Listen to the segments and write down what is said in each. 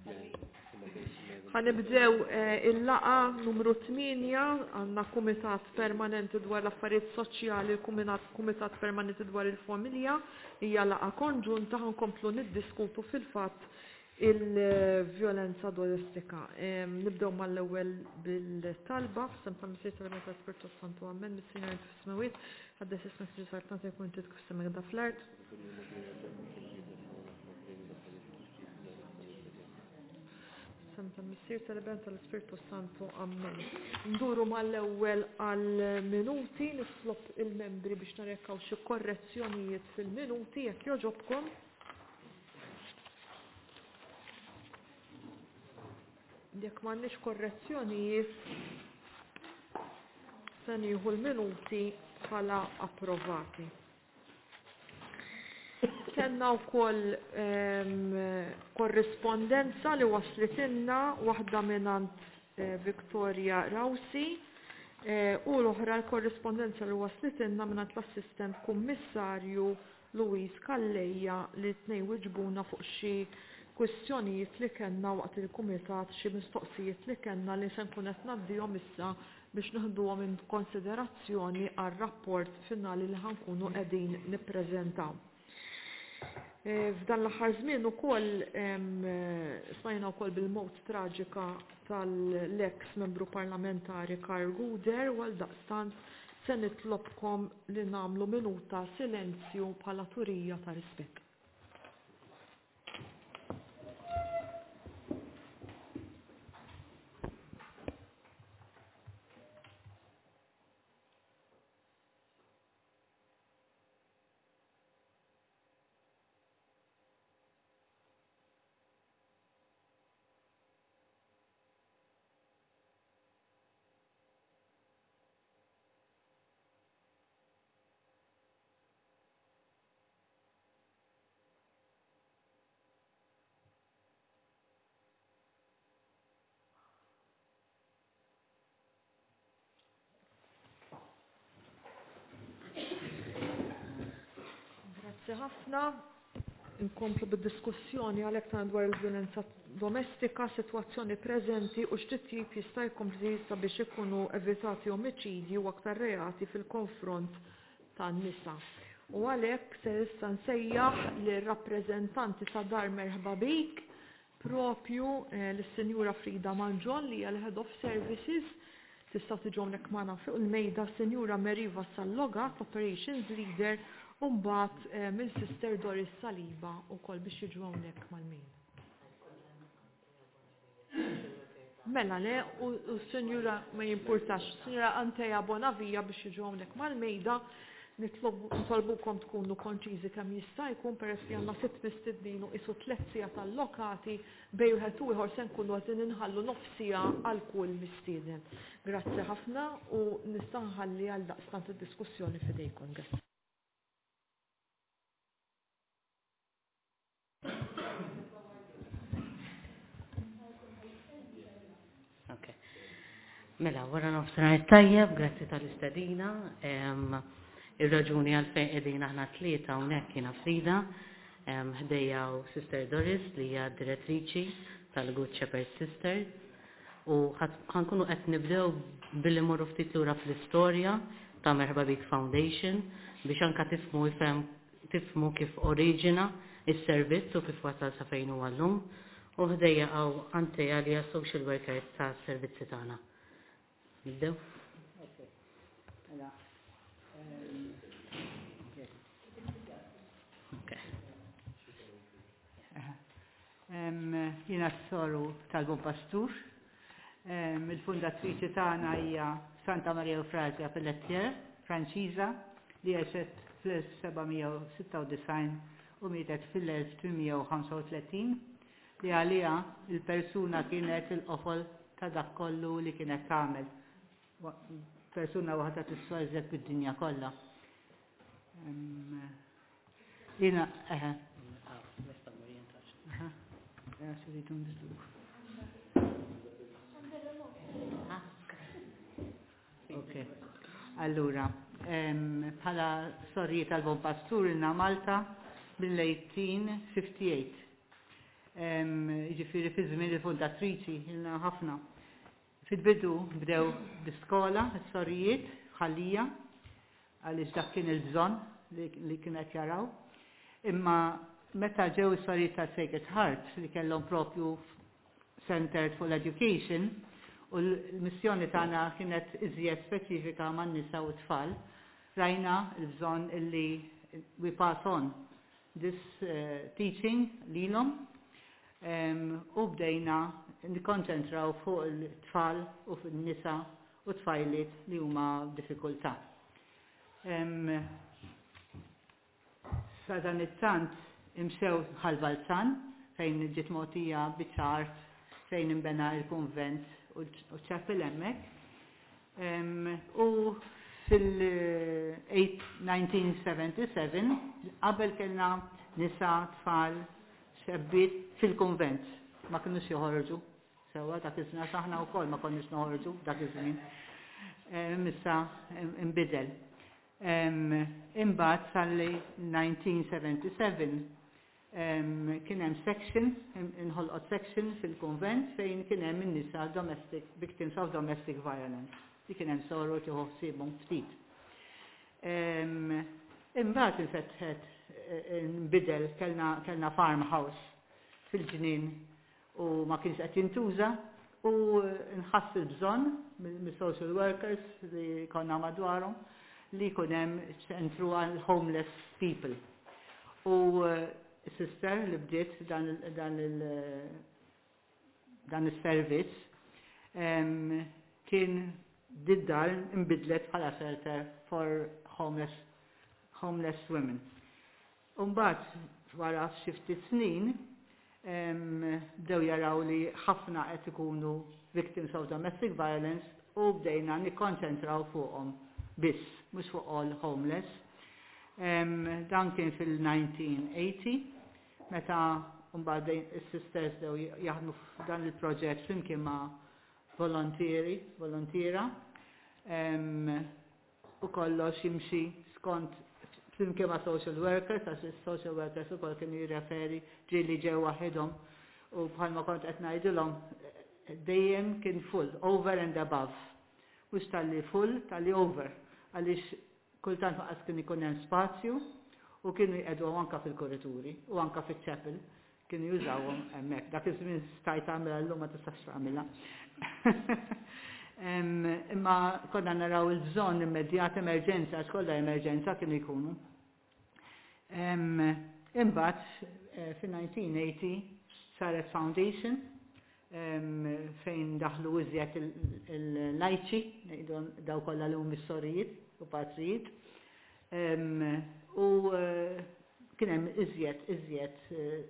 Ħanibdew il-laqa numru 8 għandna Kumitat Permanenti dwar l-Affarijiet Soċjali, Kumitat Permanenti dwar il-Familja, hija laqa konġunta ħankomplu niddiskutu fil-fatt il-vjolenza domestika. Nibdew mal-ewwel bil-talba, f'sempa Missir tal-Meta Spiritu Santu Amen, mis-Sinjor Tismewit, ħaddes ismek ġisartant jkun titku semmek da fl-art. Santa Missir tal-Ben tal-Spiritu Santu Amen. Nduru mal-ewwel għal-minuti, nitlob il-membri biex narekkaw xi korrezzjonijiet fil-minuti, jekk joġobkom. Jekk m'għandniex korrezzjonijiet, se nieħu l-minuti bħala approvati. Kenna wkoll korrispondenza li waslitilna waħda minant Victoria Rawsi u l-oħra l-korrispondenza li waslitilna minant l-assistent kummissarju Louise Kalleja li tnej wiġbuna fuq xi kwistjonijiet li kellna waqt il-kumitat, xi mistoqsijiet li kellna li se nkun qed ngħaddihom issa biex nieħduhom in konsiderazzjoni għar-rapport finali li ħankunu qegħdin nippreżentaw. F'dan l-aħħar żmien ukoll smajna wkoll bil-mowt traġika tal-ex membru parlamentari Karl Guder u għaldaqstant se nitlobkom li nagħmlu minuta silenzju bħala turija ta' rispett. Ħafna nkomplu bid-diskussjoni għalhekk ta' dwar il-vjolenza domestika, sitwazzjoni preżenti u x'titjib jista' jkompli sabiex ikunu evitati omiċidji u aktar reati fil-konfront tan-nisa. U għalhekk se issa nsejjaħ lir-rappreżentanti ta' dar merħba bik propju lis-Sinjura Frida Manġon li hija l-Head of Services tistgħu tiġu hawnhekk magħna fuq il-mejda Sinjura Meriva Sallogat, Operations Leader, u mbagħad mill-Sister Doris Saliba wkoll biex jiġu hawnhekk mal-min. Mela le u s-Sinjura ma jimpurtax, Sinjura Anteja Bonavija biex jiġu hawnhekk mal-mejda nitolbukom tkunu konċiżi kemm jista' jkun peress li għandna 6 mistednin u qisu 3 sigħat allokati bejn wieħed u ieħor se nkunu qed inħallu nofs siegħa għal kull mistieden. Grazzi ħafna u nista' nħalli għal daqstant id-diskussjoni f'idejkom. Grazzi. Mela, wara nofsinhar tajjeb, grazzi tal-istedina. Ir-raġuni għalfejn qegħdin aħna tlieta hawnhekk jiena Frida, ħdejja u Sister Doris li hija direttriċi tal-Good Shepherd Sisters. U ħankunu qed nibdew billi morru ftit lura fl-istorja ta' Merħba Bik Foundation biex anke tifhmu kif oriġina is-servizz u kif wasal sa fejn huwa llum. U ħdejja hawn Anteja li hija social worker tas-servizzi tagħna. Nibdew? Jiena s-soru tal-Bon Pastur. Il-fundatriċi tagħna hija Santa Maria Eufrazia Pelletier, Franċiża, li għexet fl-1796 u mietet fil-1835 li għalija il-persuna kienet il-qofol ta' dak kollu li kienet tagħmel. Persuna waħda tissorżet bid-dinja kollha. Jiena Okay. Allura, bħala sorri tal-Bon Pastur inna Malta mill-1858. Jiġifieri fi żmien il-fundatriċi ilna ħafna. Fil-bidu bdew bl-iskola, s-sorijiet, ħallija, għaliex dak kien il-bżonn li kienet jaraw. Imma meta ġew is-sorijiet ta' Sacred Heart li kellhom propju Centered for Education u l-missjoni tagħna kienet iżjed speċifika man-nisa u t-tfal, rajna l-bżonn illi we pass on this teaching lilhom u bdejna nikkonċentraw fuq il-tfal u fuq in-nisa u t-tfajliet li huma b'diffikultà. Sa dan it-tant imxew ħal-Balzan fejn ġiet mogħtija biċ-art fejn imbena il-konvent u ċapel hemmhekk. U fil-1977 qabel kellna nisa tfal xebbiet fil-konvent ma kinux joħorġu sewwa dak iż-żmien aħna wkoll ma konniex noħorġu dak iż-żmien. Issa inbidel. Imbagħad sal-1977 kien hemm section, inħolqot section fil-konvent fejn kien hemm in-nisa victims of domestic violence. Li kien hemm sorru tieħu ħsiebhom ftit. Imbagħad infetħet inbidel kellna farmhouse fil-ġnien u ma kienx qed jintuża u nħass il-bżonn mis-social workers li konna madwarhom li jkun hemm ċentru għal homeless people. U sister li bdiet dan il-servizz kien diddar imbidlet bħala shelter for homeless women. Mbagħad wara xi ftit snin bdew jaraw li ħafna qed ikunu victims of domestic violence u bdejna nikkonċentraw fuqhom biss, mhux fuq all homeless. Dan kien fil-1980, meta mbagħad is-sisters dew jaħdmu f'dan il-proġett flimkien ma' volontiera, u kollox jimxi skont flimkien ma' social workers, għax is-social workers ukoll kienu jirreferi ġieli ġew waħedhom u bħalma kont qed ngħidulhom dejjem kien full, over and above. Mhux tal-li full, tal-li over, għaliex kultant ma' kien ikun hemm spazju u kienu jqegħdu anke fil-kurituri u anke fiċ-ċepel kienu jużawhom hemmhekk. Dak iż-żmien stajt għamilha llum ma tistax tagħmilha. Imma konna naraw il-bżonn immedjat emerġenza, għax kollha emerġenza kienu jkunu. Imbagħad fin-1980 saret foundation fejn daħlu iżjed il-lajċi, daw kollha li huma mis-sorijiet u patrijiet. U kien hemm iżjed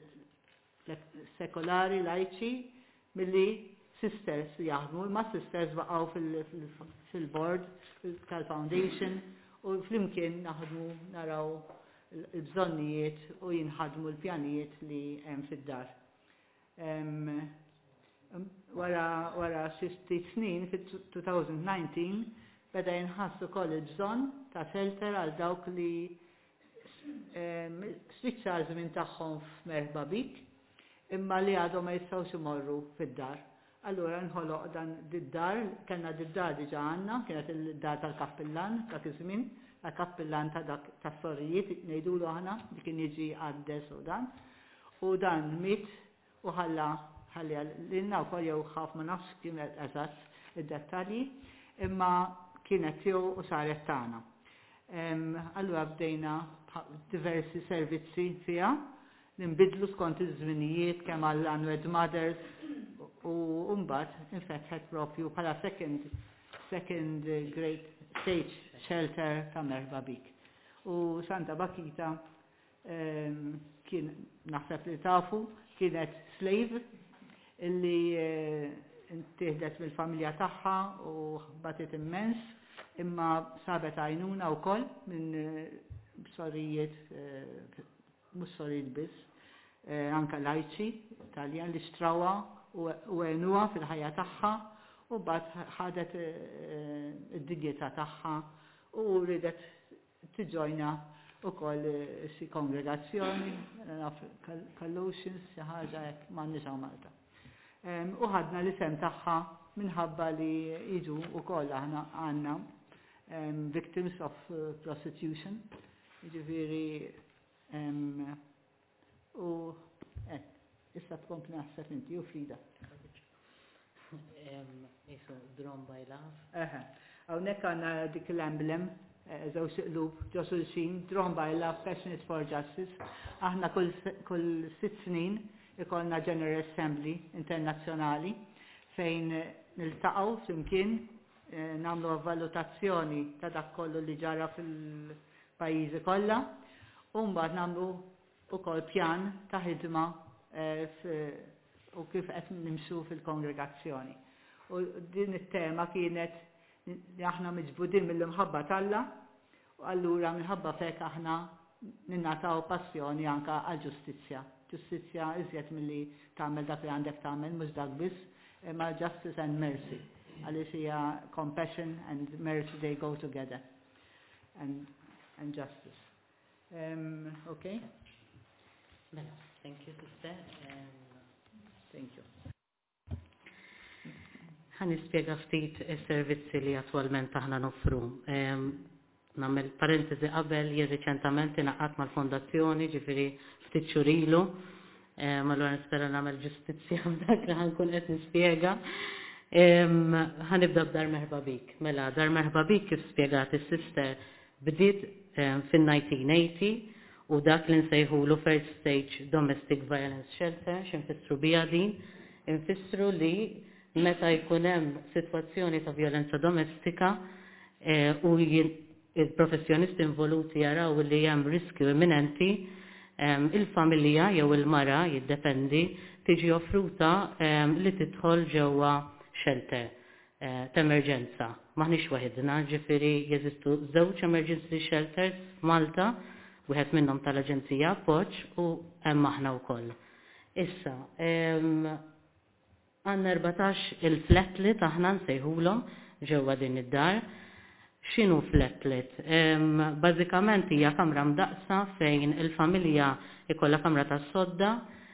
sekolari lajċi milli sisters jaħdmu, imma sisters baqgħu fil-board tal-foundation u flimkien naħdmu naraw il-bżonnijiet u jinħadmu l-pjanijiet li hemm fid-dar. Wara xi ftit snin fit-2019 beda jinħassu koll il-bżonn ta' shelter għal dawk li spiċċa żmien tagħhom f'Merħba Bik imma li għadhom ma jistgħux imorru fid-dar. Allura nħoloq dan id-dar, kellna d-dar diġà għandna, kienet il-dar tal-kappillan dak iż-żmien, tal-kappillan ta' dak tas-sorijiet ngħidulu aħna li kien jiġi għaddes u dan. U dan miet u ħalla lilna wkoll jew ħaf ma nafx kien eżatt id-dettalji, imma kienet jew u saret tagħna. Allura bdejna diversi servizzi fiha li nbidlu skont iż-żminijiet kemm għall unwed mothers u mbagħad infetħet propju bħala second grade stage shelter ta' Merħba Bik. U Santa Bakita kien naħseb li tafu kienet slave illi intieħdet mill-familja tagħha u batet immens imma sabet għajnuna wkoll minn sorijiet mhux sorijiet biss anke lajċi Taljan li xtrawha u għenuha fil-ħajja tagħha u mbagħad ħadet id-dinjità tagħha u ridet tiġġojna u koll si kongregazzjoni, Colossians, xi ħaġa hekk m'għandniex Malta. U ħadna l-isem tagħha minħabba li jiġu wkoll aħna għandna victims of prostitution, jiġifieri u issa tkompli naħseb inti u Frida. Isu Drawn by Love. Hawnhekk għandna dik l-emblem żewġ qlub ġo xulxin, Drawn by Love, Passionate for Justice. Aħna kull 6 snin ikollna General Assembly Internazzjonali fejn niltaqgħu flimkien nagħmlu valutazzjoni ta' dak kollu li ġara fil-pajjiżi kollha u mbagħad nagħmlu ukoll pjan ta' ħidma u kif qed nimxu fil-kongregazzjoni. U din it-tema kienet li aħna miġbudin mill-imħabba talla u allura minħabba fek aħna ninnataw passjoni anka għal ġustizzja. Ġustizzja iżjed milli tagħmel dak li għandek tagħmel mhux dak biss, imma justice and mercy. Għaliex hija compassion and mercy they go together. And justice. Okay? Thank you, sister. Thank you. Ħan nispjega ftit is-servizzi li attwalment aħna noffru. Nagħmel parentesi qabel jien riċentament ingħaqad mal-fondazzjoni, ġifieri ftit xhur ilu. Allura nispera nagħmel ġustizzja dak li ħankun qed nispjega. Ħanibda b'Dar Merħba Bik. Mela, Dar Merħba Bik kif spjegat is-sister bdiet fin-1980 u dak li nsejħulu First Stage Domestic Violence Shelter, x'infissru biha din, infissru li meta jkun hemm sitwazzjoni ta' violenza domestika u il-professjonisti involuti jaraw li hemm riskju imminenti, il-familja jew il-mara jiddependi tiġi offruta li tidħol ġewwa shelter ta' emerġenza. Maħniex waħedna, ġifieri jeżistu żewġ emergency shelters Malta, wieħed minnhom tal-Aġenzija Appoġġ u hemm aħna wkoll. Issa, għandna 14 il-flatlet aħna nsejħulhom ġewwa din id-dar. X'inhu flatlet? Bażikament hija kamra mdaqsa fejn il-familja ikollha kamra tas-sodda,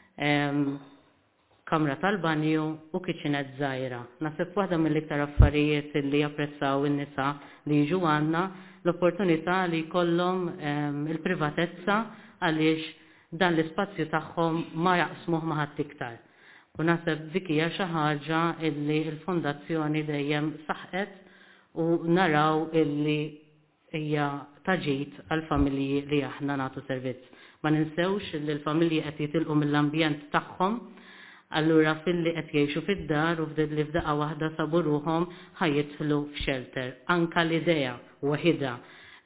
kamra tal-banju u kiċinet żgħira. Naħseb waħda mill-iktar affarijiet li japprezzaw in-nisa li jiġu għandna l-opportunità li jkollhom il-privatezza għaliex dan l-ispazju tagħhom ma jaqsmuh ma' ħadd iktar. U naħseb dik hija xi ħaġa li l-fondazzjoni dejjem saħqet u naraw illi hija taġid għall-familji li aħna nagħtu servizz. Ma ninsewx li l-familji qed jitilqu mill-ambjent tagħhom, allura fil-li qed jgħixu fid-dar u li f'daqqa waħda sabu ruhom ħajjidħlu f'shelter. Anka l-idea waħida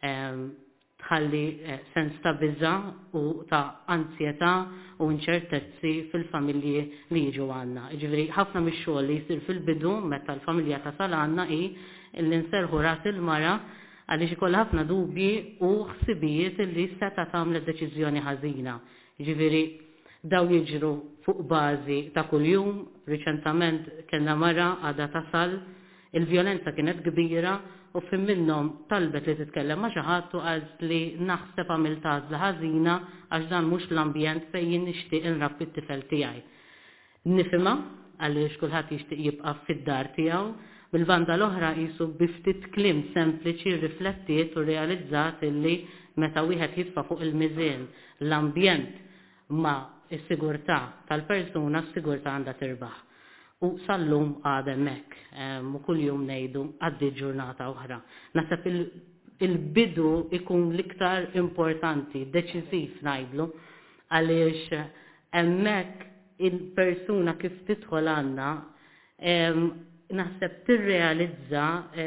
tħalli sens ta' biża' u ta' ansjetà u inċertezzi fil-familji li jiġu għandna. Ġifieri ħafna mix-xogħol li jsir fil-bidu meta l-familja tasal għandna hi li nserħu ras il-mara għaliex ikollha ħafna dubji u ħsibijiet li seta' tagħmel deċiżjoni ħażina. Ġifieri daw jiġru fuq bażi ta' kuljum, riċentament kellna mara għadha tasal, il-vjolenza kienet kbira u fim minnhom talbet li titkellem ma' xi ħadd u qalt li naħseb għamilt għażla ħażina għax dan mhux l-ambjent fejn nixtieq inrabbi t-tifel tiegħi. Nifhimha għaliex kulħadd jixtieq jibqa' fid-dar tiegħu, bil-banda l-oħra qisu bi ftit kliem sempliċi riflettiet u realizzat illi meta wieħed jitfa' fuq il-miżien l-ambjent ma' is-sigurtà tal-persuna, s-sigurtà għandha tirbaħ. U sal-lum għadem hekk, u kuljum ngħidu għaddi ġurnata oħra. Naħseb il-bidu ikun l-iktar importanti, deċiżiv ngħidlu, għaliex hemmhekk il-persuna kif tidħol għandna naħseb tirrealizza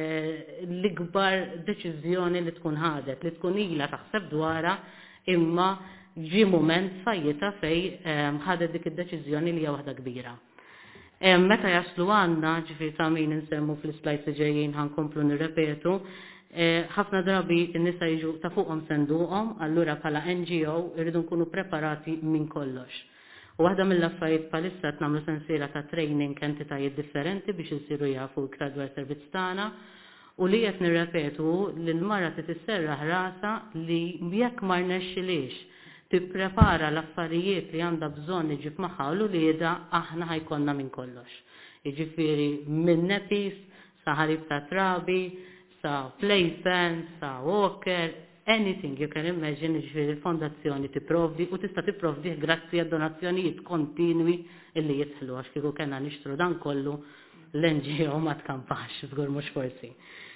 l-ikbar deċiżjoni li tkun ħadet, li tkun ilha taħseb dwarha imma ġie mument fajjita fej ħadet dik id-deċiżjoni li hija waħda kbira. Meta jaslu għandna, ġifieri ta' min insemmu fl-slides li ġejjin ħankomplu nirrepetu, ħafna drabi n-nisa jiġu ta' fuqhom senduqhom, allura bħala NGO irridu nkunu preparati minn kollox. U waħda mill-affarijiet bħalissa qed nagħmlu sensiela ta' training entitajiet differenti biex isiru jafu iktar dwar servizz tagħna U li qed nirrepetu li l-mara titisserraħ rasa li jekk ma rnexxilix tipprepara l-affarijiet li għandha bżonn iġib magħha u lieda aħna ħajkonna minn kollox. Jiġifieri minn nepis, sa ħarib ta' trabi, sa playpen, sa walker, anything you can imagine, jiġifieri l-fondazzjoni tipprovdi u tista' tipprovdi grazzi għad donazzjonijiet kontinwi illi jidħlu għax kieku kellna nixtru dan kollu l-NGO ma tkampax, żgur mhux forsi.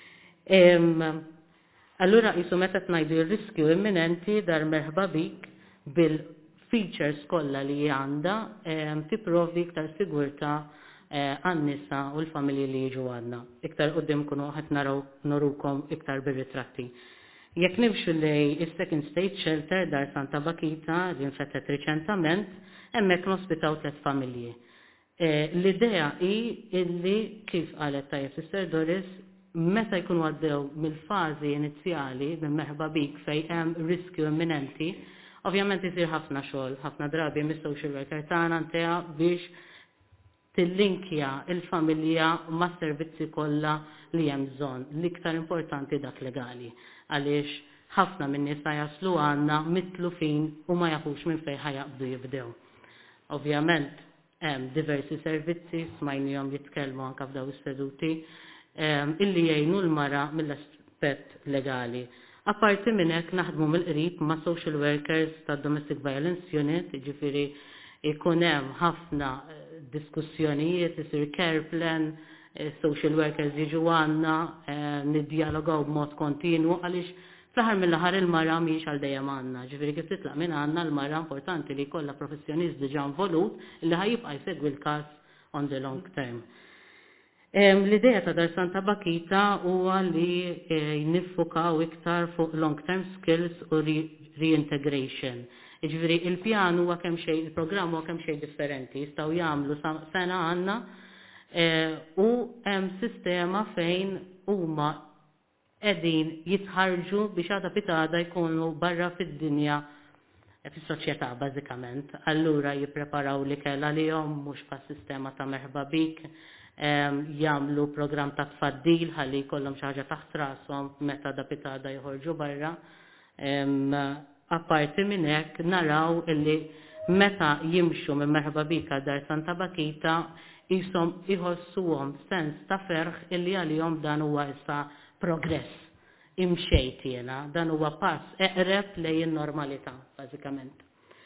Allura qisu meta ngħidu r-riskju imminenti dar merħba bik bil-features kollha li għandha tipprovdi iktar sigurtà għan-nisa u l-familji li jiġu għandna. Iktar qudiem kunu qed naraw norukom iktar bir-ritratti. Jekk nimxu lej is-Second State Shelter dar Santa Bakita li nfettet riċentament, hemmhekk nospitaw 3 familji. L-idea hi illi kif qalet tajjeb Sister Doris, meta jkunu għaddew mill-fażi inizjali minn merħba bik fejn hemm riskju imminenti, ovvjament isir ħafna xogħol, ħafna drabi mis-social worker tagħna nteha biex tillinkja il-familja ma' servizzi kollha li hemm bżonn. L-iktar importanti dak legali għaliex ħafna minn nisa jaslu għandna mitlu fin u ma jafux minn fejn ħajaqbdu jibdew. Ovvjament hemm diversi servizzi smajnihom jitkellmu anke f'daw is-seduti illi jgħinu l-mara mill-aspett legali. Apparti minn hekk naħdmu mill-qrib ma' social workers ta' Domestic Violence Unit, jiġifieri ikun hemm ħafna diskussjonijiet, isir care plan, social workers jiġu għandna, niddialogaw b'mod kontinwu għaliex fl-aħħar mill-aħħar il-mara mhix għal dejjem għandna. Ġifieri kif titlaq minn għandna l-mara importanti li jkollha professjonist diġà involut li ħajibqa' jsegwi l-każ on the long term. L-idea ta' dar Santa Bakita huwa li jniffukaw iktar fuq long-term skills u reintegration. Ġifieri il-pjan huwa kemm xejn, il-programm huwa kemm xejn differenti, jistgħu jagħmlu sena għandna u hemm sistema fejn huma qegħdin jitħarġu biex għada pitada jkunu barra fid-dinja fis-soċjetà bażikament. Allura jippreparaw li kellha lihom mhux pas-sistema ta' merħba bik, jagħmlu programm ta' tfaddil ħalli jkollhom xi ħaġa taħt rashom meta da pitada joħorġu barra. Apparti minn hekk naraw illi meta jimxu minn merħba bika dar Santa Bakita ishom iħossuhom sens ta' ferħ illi għalihom dan huwa issa progress. Imxejt jiena, dan huwa pass eqreb lejn in-normalità bażikament.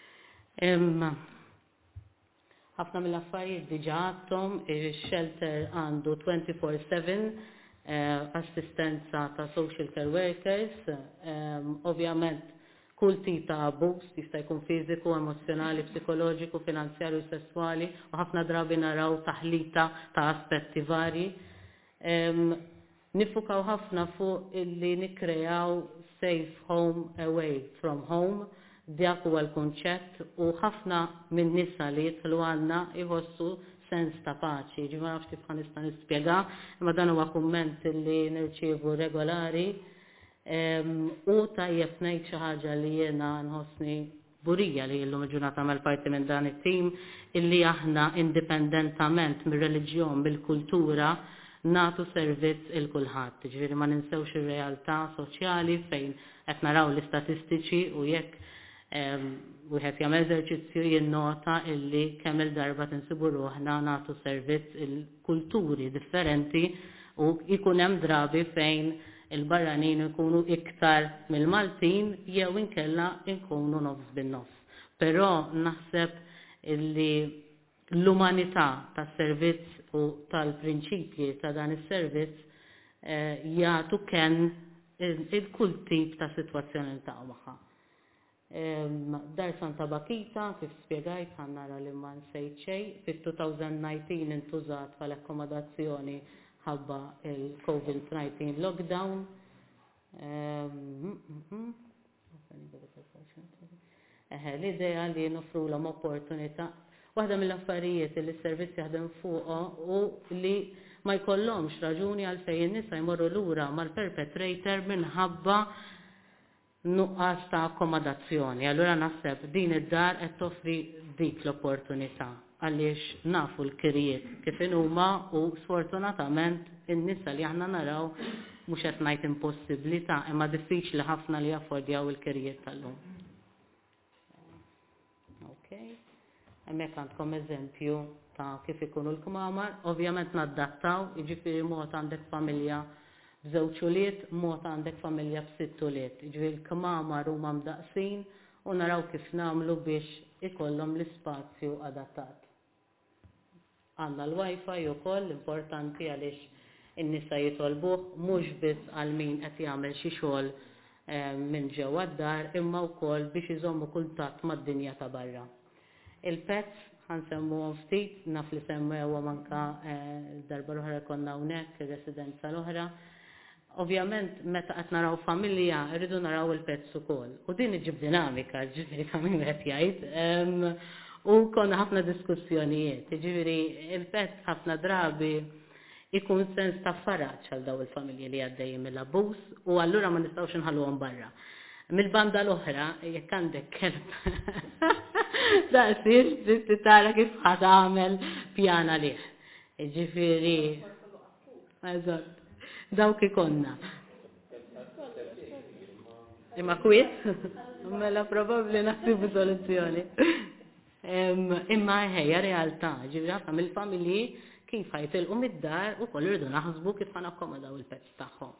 Ħafna mill-affarijiet diġà għadhom, ix-shelter għandu 24/7 assistenza ta' social care workers, ovvjament kull tip ta' abbuż jista' jkun fiżiku, emozjonali, psikoloġiku, finanzjarju, sesswali u ħafna drabi naraw taħlita ta' aspetti varji. Nifukaw ħafna fuq illi nikkreaw safe home away from home, dak huwa l-kunċett u ħafna minn nisa li jidħlu għandna jħossu sens ta' paċi. Ġi ma nafx kif nista' nispjega, imma dan huwa kumment li nirċievu regolari u tajjeb ngħid xi ħaġa li jiena nħossni burija li llum il-ġurnata mal-parti minn dan it-tim illi aħna indipendentament mir-reliġjon, bil-kultura natu servizz il-kulħadd. Ġifieri ma ninsewx ir-realtà soċjali fejn qed naraw l-istatistiċi u jekk wieħed jagħmel eżerċizzju jinnota illi kemm il-darba tinsibu ruħna nagħtu servizz il-kulturi differenti u jkun hemm drabi fejn il-barranin ikunu iktar mill-Maltin jew inkella nkunu nofs bin-nofs. Però naħseb illi l-umanità tas-servizz u tal-prinċipji ta' dan is-servizz jagħtu kemm il-kull tip ta' sitwazzjoni taqgħu magħha. Dar Santa Bakita, kif spjegajt ħannara li ma nsejt xejn, fil-2019 intużat bħal-akkomodazzjoni ħabba il-COVID-19 lockdown. L-idea li nofrulhom opportunità. Waħda mill-affarijiet li s-servizz jaħdem fuqha u li ma jkollhomx raġuni għalfejn in-nisa jmorru lura mal-perpetrator minħabba nuqqas ta' akkomodazzjoni. Allura naħseb din id-dar qed toffri dik l-opportunità għaliex nafu l-kirjiet kif huma u sfortunatament in-nisa li aħna naraw mhux qed ngħid impossibilità, imma diffiċli ħafna li jaffordjaw il-kirjiet tal-lum. Okay. Hemmhekk għandkom eżempju ta' kif ikunu l-kmamar, ovvjament naddattaw, jiġifieri mod għandek familja b'żewġ ulied, mod għandek familja b'6 ulied. Jiġifieri l-kmamar huma mdaqsin u naraw kif nagħmlu biex ikollhom l-ispazju adattat. Għandna l-Wi-Fi ukoll importanti għaliex in-nisa jitolbuh mhux biss għal min qed jagħmel xi xogħol minn ġewwa d-dar imma wkoll biex iżommu kuntatt mad-dinja ta' barra. Il-pets ħansemmuhom ftit, naf li semmewhom anke darba l-oħra konna hawnhekk ir-residenza l-oħra. Ovvjament meta qed naraw familja rridu naraw il-pets ukoll. U din iġib dinamika, ġifieri ta' min qed jgħid. U konna ħafna diskussjonijiet, ġifieri il-pets ħafna drabi ikun sens ta' faraġġ għal daw il-familji li għaddejjin mill-abbuż u allura ma nistgħux inħalluhom barra. Mill-banda l-oħra, jekk għandek kelb, daqsiex tara kif ħadd għamel pjana lih. Ġifieri, eżatt, dawk ikonna. Imma kwiet, mela probabbli naħsibu soluzzjoni. Imma ħejja realtà, ġifieri ħafna mill-familji kif ħajtilqu mid-dar u koll irridu naħsbu kif ħanakkomodaw il-pets tagħhom.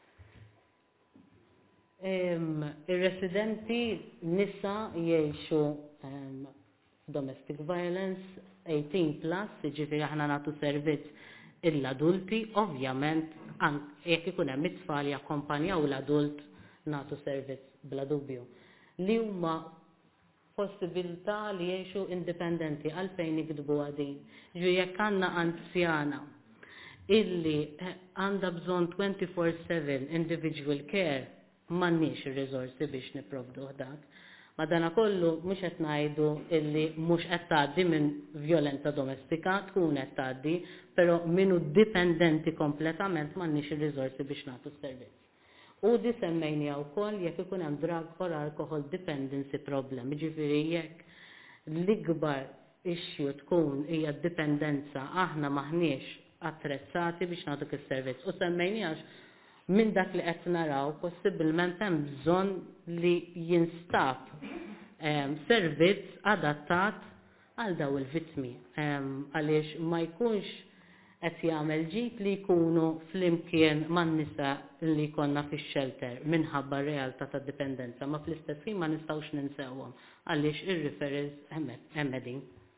Ir-residenti nisa jgħixu domestic violence 18+, ġifieri aħna nagħtu servizz l-adulti, ovvjament jekk ikun hemm it-tfal jakkompanjaw l-adult nagħtu servizz bla dubju. Li huma possibilità li jgħixu indipendenti għalfejn ikdbu għadin. Ġifieri jekk għandna anzjana illi għandha bżonn 24/7 individual care m'għandniex ir-riżorsi biex nipprovduh dak. Madankollu mhux qed ngħidu illi mhux qed tgħaddi minn vjolenza domestika, tkun qed tgħaddi, però minnu dipendenti kompletament m'għandniex ir-riżorsi biex nagħtu s-servizz. U di semmejnija wkoll jekk ikun hemm drug or alcohol dependency problem. Ġifieri jekk l-ikbar issue tkun hija d-dipendenza aħna maħniex attrezzati biex nagħtuk is-servizz. U semmejnijax minn dak li qed naraw possibilment hemm bżonn li jinstab servizz adattat għal daw il-vittmi għaliex ma jkunx qed jagħmel ġid li jkunu flimkien man-nisa li konna fix-shelter minħabba r-realtà tad-dipendenza, ma fl-istess ħin ma nistgħux ninsewhom għaliex ir-referrals hemm din.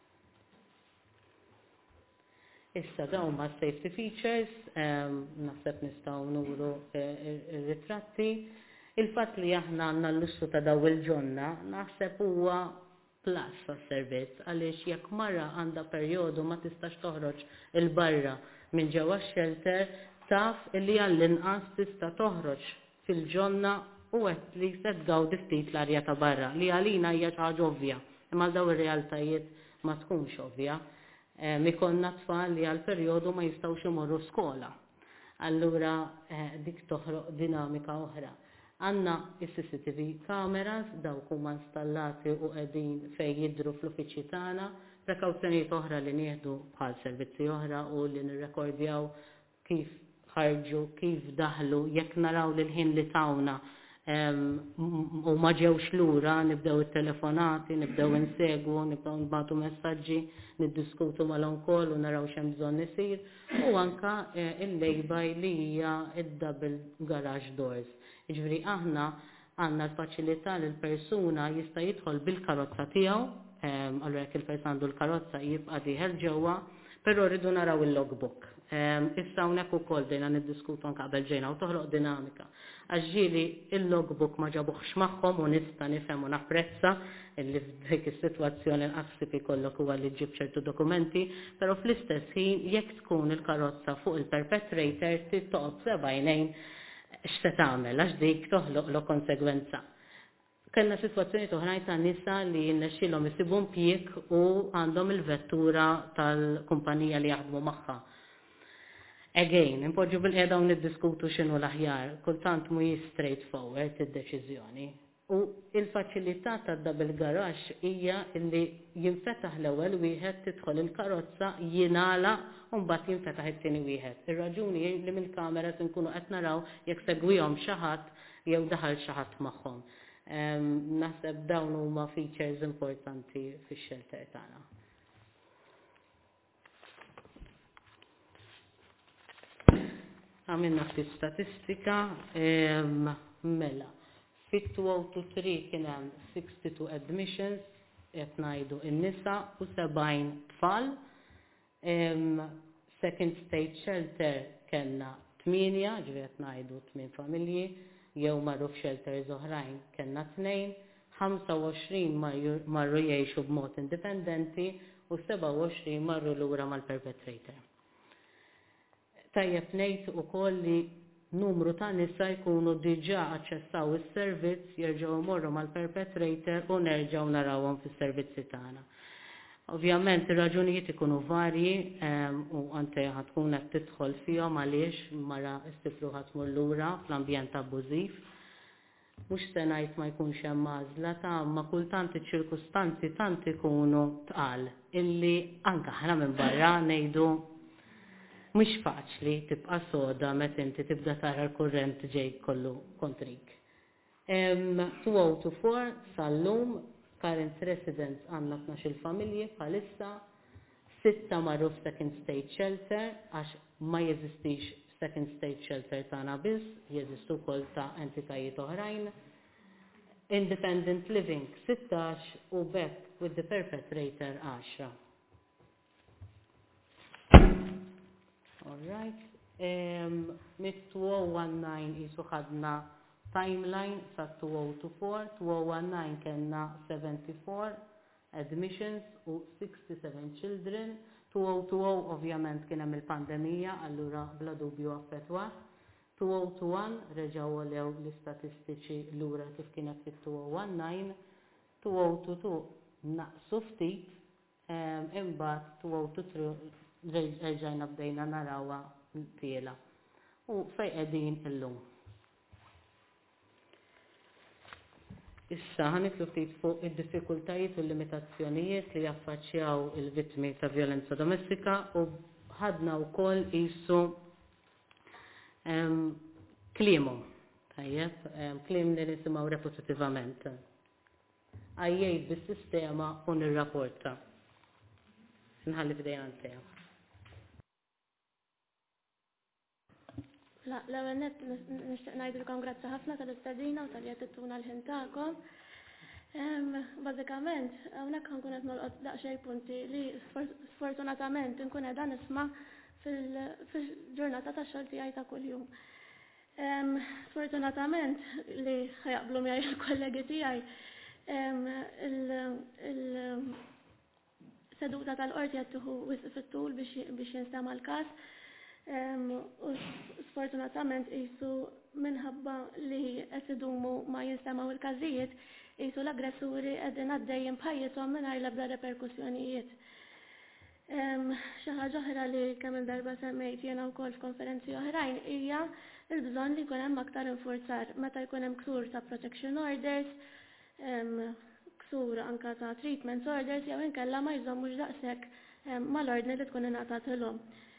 Issa dawn ma' safety features, naħseb nistgħu nuru r-ritratti. Il-fatt li aħna għandna l-lussu ta' daw il-ġonna naħseb huwa plus fas-servizz għaliex jekk marra għandha perjodu ma tistax toħroġ il-barra minn ġewwa x-shelter taf li għall-inqas tista' toħroġ fil-ġonna u qed li se tgawdi ftit l-arja ta' barra li għalina hija xi ħaġa ovvja, imma daw ir-realtajiet ma tkunx ovvja. Ikonna tfal li għal-perjodu ma jistgħux imorru skola. Allura dik toħroq dinamika oħra. Għanna il-CCTV cameras, dawk huma installati u qegħdin fejn jidhru fl-uffiċċji tagħna, prekawzjonijiet oħra li nieħdu bħal servizzi oħra u li nirrekordjaw kif ħarġu, kif daħlu, jekk naraw li l-ħin li tawna u ma ġewx lura, nibdew it-telefonati, nibdew insegwu, nibdew nbagħtu messaġġi, niddiskutu mal-onkol u naraw x'hemm bżonn isir, u anke il-lejbaj li hija id-double garage doors. Ġifieri aħna għandna l-faċilità li l-persuna jista' jidħol bil-karozza tiegħu, allura jekk il-persuna għandu l-karozza jibqa' dieħel ġewwa, però rridu naraw il-logbook. Issa hawnhekk ukoll dejna niddiskutu anke qabel ġejna u toħloq dinamika. Għax ġieli il-logbook ma ġabuhx magħhom u nista' nifhem u napprezza illi f'dik is-sitwazzjoni l-aqsib ikollok huwa li ġib ċertu dokumenti, però fl-istess ħin jekk tkun il-karozza fuq il-perpetrator tittoqgħod sebgħinejn x'se tagħmel għax dik toħloq konsegwenza. Kellna sitwazzjoni oħrajn ta' nisa li nnexxilhom isibu impjieg u għandhom il-vettura tal-kumpanija li jaħdmu magħha. Again, impoġġu bil-qiegħda u niddiskutu x'inhu l-aħjar, kultant mhuwiex straightforward id-deċiżjoni. U il-faċilità tad-double garage hija li jinfetaħ l-ewwel wieħed tidħol il-karozza jingħala u mbagħad jinfetaħ it-tieni wieħed. Ir-raġuni li mill-kameras inkunu qed naraw jekk segwihom xi ħadd jew daħal xi ħadd magħhom. Naħseb dawn huma features importanti fix-shelter tagħna. Għamilna ftit statistika mela. Fit-2023 kien hemm 62 admissions, qed ngħidu n-nisa u 70 tfal. Second stage shelter kellna 8, ġifieri qed ngħidu 8 familji, jew marru f'shelters oħrajn kellna 2, 25 marru jgħixu b'mod indipendenti u 27 marru lura mal-perpetrator. Tajjeb ngħid ukoll li numru ta' nisa jkunu diġà aċċessaw is-servizz jerġgħu jmorru mal-perpetrator u nerġgħu narawhom fis-servizzi tagħna. Ovvjament ir-raġunijiet ikunu varji u ante ħatkun qed tidħol fihom għaliex mara ssibruha tmur lura fl-ambjent abbużiv. Mhux se ngħid ma jkunx hemm għażla ta' ma kultant iċ-ċirkustanzi tant ikunu tqal illi anke aħna minn barra ngħidu mhux faċli tibqa' soda meta inti tibda tara l-kurrent ġej kollu kontrik. 2024 sal-lum current residents għandna 12 familji bħalissa, 6 marru f'second stage shelter għax ma jeżistix second stage shelter tagħna biss, jeżistu wkoll ta' entitajiet oħrajn. Independent living 16 u back with the perpetrator 10. All right. Mit-2019 jisu ħadna timeline sa' 2024, 2019 kellna 74 admissions u 67 children. 2020 ovvjament kien hemm il-pandemija, allura bla dubju affettwat. 2021 reġgħu għalew l-istatistiċi lura kif kienet fit-2019. 2022 naqsu ftit, imbagħad 2023 reġgħajna bdejna narawha tiela. U fejn qegħdin illum. Issa ħanitlu ftit fuq id-diffikultajiet u l-limitazzjonijiet li jaffaċċjaw il-vittmi ta' vjolenza domestika u ħadna wkoll qisu kliemhom. Tajjeb, kliem li nisimgħu repetitivament. Għajjejt bis-sistema u nirrapporta. Nħalli f'dejn għantejha. L-ewwel nett nixtieq ngħidilkom grazzi ħafna tal-istedina u tal-li qed tittuna l-ħin tagħkom. Bażikament hawnhekk ħankun qed nolqod daqsxejn punti li sfortunatament inkun qiegħda nisma' fil-ġurnata tax-xogħol tiegħi ta' kuljum. Sfortunatament li ħajaqblu miegħi il-kollegi tiegħi il-seduta tal-qorti qed tieħu wisq fit-tul biex jinstema' l-każ. U sfortunatament qisu minħabba li qed idumu ma jinstemaw il-każijiet, qisu l-aggressuri qegħdin għaddejjin bħajjithom mingħajr l-ebda reperkussjonijiet. Xi ħaġa oħra li kemm il-darba semmejt jiena wkoll f'konferenzi oħrajn hija l-bżonn li jkun hemm aktar infurzar meta jkun hemm ksur ta' protection orders, ksur anke ta' treatment orders jew inkella ma jżommux daqshekk mal-ordni li tkun ingħatatilhom.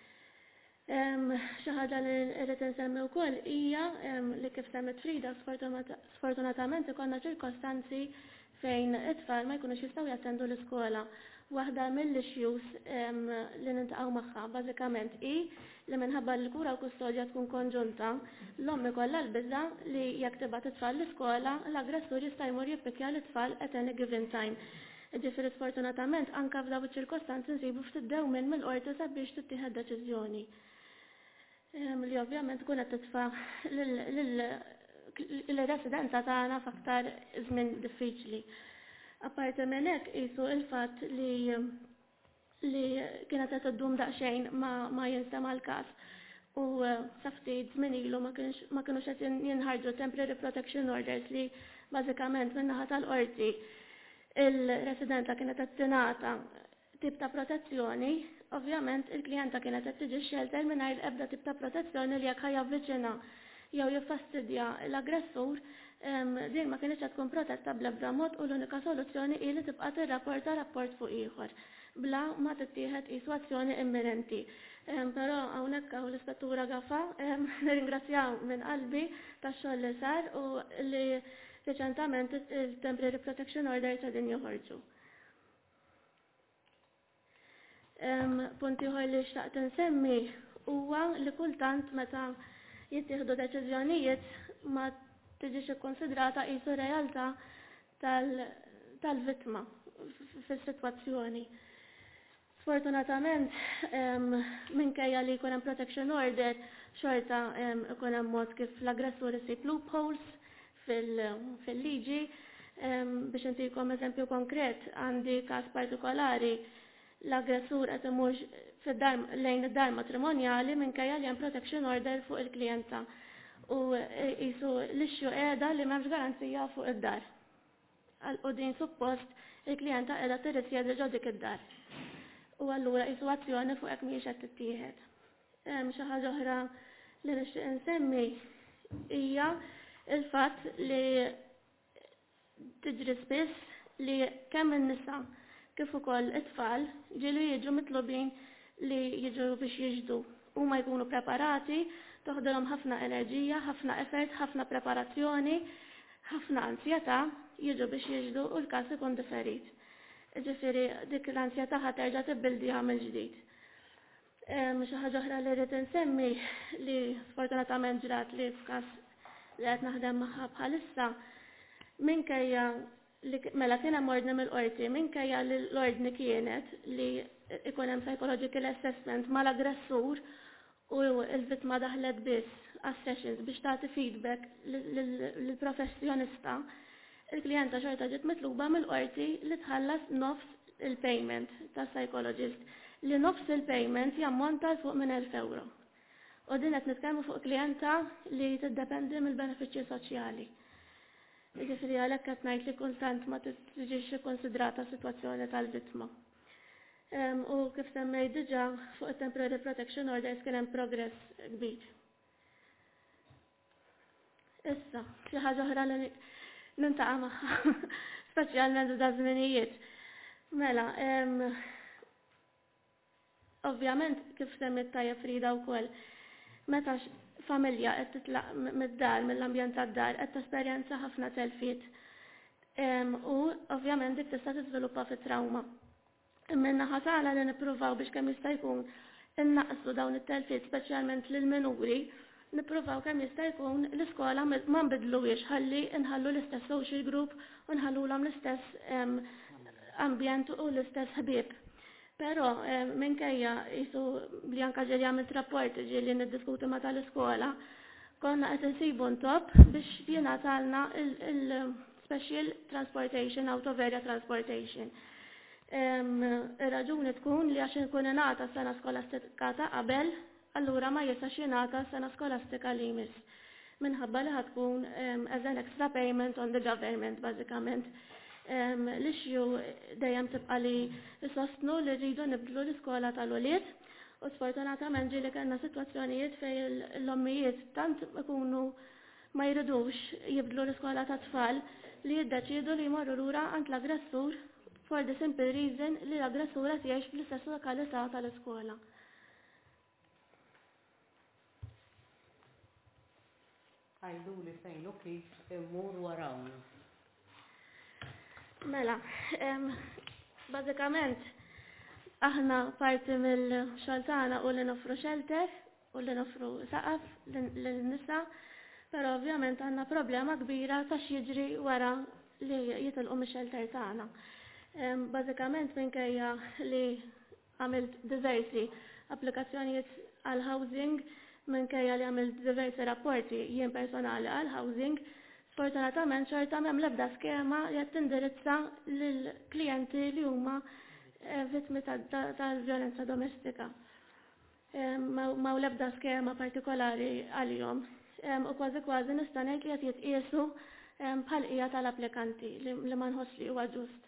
Xi ħaġa li rrid insemmi wkoll hija li kif semmet Frida sfortunatament ikollna ċirkostanzi fejn it-tfal ma jkunux jistgħu jattendu l-iskola. Waħda mill-issues li nintaqgħu magħha bażikament hi li minħabba l-kura u kustodja tkun konġunta, l-omm ikollha l-biża' li jekk tibgħat it-tfal l-iskola, l-aggressur jista' jmur jippikja l-itfal at any given time. Ġifieri sfortunatament anke f'dawn iċ-ċirkostanzi nsibu ftit dewmien mill-qorti sabiex tittieħed deċiżjoni. Li ovvjament tkun qed titfa' l-residenza tagħna f'aktar żmien diffiċli. Apparti minn hekk qisu l-fatt li kienet qed iddum daqsxejn ma jinstema' l-każ. U sa ftit żmien ilu ma kinux qed jinħarġu temporary protection orders li bażikament min-naħa tal-qorti il-residenta kienet qed tingħata tip ta' protezzjoni. Ovvjament il-klijenta kienet qed tiġi shelter mingħajr ebda tip ta' protezzjoni li jekk ħajavviċina jew jiffastidja l-aggressur din ma kienx qed tkun protetta bl-ebda mod u l-unika soluzzjoni hi li tibqa' tirrapporta rapport fuq ieħor bla ma tittieħed azzjoni imminenti. Però hawnhekk hawn l-Ispettura Gaffa nirringrazzjaw minn qalbi tax-xogħol li sar u li reċentament il-Temporary Protection Order ta' din joħorġu. Punt ieħor li xtaqt insemmi huwa li kultant meta jittieħdu deċiżjonijiet ma tiġix ikkonsidrata qisu realtà tal-vittma fis-sitwazzjoni. Sfortunatament, minkejja li jkun hemm protection order, xorta ikun hemm mod kif l-aggressur isib loopholes fil-liġi. Biex intikom eżempju konkret, għandi każ partikolari l-aggressur qed imur lejn id-dar matrimonjali minkejja li hemm protection order fuq il-klijenta u qisu l-ixxu qiegħda li m'hemmx garanzija fuq id-dar. U din suppost il-klijenta qiegħda tirrisjedi ġo dik id-dar. U allura qisu azzjoni fuq hekk mhijiex qed tittieħed. Xi ħaġa oħra li nixtieq insemmi hija il-fatt li tiġri spiss li kemm in-nisa kif ukoll it-tfal ġielu jiġu mitlubin li jiġu biex jiġdu huma jkunu preparati, toħdilhom ħafna enerġija, ħafna effort, ħafna preparazzjoni, ħafna ansjetà jiġu biex jiġdu u l-każ ikun differit. Ġifieri dik l-ansjetà ħaterġa' tibbildiha mill-ġdid. Xi ħaġa oħra li rrid insemmi li sfortunatament ġrat li f'każ li qed naħdem magħha bħalissa minkejja li mela kien hemm ordni mill-qorti minkejja li l-ordni kienet li ikun hemm psychological assessment mal-aggressur u l-vittma daħlet biss għas-sessions biex tagħti feedback lill-professjonista, il-klijenta xorta ġiet mitluba mill-qorti li tħallas nofs il-payment tas-psychologist li nofs il-payment jammonta fuq minn €1,000. U din qed nitkellmu fuq klijenta li tiddependi mill-benefiċċji soċjali. Jiġifieri għalhekk qed ngħid li kultant ma tiġix ikkonsidrata s-sitwazzjoni tal-vittma. U kif semmejt diġà fuq it-Temporary Protection Orders kien hemm progress kbir. Issa, xi ħaġa oħra li nintaqa' magħha, speċjalment f'da żminijiet. Mela, ovvjament kif semmit tajjeb Frida wkoll, meta familja qed titlaq mid-dar, mill-ambjent tad-dar, qed tesperjenza ħafna telfiet. U ovvjament dik tista' tiżviluppa fit-trawma. Minna ħatana li nippruvaw biex kemm jista' jkun innaqsu dawn it-telfiet speċjalment lil minuri, nippruvaw kemm jista' jkun l-iskola ma nbidluhiex ħalli nħallu l-istess social group u nħallulhom l-istess ambjent u l-istess ħbieb. Però minkejja qisu li anke ġieli għamilt rapport ġieli niddiskuti ma' tal-iskola, konna qed insibu ntopp biex jingħatalna il-special transportation out of area transportation. Ir-raġuni tkun li għax inkun ingħata sena skolastika ta' qabel, allura ma jistax jingħata sena skolastika li jmiss. Minħabba li ħatkun as an extra payment on the government bażikament. L-ixju dejjem tibqa' li jsostnu li rridu nibdlu l-iskola tal-ulied u sfortunatament ġieli kellna sitwazzjonijiet fejn l-ommijiet tant ikunu ma jridux jibdlu l-iskola tat-tfal li jiddeċiedu li jmorru lura għand l-aggressur for the simple reason li l-aggressura tgħix fl-istess lokalità tal-iskola. Għajdu li fejn u kif immur warawna. Mela, bażikament aħna parti mill-xogħol tagħna u li nofru shelter u li nofru saqaf lin-nisa, però ovvjament għandna problema kbira ta' x'jiġri wara li jitilqu mix-shelter tagħna. Bażikament minkejja li għamilt diversi applikazzjonijiet għal housing, minkejja li għamilt diversi rapporti jien personali għal housing, sfortunatament xorta m'hemm l-ebda skema li qed tindirizza lill-klijenti li huma vittmi tal-vjolenza domestika. Ma l-ebda skema partikolari għalihom. U kważi nista' ngħid li qed jitqiesu bħal-qija tal-applikanti li ma nħoss li huwa ġust.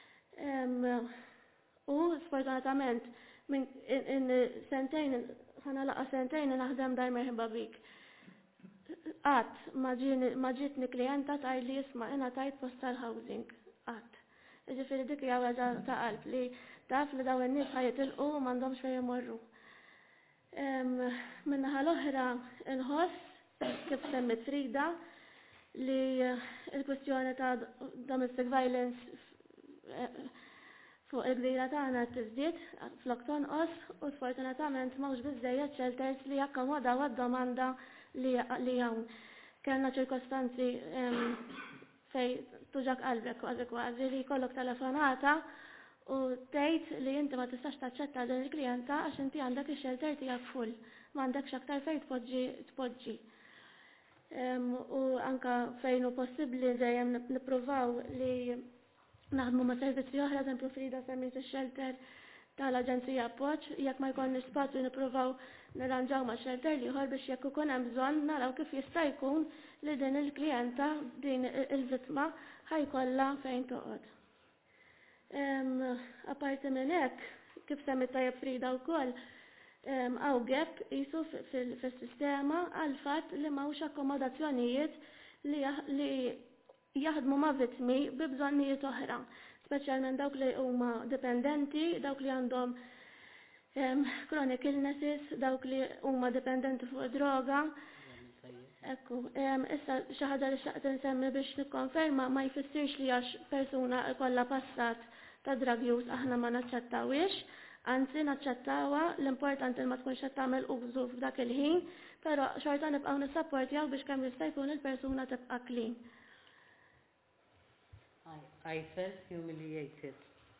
U sfortunatament sentejn naħdem dar merħba bik. qatt ma ġietni klijenta tgħid li isma' ingħatajt postal housing. Qatt. Jiġifieri dik hija ħaġa ta' qalb li taf li dawn in-nies ħajitilqu u m'għandhomx fejn imorru. Min-naħa l-oħra inħoss kif semmit Frida li l-kwestjoni ta' domestic violence fuq il-gdira tagħna tiżdied flok tonqos u sfortunatament m'hawnx biżżejjed shelters li jakkomodaw għad-domanda li hawn. Kellna ċirkostanzi fejn tuġak qalbek kważi li jkollok telefonata u tgħid li inti ma tistax taċċetta din il-klijenta għax inti għandek ix-shelter tiegħek full, m'għandekx aktar fejn tpoġġi. U anka fejn hu possibbli dejjem nippruvaw li naħdmu ma' servizzi oħra, eżempju Frida semmiet ix-shelter tal-Aġenzija Appoġġ, jekk ma jkollniex spazju nippruvaw nirranġaw ma' shelter ieħor biex jekk ikun hemm bżonn naraw kif jista' jkun li din il-klijenta din il-vittma ħajkollha fejn toqgħod. Apparti minn hekk, kif semmit tajjeb Frida wkoll, hawn gap qisu fis-sistema għal fatt li m'hawnx akkomodazzjonijiet li jaħdmu ma' vittmi bi bżonnijiet oħra, speċjalment dawk li huma dipendenti, dawk li għandhom chronic illnesses, dawk li huma dipendenti fuq droga. Ekku, issa xi ħaġa li xtaqt insemmi biex nikkonferma ma jfissirx li għax persuna kollha passat ta' drug use aħna ma naċċettawiex, anzi naċċettawha, l-importanti ma tkunx qed tagħmel użu f'dak il-ħin, però xorta nibqgħu nissapportjaw biex kemm jista' jkun il-persuna tibqa' clean. I felt humiliated.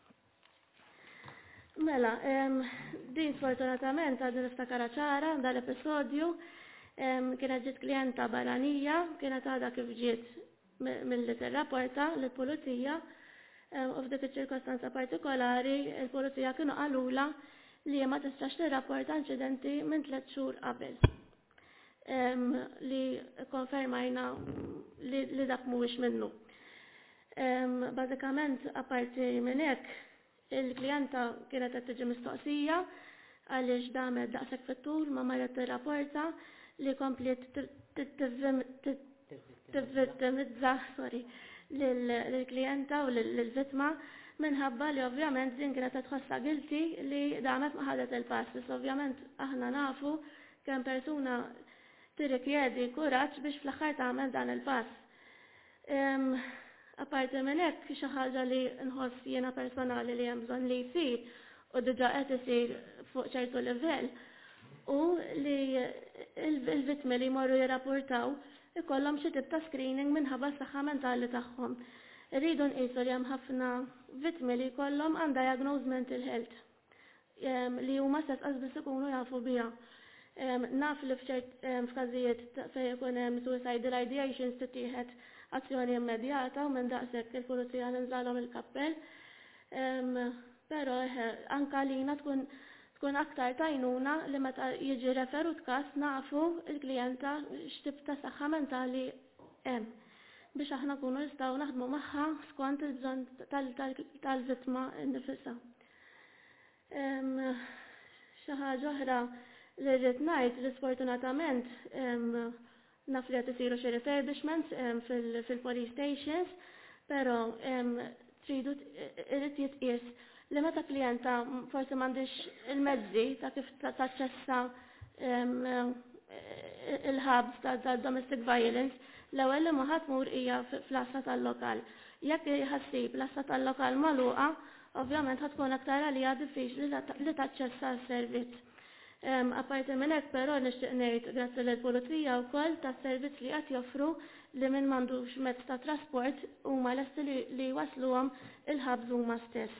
Mela, din sfortunatament għadin niftakara ċara dal-episodju kienet ġiet klijenta barranija, kienet għadha kif ġiet mill-li tirrapporta lill-pulizija u f'dik iċ-ċirkostanza partikolari il-pulizija kienu qalula li ma tistax tirrapporta inċidenti minn 3 xhur qabel. Li konfermajna li dak mhuwiex minnu. Bażikament apparti minn hekk il-klijenta kienet qed tiġi mistoqsija għaliex damet daqshekk fit-tul ma marret tirrapporta li komplet tivvittimizza lill-klijenta u lill-vittma minħabba li ovvjament din kienet qed tħossha guilty li damet ma ħadet il-pass. Ovvjament aħna nafu kemm persuna tirrikjedi kuraġġ biex fl-aħħar tagħmel dan il-pass. Apparti minn hekk xi ħaġa li nħoss jiena personali li hemm bżonn li jsir u diġà qed isir fuq ċertu livell u li l-vittmi li jmorru jirrapportaw ikollhom xi tip ta' screening minħabba s-saħħa mentali tagħhom. Irridu nqisu li hemm ħafna vittmi li jkollhom undiagnosed mental health li huma se biss ikunu jafu biha. Naf li f'każijiet fejn ikun hemm suicidal ideations tittieħed azzjoni immedjata u minn daqshekk il-pulizija ninżalhom il-kappell. Però anke lina tkun aktar tajnuna li meta jiġi referut każ nafu l-klijenta x'tip ta' saħħa mentali hemm biex aħna nkunu nistgħu naħdmu magħha skont il-bżonn tal-vittma nnifisha. Xi ħaġa oħra li rrid ngħid li sfortunatament naf li qed isiru xi refurbishments fil-police stations, però tridu irid jitqies li meta klijenta forsi m'għandix il-mezzi ta' kif taċċessa il-ħabs ta' domestic violence, l-ewwel li ma ħatmur hija fl-assa tal-lokal. Jekk ħassib l-assa tal-lokal magħluqa, ovvjament ħatkun aktar għalija diffiċli li taċċessa s-servizz. Apparti minn hekk però nixtieq ngħid grazzi lill-pulizija wkoll tas-servizz li qed joffru li min m'għandux mezz ta' trasport huma lesti li jwassluhom il-ħabs huma stess.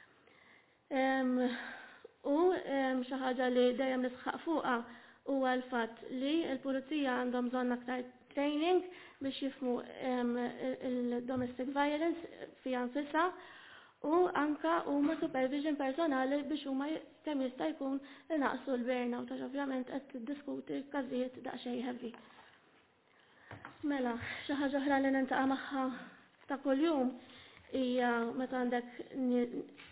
U xi ħaġa li dejjem nisħaq fuqha huwa l-fatt li l-pulizija għandhom bżonn aktar training biex jifhmu il-domestic violence fiha nfisha u anka huma supervision personali biex huma kemm jista' jkun inaqsu l-burnout għax ovvjament qed tiddiskuti każijiet daqsxejn heavy. Mela, xi ħaġa oħra li nintaqa' magħha ta' kuljum hija meta għandek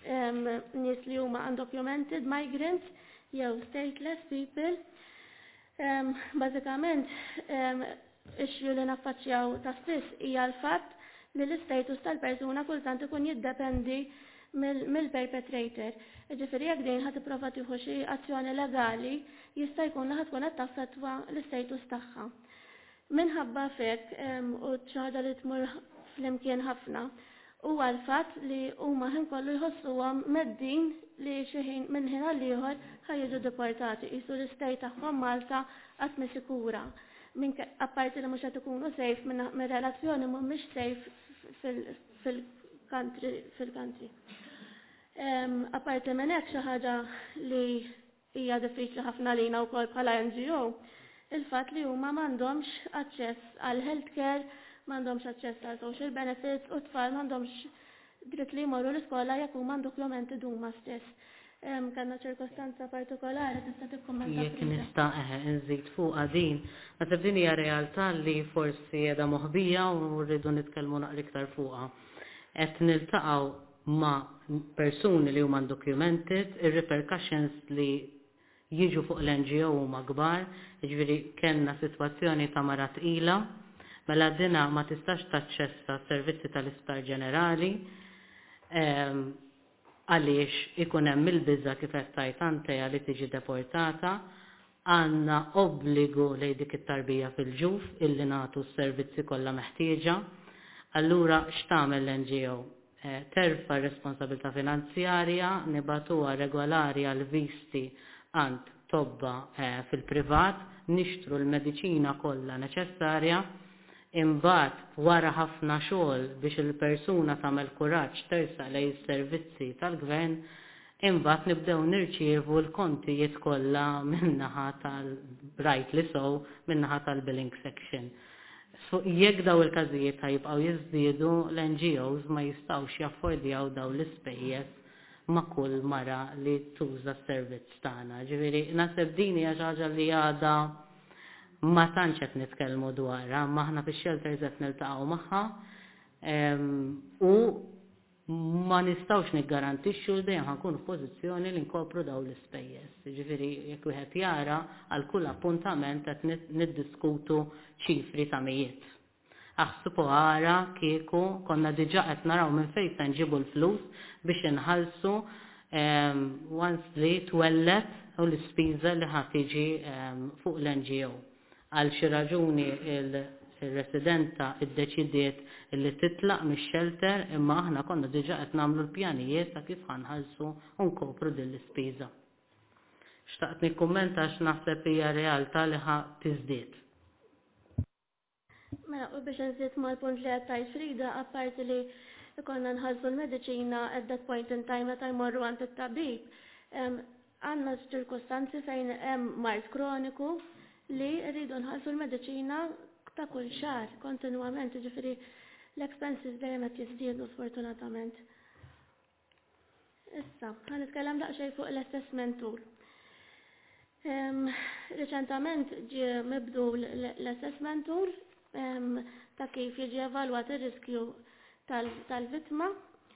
nies li huma undocumented migrants jew stateless people Bażikament, issue li naffaċċjaw ta' spiss hija l-fatt li l-istatus tal-persuna kultant ikun jiddependi mill-perpetrator. Ġifieri jekk din ħadd tipprova tieħu xi azzjoni legali jista' jkun li ħadd tkun qed taffettwa l-istatus tagħha. Minħabba fek u ċaħda li tmur flimkien ħafna huwa l-fatt li huma ħin kollu jħossuhom meddin li xi ħin minn ħin għal ieħor ħajjiġu deportati qisu l-istate tagħhom Malta qatt mhi sikura. Apparti li mhux qed ikunu safe minn relazzjoni mhumiex safe fil-country. Apparti minn hekk xi ħaġa li hija diffiċli ħafna lina wkoll bħala NGO, il-fatt li huma m'għandhomx aċċess għal healthcare, m'għandhomx aċċess għal social benefits u t-tfal m'għandhomx dritt li jmorru l-iskola jekk huma dokumenti huma stess. Kanna ċirkostanza partikolari tista' tikkummenta. Jekk nista' nżid fuqha din, naħseb din hija realtà li forsi qiegħda moħbija u rridu nitkellmu naqra iktar fuqha. Qed niltaqgħu ma' persuni li huma undocumented, ir-repercussions li jiġu fuq l-NGO huma kbar, jiġifieri kellna sitwazzjoni ta' mara tqila, mela dina ma tistax taċċessa s-servizzi tal-Isptar Ġenerali għaliex ikun hemm il-biża kif qed tajt Anteja li tiġi deportata, għandna obbligu lejn dik it-tarbija fil-ġuf illi nagħtu s-servizzi kollha meħtieġa. Allura x'tagħmel l-NGO? Terfa' responsabilità finanzjarja, nibatuha regolari għal visti għand tobba fil-privat, nixtru l-mediċina kollha neċessarja, imbagħad wara ħafna xogħol biex il-persuna tagħmel kuraġġ tersaq lejn is-servizzi tal-gvern, imbagħad nibdew nirċievu l-kontijiet kollha min-naħa tal-right li sow min-naħa tal-billing section. Jekk daw il-każijiet jibqgħu jiżdiedu, l-NGOs ma jistgħux jaffordjaw daw l-ispejjeż ma' kull mara li tuża s-servizz tagħna. Ġifieri naħseb din hija xi ħaġa li għadha ma tantx qed nitkellmu dwarha, ma aħna fix-shelters qed niltaqgħu magħha u ma nistgħux niggarantixxu dejjem ħankunu f'pożizzjoni li nkopru daw l-ispejjeż. Jiġifieri jekk wieħed jara għal kull appuntament qed niddiskutu ċifri ta' mijiet. Aħsibu ara kieku konna diġà qed naraw minn fejn se nġibu l-flus biex inħallsu once li twellet u l-ispiża li ħadd tiġi fuq l-NGO. Għal xi raġuni il-residenta iddeċidiet li titlaq mix-shelter imma aħna konna diġà qed nagħmlu l-pjanijiet ta' kif ħanħallsu u nkopru din l-ispiża. Xtaqt nikkummenta għax naħseb hija realtà li ħa tiżdied. Mela, u biex nżid mal-punt li qed tajt Frida, apparti li konna nħallsu l-mediċina at that point in time meta jmorru għand it-tabib, għandna ċirkostanzi fejn hemm mart kroniku li rridu nħallsu l-mediċina ta' kull xahar kontinwament, ġifieri l-expenses dejjem qed jiżdiedu sfortunatament. Issa, ħa nitkellem daqsxejn fuq l-assessment tool. Riċentament ġie mibdu l-assessment tool ta' kif jiġi evalwat ir-riskju tal-vittma.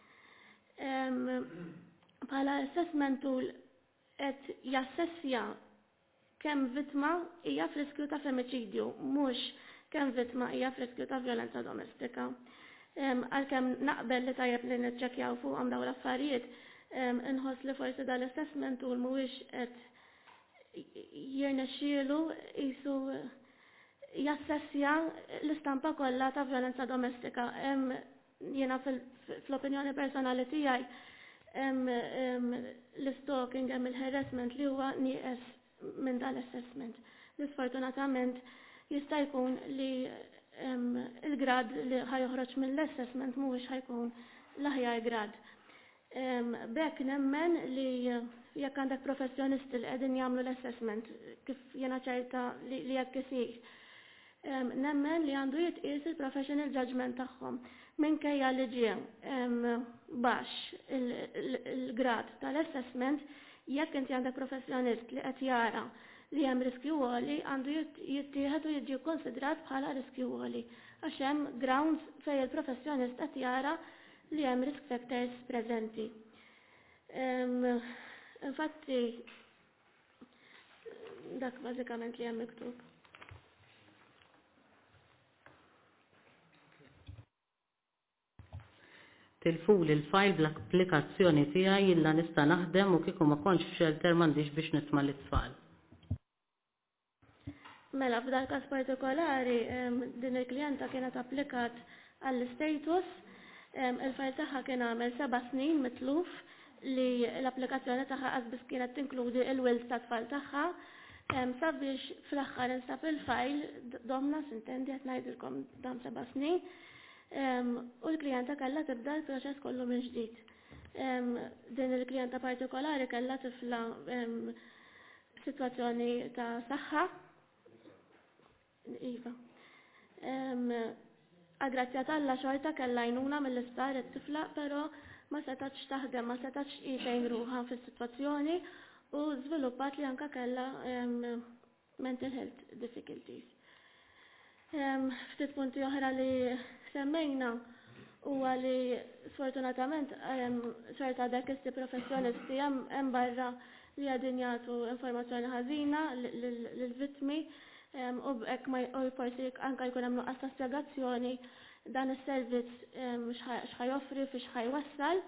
Bħala assessment tool qed jassessja kemm vittma hija f'riskju ta' femiċidju, mhux kemm vittma hija f'riskju ta' vjolenza domestika. Għalkemm naqbel li tajjeb li niċċekkjaw fuqhom dawn l-affarijiet, inħoss li forsi dal-assessment tool mhuwiex qed jirnexxielu qisu jassessja l-istampa kollha ta' vjolenza domestika. Jiena fl-opinjoni personali tiegħi l-stalking hemm il-harassment li huwa nieqes minn dal-assessment. Sfortunatament jista' jkun li il-grad li ħajoħroġ mill-assessment mhuwiex ħajkun l-aħjar grad. Bekk nemmen li jekk għandek professjonisti li qegħdin jagħmlu l-assessment kif jiena ċerta li jekk isir, nemmen li għandu jitqies il-professional judgment tagħhom minkejja li ġie baxx il-grad tal-assessment. Jekk inti għandek professjonist li qed jara li hemm riskju għoli, għandu jittieħed u jiġi konsidrat bħala riskju għoli. Għax hemm grounds fejn il-professjonist qed jara li hemm risk factors preżenti. Infatti dak bażikament li hemm miktub. Tilfuli il-fajl bl-applikazzjoni tiegħi illa nista' naħdem u kieku ma kontx f'shelter m'għandix biex nitma' l-itfal. Mela, f'dal każ partikolari, din il-klijenta kienet applikat għall-status, il-fajl tagħha kien għamel 7 snin mitluf li l-applikazzjoni tagħha qasbis kienet tinkludi il-wills tat-tfal tagħha, sabiex fl-aħħar instab il-fajl domna sintendi qed ngħidilkom dan 7 snin, u l-klijenta kellha tibda l-proċess kollu minn ġdid. Din il-klijenta partikolari kellha tifla sitwazzjoni ta' saħħa. Iva. Aggrazzjat Alla xorta kellha għajnuna mill-isptar it-tifla, però ma setax taħdem, ma setax jitejn ruħha fis-sitwazzjoni u żviluppat li anke kellha mental health difficulties. Ftit punti oħra li semmejna huwa li sfortunatament ċerta dekisti professjonisti hemm barra li qegħdin jagħtu informazzjoni ħażina lill-vittmi u forsi anke jkun hemm nuqqas ta' spjegazzjoni dan is-servizz x'ħajoffri fi x'ħajwassal.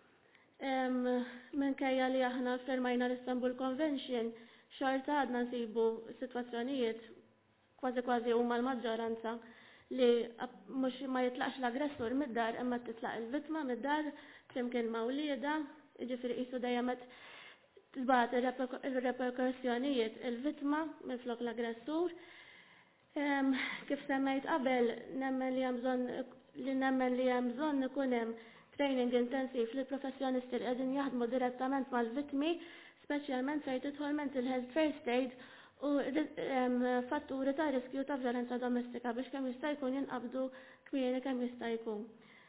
Minkejja li aħna firmajna l-Istanbul Convention xorta għadna nsibu sitwazzjonijiet kważi huma l-maġġoranza li mhux ma jitlaqx l-aggressur mid-dar imma titlaq il-vittma mid-dar flimkien mawlieda, jiġifieri qisu dejjem qed tbagħat ir-reperkussjonijiet il-vittma minflok l-aggressur. Kif semmejt qabel, nemmen li hemm bżonn ikun hemm training intensiv li professjonisti li qegħdin jaħdmu direttament mal-vittmi, speċjalment fejn tidħol mental health first aid u fatturi ta' riskju ta' violenza domestika biex kemm jista' jkun jinqabdu kmieni kemm jista' jkun.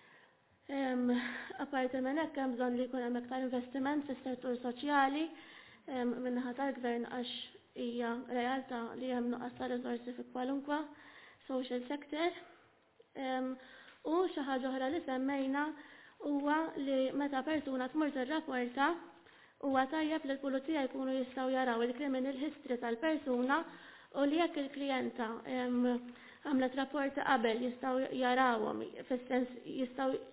Apparti minn hekk hemm bżonn li jkun hemm iktar investiment fis-settur soċjali min-naħa tal-gvern għax hija realtà li hemm nuqqas ta' riżorsi fi kwalunkwa social sector. U xi ħaġa oħra li semmejna huwa li meta persuna tmur tirrapporta huwa tajjeb li l-pulizija jkunu jistgħu jaraw il-criminal history tal-persuna u li jekk il-klijenta għamlet rapporti qabel jistgħu jarawhom fis-sens jistgħu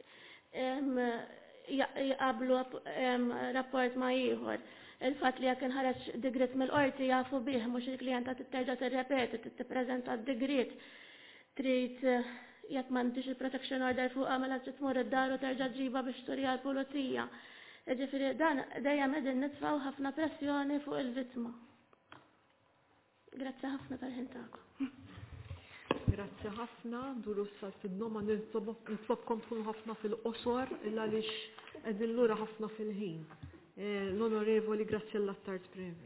jqablu rapport ma' ieħor. Il-fatt li jekk inħareġ digrit mill-qorti jafu bih mhux il-klijenta titterġa' tirrepeti, tippreżenta d-digrit. Trid jekk m'għandix il-protection order fuqha mela trid tmur id-dar u terġa' ġiba biex turija l-pulizija. Ġifieri dan dejjem qegħdin nitfgħu ħafna pressjoni fuq il-vittma. Grazzi ħafna tal-ħin tagħkom. Grazzi ħafna, duru sal-fid-noma nitlobkom tkunu ħafna fil-qosor illa għaliex qegħdin lura ħafna fil-ħin. L-Onorevoli Grazzella Tard Premi.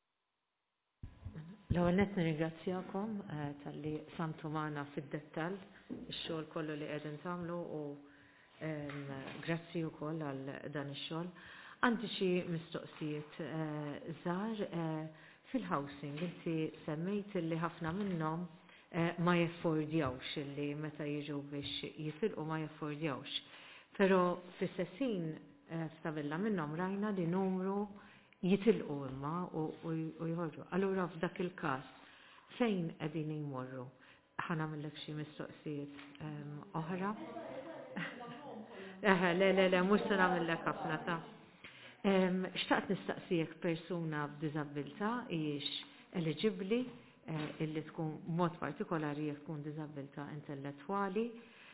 L-ewwel nett nirringrazzjakom talli samtu magħna fid-dettall ix-xogħol kollu li qegħdin tagħmlu u grazzi wkoll għal dan ix-xogħol. Għandi xi mistoqsijiet żgħar fil-housing inti semmejt li ħafna minnhom ma jaffordjawx illi meta jiġu biex jitilqu ma jaffordjawx. Però fis-sessin f'tabella minnhom rajna li numru jitilqu imma u jħorġu. Allura f'dak il-każ fejn qegħdin jmorru? Ħanamillek xi mistoqsijiet oħra. Le, mhux se nagħmellek ħafna ta'. Xtaqt nistaqsijek persuna b'diżabilità hijiex eligibbli illi tkun mod partikolari jekk tkun diżabilità intellettwali.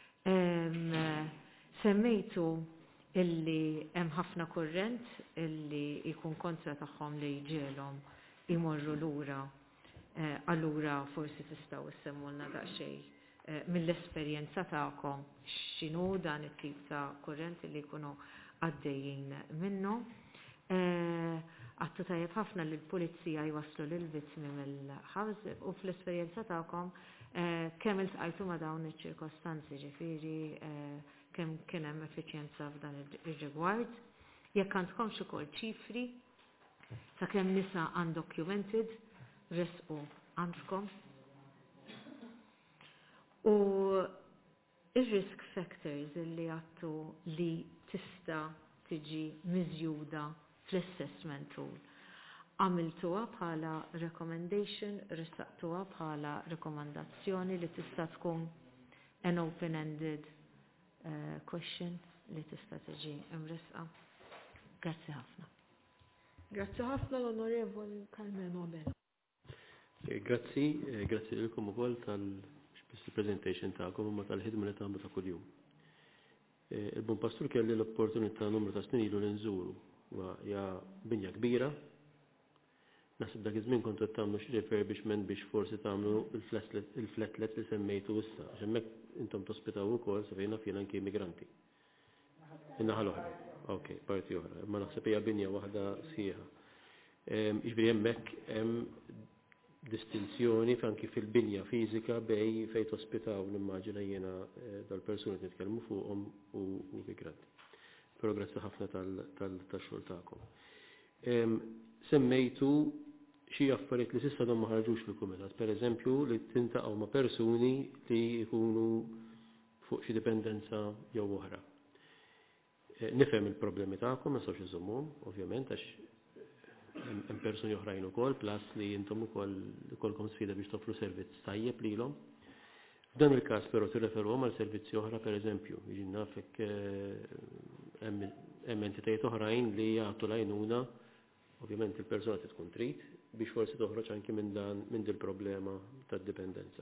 Semmejtu illi hemm ħafna kurrent illi jkun kontra tagħhom li jġielhom imorru lura. Allura forsi tistgħu issemmulna daqsxejn mill-esperjenza tagħkom x'inhu dan it-tip ta' kurrent li jkunu għaddejjin minnu. Għattu tajjeb ħafna li l-pulizija jwasslu lill-vittmi mill-ħabs u fl-esperjenza tagħkom kemm iltqajtu ma' dawn iċ-ċirkostanzi, ġifieri kemm kien hemm effiċjenza f'dan ir-rigward. Jekk għandkomx ukoll ċifri ta' kemm nisa undocumented resqu għandkom. U ir-risk factors li għattu li tista' tiġi miżjuda fl-assessment tool. għamiltuha bħala recommendation, ressaqtuha bħala rekomandazzjoni li tista' tkun an open-ended question li tista' tiġi imresqa. Grazzi ħafna. Grazzi ħafna l-Onorevoli Carmen Obel. Grazzi lilkom ukoll tal-presentation tagħkom imma tal-ħidma li tagħmlu ta' kuljum. Il-Bun Pastur kelli l-opportunità numru ta' snin ilu li nżuru hija binja kbira. Naħseb dak iż-żmien kontu qed tagħmlu xi refurbishment biex forsi tagħmlu il-flatlet li semmejtu issa, għax hemmhekk intom tospitaw ukoll sa fejn naf jien anke immigranti. In-naħa l-oħra. Okay, parti oħra. Ma naħseb hija binja waħda sħiħa. Jiġifieri hemmhekk hemm distinzjoni anki fil-binja fiżika bej fejn tospitaw nimmaġina jiena dal-persuni li nitkellmu fuqhom u immigranti. Però grazzi ħafna tal-xogħol tagħkom. Semmejtu xi affarijiet li s'issa ma ħarġux fil-kumitat, pereżempju li tintaqgħu ma' persuni li jkunu fuq xi dipendenza jew oħra. Nifhem il-problemi tagħkom, ma sawx iżommhom, ovvjament, għax hemm persuni oħrajn ukoll, plus li intom ukoll ikolkom sfida biex toffru servizz tajjeb lilhom. F'dan il-każ però tirreferuhom għal servizzi oħra pereżempju, jiġi naf hekk hemm entitajiet oħrajn li jagħtu l-għajnuna, ovvjament il-persuna tkun trid biex forsi toħroġ anke minn din il-problema tad-dipendenza.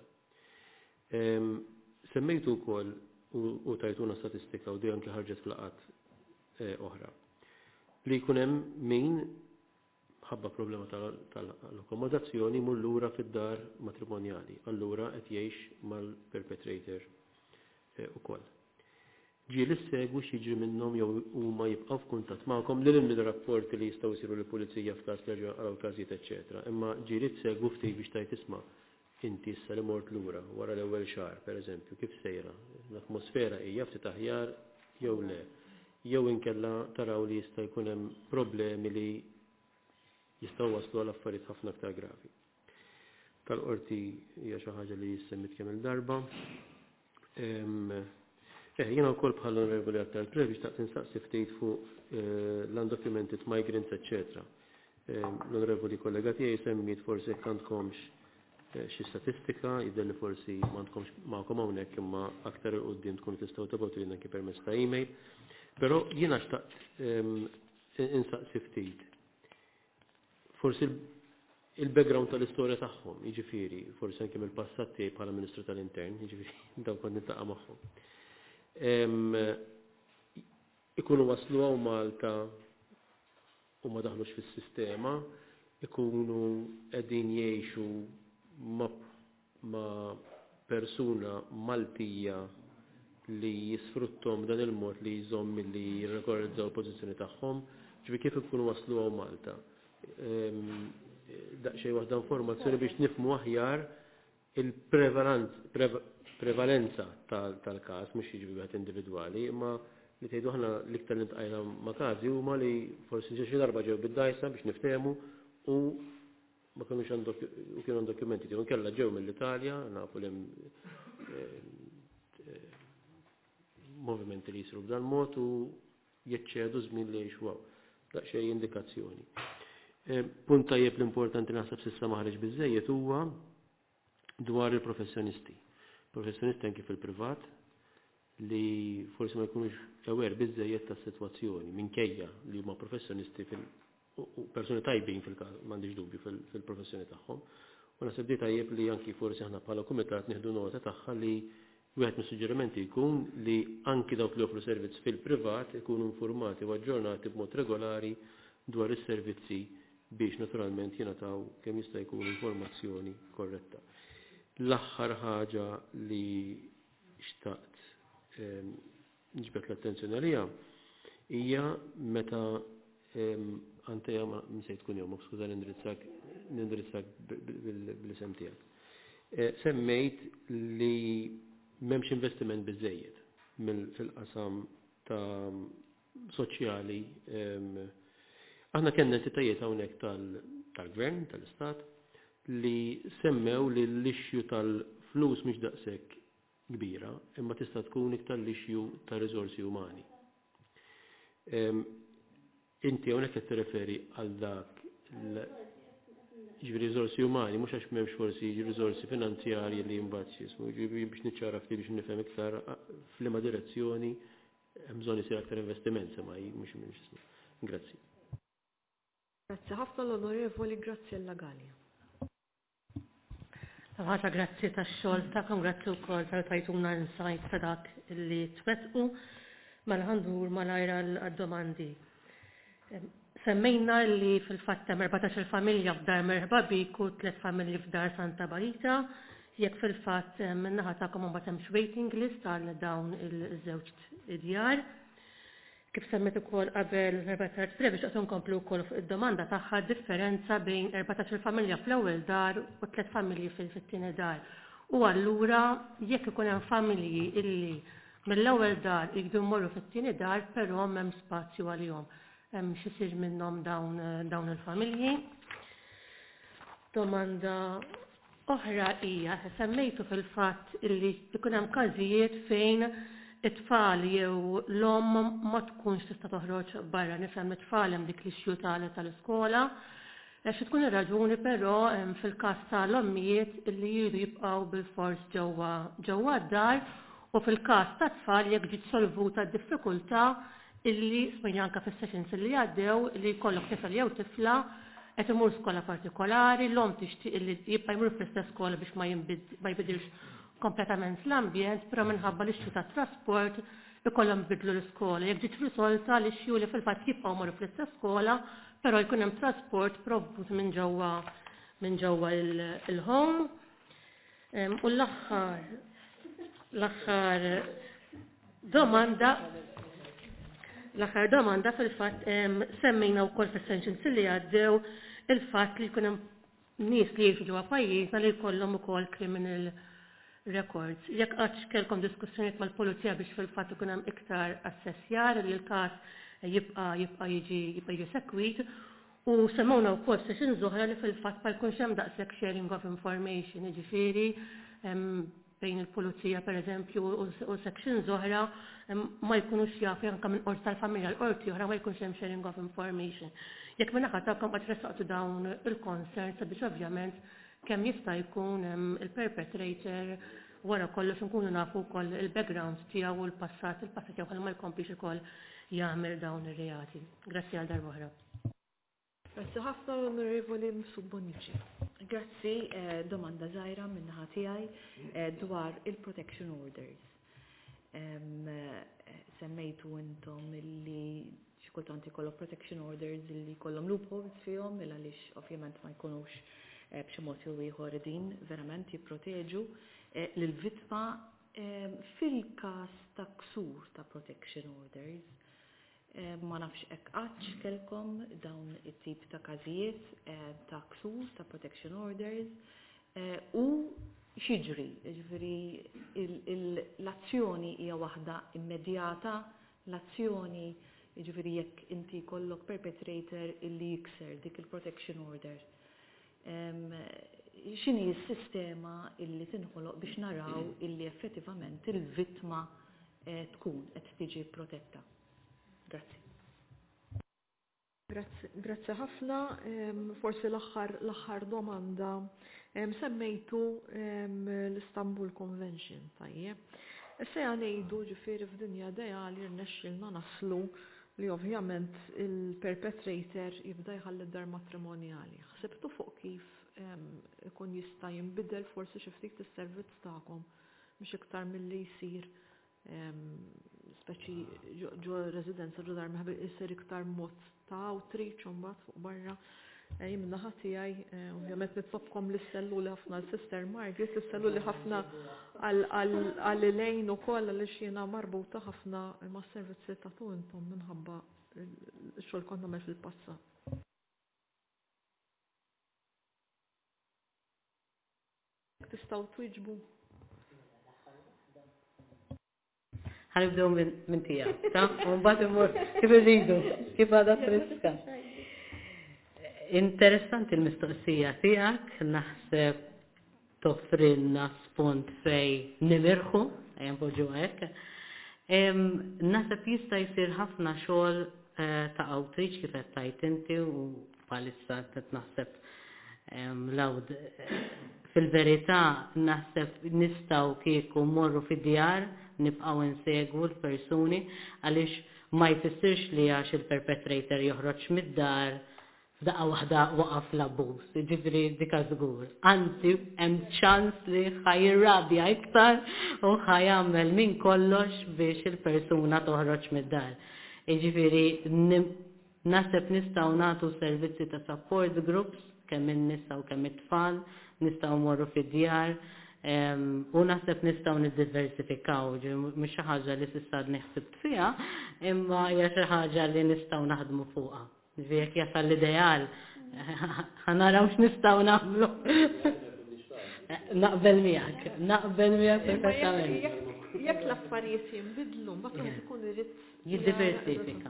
Semmejtu wkoll u tajtuna statistika u di anke ħarġet fl-laqgħat oħra. Li jkun hemm min ħabba problema tal-akkomodazzjoni mur lura fid-dar matrimonjali, allura qed jgħix mal-perpetrator ukoll. Ġieli segwu x'jiġri minnhom jew huma jibqgħu f'kuntatt magħkom lil mir-rapporti li jistgħu jsiru lill-pulizija f'każ li għal każijiet eċċetera. Imma ġieli segwu ftit biex tajt isma' inti issa li mort lura wara l-ewwel xahar pereżempju kif sejra, l-atmosfera hija ftit aħjar jew le, jew inkella taraw li jista' jkun hemm problemi li jistgħu waslu għal affarijiet ħafna aktar gravi. Tal-qorti hija xi ħaġa li jissemmit kemm il-darba. Jiena wkoll bħal onorevoli aktar biex taqt insaqsi ftit fuq l-undocumented migrants, etc. L-onorevoli kollega tiegħi semmit forsi jekk għandkomx xi statistika, jidher li forsi m'għandkomx magħkom hawnhekk imma aktar il quddiem tkunu tistgħu tibgħu lilna anke permezz ta' email. Però jiena xtaqt insaqsi ftit. Forsi il-background tal-istorja tagħhom, jiġifieri, forsi anke mill-passat tiegħi bħala Ministru tal-Intern, jiġifieri dawn kont niltaqa' magħhom. Ikunu waslu għaw Malta u ma daħlux fis-sistema, ikunu qegħdin jgħixu ma' persuna Maltija li jisfruttom dan il-mod li jżomm milli jirrekordizzaw il-pożizzjoni tagħhom, ġifieri kif ikunu waslu għaw Malta. Daqsxejn waħda informazzjoni biex nifhmu aħjar il-prevalenza tal-każ mhux jiġi wieħed individwali, imma li tgħidu aħna l-iktar nitqajna ma' każi huma li forsi xi darba ġew bid-dajsa biex niftehmu u ma kinux u kienu dokumenti tiegħu nkella ġew mill-Italja, nafu li movimenti li jisru b'dan mod u jeċċedu żmien li jgħixu għaw. Daqsxejn indikazzjoni. Punt tajjeb l-importanti naħseb s'issa ma ħareġ biżżejjed huwa dwar il-professjonisti. Professjonisti anke fil-privat li forsi ma jkunux aware biżżejjed tas-sitwazzjoni minkejja li huma professjonisti u persuni tajbin fil-każ m'għandix dubju fil-professjoni tagħhom. U naħseb di tajjeb li anke forsi aħna bħala kumitat nieħdu nota tagħha li wieħed mis-suġġerimenti jkun li anke dawk li joffru servizz fil-privat ikunu informati u aġġornati b'mod regolari dwar is-servizzi biex naturalment jingħataw kemm jista' jkun informazzjoni korretta. L-aħħar ħaġa li xtaqt ġbet l-attenzjoni għalija hija meta għantejja msejt tkun jom, skuża nindirizzak bil-isem tiegħek. Semmejt li m'hemmx investiment biżżejjed fil-qasam ta' soċjali. Aħna kellna entitajiet hawnhekk tal-gvern, tal-istat, li semmew li l-ixju tal-flus mhix daqshekk kbira, imma tista' tkun iktar l-ixju ta' riżorsi umani. Inti hawnhekk qed tirreferi għal dak ġifieri riżorsi umani, mhux għax m'hemmx forsi riżorsi finanzjarji li mbagħad jismu, ġifieri biex niċċara ftit biex nifhem iktar f'liema direzzjoni hemm bżonn isir aktar investiment sema mhux minn x'ismu. Grazzi. Grazzi ħafna l-Onorevoli Graziella Gallia. Ħaġa grazzi tax-xogħol tagħkom, grazzi wkoll tal-tajtuna insight ta' dak li twettqu mal-ħandur mal-ajra għad-domandi. Semmejna li fil-fatt hemm 14 familja f'dar Merħba Biku, 3 familji f'dar Santa Barita, jekk fil-fatt min-naħa tagħkom mbagħad hemmx waiting list għal dawn il-żewġ djar. Kif semmet ukoll qabel Rebecca Trevi x'qed inkomplu wkoll fuq id-domanda tagħha differenza bejn 14 familja fl-ewwel dar u 3 familji fil-tieni dar. U allura jekk ikun hemm familji illi mill-ewwel dar jqdu mmorru fit-tieni dar però m'hemm spazju għalihom. Hemm x'isir minnhom dawn il-familji. Domanda oħra hija semmejtu fil-fatt illi ikun hemm każijiet fejn it-tfal jew l-om ma tkunx tista' toħroġ barra nifhem it-tfal hemm dik l-ixju tal-iskola. Xi tkun ir-raġuni però fil-każ tal-ommijiet illi jridu jibqgħu bil-fors ġewwa d-dar u fil-każ tat-tfal jekk ġiet solvuta d-diffikultà illi smajna anke fis-sessions illi għaddew li jkollok tifel jew tifla qed imur skola partikolari, l-om tixtieq illi jibqa' jmur fl-istess skola biex ma jbidilx kompletament l-ambjent, però minħabba l-ixju ta' trasport ikollhom bidlu l-iskola. Jekk ġiet risolta l-ixju li fil-fatt jibqgħu jmorru fl-istess skola, però jkun hemm trasport provvut minn ġewwa il-home. U l-aħħar domanda fil-fatt semmejna wkoll fis-sessions li għaddew il-fatt li jkun hemm nies li jgħixu ġewwa pajjiżna li jkollhom ukoll criminal records. Jekk għadx kellkom diskussjonijiet mal-pulizija biex fil-fatt ikun hemm iktar assessjar li l-każ jibqa' jiġi sekwit u semmewna wkoll sessions oħra li fil-fatt ma jkunx hemm daqshekk sharing of information, jiġifieri bejn il-pulizija pereżempju u sections oħra ma jkunux jafu anke minn qorti tal-familja l-qorti oħra ma jkunx hemm sharing of information. Jekk minn naħa tagħkom qed tressaqtu dawn il-concerns sabiex ovvjament kemm jista' jkun il-perpetrator wara kollox nkunu nafu wkoll il-background tiegħu u l-passat jew ma jkomplix ukoll jagħmel dawn ir-reati. Grazzi għal darba oħra. Grazzi ħafna l-Onorevoli Subbonici. Grazzi, domanda żgħira min-naħa tiegħi dwar il-protection orders. Semmejtu intom illi xi kultant ikollhom protection orders illi jkollhom loopholes fihom il għaliex ovvjament ma jkunux b'xi mod jew ieħor din verament jipproteġu lill-vittma fil-każ ta' ksur ta' protection orders. Ma nafx hekk qatt kellkom dawn it-tip ta' każijiet ta' ksur ta' protection orders u xiġri, jiġifieri l-azzjoni hija waħda immedjata, l-azzjoni jiġifieri jekk inti jkollok perpetrator illi jikser dik il-protection order. X'inhi s-sistema illi tinħoloq biex naraw illi effettivament il-vittma tkun qed tiġi protetta. Grazzi. Grazzi ħafna. Forsi l-aħħar domanda semmejtu l-Istanbul Convention tajjeb. Issa ngħidu ġifieri f'dinja ideali rnexxilna naslu li ovvjament il-perpetrator jibda jħalli d-dar matrimonjali. Ħsibtu fuq kif ikun jista' jinbidel forsi xi ftit is-servizz tagħkom biex iktar milli jsir speċi ġo residenza ġo dar meħbi jsir iktar mod ta' outreach mbagħad fuq barra. Jien naħa tiegħi ovvjament nitlobkom li stellu li ħafna l-Sister Margaret, li stellu li ħafna għal-lejn ukoll għaliex jiena marbuta ħafna mas-servizzi tagħtu intom minħabba x-xogħol kont nagħmel fil-passat. Tistgħu twieġbu? Ħanibdew minn tiegħek, ta' u mbagħad imur kif irridu, kif għadha friska. Interessanti l-mistoqsija tiegħek, naħseb toffrilna spunt fej nimirħu, poġġu hekk. Naħseb jista' jsir ħafna xogħol ta' outreach kif qed tajt inti u bħalissa qed naħseb Lawd fil-verità naħseb nistgħu kieku morru fid-djar nibqgħu insegwu l-persuni għaliex ma jfissirx li għax il-perpetrator joħroġ mid-dar f'daqqa waħda waqaf l-abbuż, ġifri dika żgur. Anzi, hemm ċans li ħajirrabja iktar u ħajamel minn kollox biex il-persuna toħroġ mid-dar. Ġifiri, naħseb nistgħu nagħtu servizzi ta' support groups kemm in-nisa u kemm it-tfal, nistgħu morru fid-djar, u naħseb nistgħu niddiversifikaw, mhux xi ħaġa li s'issa neħsibt fiha, imma hija xi ħaġa li nistgħu naħdmu fuqha. Vijek jasal l-ideal, ħanaraw x'nistgħu nagħmlu. Naqbel miegħek perfettament. Jekk l-affarijiet jinbidlu, mbagħad ikun irid jiddiversifika.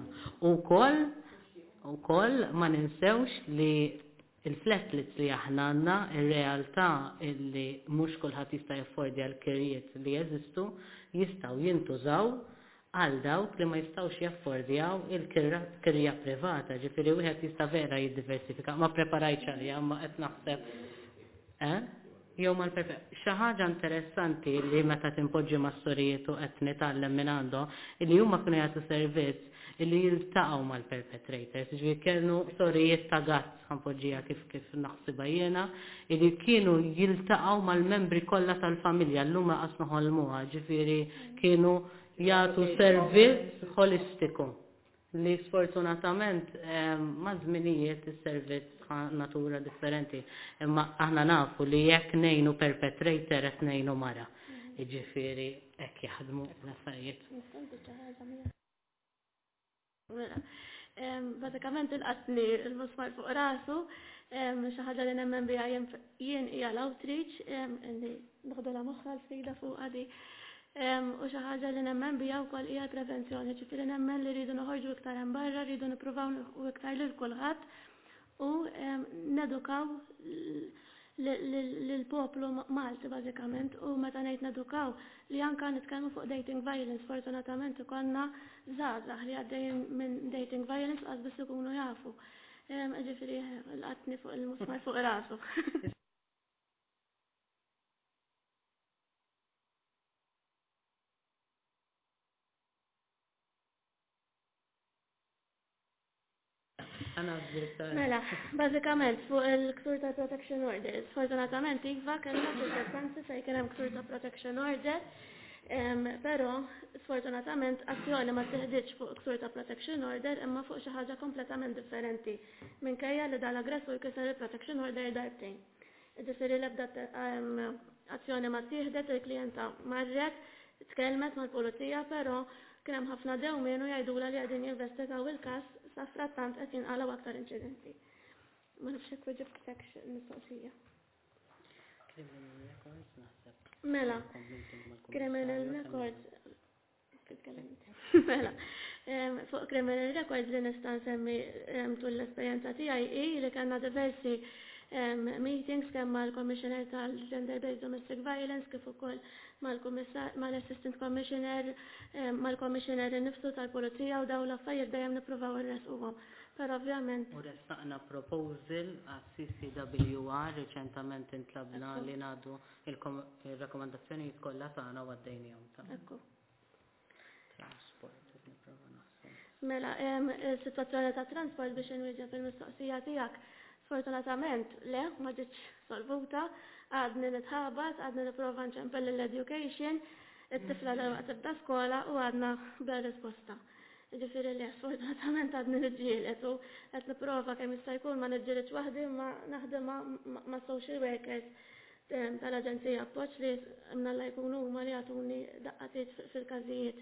Ukoll ma ninsewx li il-flatlets li aħna għandna ir-realtà li mhux kulħadd jista' jaffordja l-kirjiet li jeżistu jistgħu jintużaw għal dawk li ma jistgħux jaffordjaw il-kirja privata, ġifieri wieħed jista' vera jiddiversifika. Ma preparajtx għalija, ma qed naħseb jew xi ħaġa interessanti li meta timpoġġi ma' storijiet u qed nitgħallem minn għandhom li huma kienu jagħtu servizz li jiltaqgħu mal-perpetrators, ġifieri kienu storijiet ta' gazz ħanpoġġija kif naħsibha jiena, li kienu jiltaqgħu mal-membri kollha tal-familja llum laqas noħolmuha, ġifieri kienu jagħtu servizz holistiku li sfortunatament ma' żminijiet is-servizz natura differenti, imma aħna nafu li jekk ngħinu perpetrator qed ngħinu mara. Jiġifieri hekk jaħdmu l-affarijiet. Bażikament il-qatli l-musmar fuq rasu, xi ħaġa li nemmen biha jien hija l-outreach li noħdolha moħħa l-sfida fuq għadi. U xi ħaġa li nemmen biha wkoll hija prevenzjoni, ġifieri nemmen li rridu noħorġu iktar hemm barra, rridu nippruvaw u iktar lil kulħadd u nedukaw lill-poplu Malti bażikament u meta ngħid nedukaw li anke nitkellmu fuq dating violence, fortunatament ikollna żgħażagħ li għaddejjin minn dating violence qas biss ikunu jafu. Ġifieri l-qatni fuq il-musmar fuq rasu. Mela, bażikament fuq il-ksur ta' protection order. Sfortunatament iva kellna ċirkostanzi fejn kien hemm ksur ta' protection order, però sfortunatament azzjoni ma teħdiġ fuq ksur ta' protection order imma fuq xi ħaġa kompletament differenti. Minkejja li dal-aggressur kiser il-protection order darbtejn. Ġifieri l-ebda azzjoni ma tieħdet, il-klijenta marret, tkellmet mal-pulizija, però kien hemm ħafna dewmien u jgħidula li qegħdin jinvestigaw il-każ sa frattant qed jinqalgħu aktar inċidenti. Ma nafx hekk weġib protection mistoqsija. Mela, criminal records. Mela, fuq criminal records li nista' nsemmi tul l-esperjenza tiegħi hi li kellna diversi meetings kemm mal-Commissioner tal-Gender Based Domestic Violence kif ukoll mal-Assistant Commissioner, mal-Commissioner innifsu tal-Pulizija u dawn l-affarijiet dejjem nippruvaw irresquhom. Però ovvjament. U ressaqna proposal għas-CCWR riċentament intlabna li ngħadu il-rakkomandazzjonijiet kollha tagħna u għaddejnihom ta'. Ekku. Transport nipprova naħseb. Mela, is-sitwazzjoni ta' transport biex inwieġeb il-mistoqsija tiegħek. Sfortunatament, le, ma ġietx solvuta, għadni nitħabat, għadni nipprova nċempel l-education, it-tifla l-waqt tibda skola u għadna bla risposta. Ġifieri li sfortunatament għadni nġielet u qed nipprova kemm jista' jkun ma niġġielitx waħdi ma naħdem ma' social workers tal-Aġenzija Appoġġ li mnalla jkunu huma li jagħtuni daqqatiet fil-każijiet.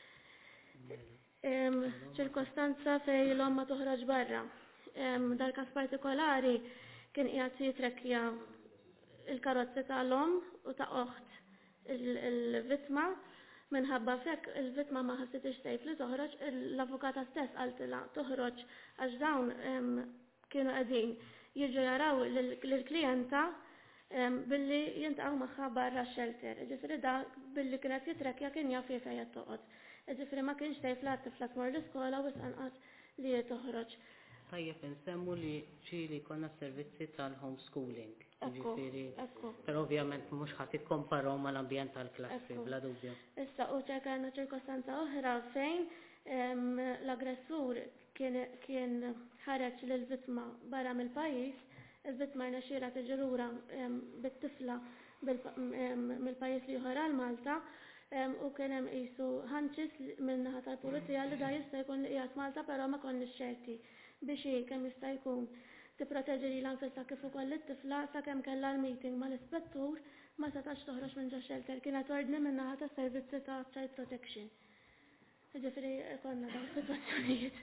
Ċirkostanza fejn l-om ma toħroġ barra. Dal-każ partikolari kien qiegħed jitrekkja il-karozzi tal-om u ta' oħt il-vittma minħabba fekk il-vittma ma ħassitx sejf li toħroġ, l-avukata stess qaltilha toħroġ għax dawn kienu qegħdin jiġu jaraw lill-klijenta billi jintaqgħu magħha barra x-shelter. Ġifieri da billi kienet jitrekkja kien jaf fejn qed toqgħod. Ġifieri ma kienx sejf la tifla tmur l-iskola u anqas li toħroġ. tajjeb insemmu li ġieli konna servizzi tal-homeschooling. Però ovvjament mhux ħadd ikkomparhom mal-ambjent tal-klassi, bla dubju. Issa u ċerkana ċirkostanza oħra fejn l-aggressur kien ħareġ lill-vittma barra mill-pajjiż, il-vittma rnexxiela tiġi lura bit-tifla mill-pajjiż li ieħor għal Malta u kien hemm qisu ħanċis min-naħa tal-pulizija li da jista' jkun li qiegħed Malta però ma konniex ċerti biex hi kemm jista' jkun tipproteġi lilha nfisha kif ukoll it-tifla sakemm kellha l-meeting mal-ispettur ma setax toħroġ minn ġo shelter kienet ordni min-naħa tas-servizzi ta' child protection. Ġifieri konna dawn is-sitwazzjonijiet.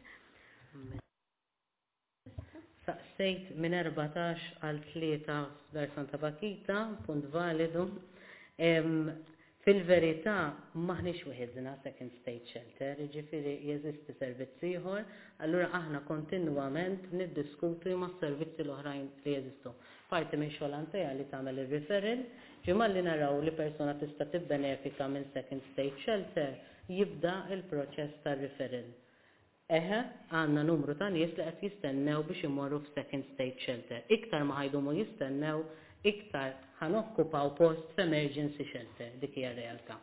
Saqsejt minn 14 għal 3 f'Dar Santa Bakita, punt validu. Fil-verità maħniex wieħedna second state shelter, ġifieri jeżisti servizz ieħor, allura aħna kontinwament niddiskutu ma' servizzi l-oħrajn li jeżistu. Parti minn xogħol antejja li tagħmel ir-referral, ġimgħa li naraw li persuna tista' tibbenefika minn second state shelter, jibda il-proċess tar-referral. Għandna numru ta' nies li qed jistennew biex imorru f'second state shelter. Iktar ma ħajdumu jistennew, iktar ħanokkupaw post f'emergency shelter, dik hija realtà.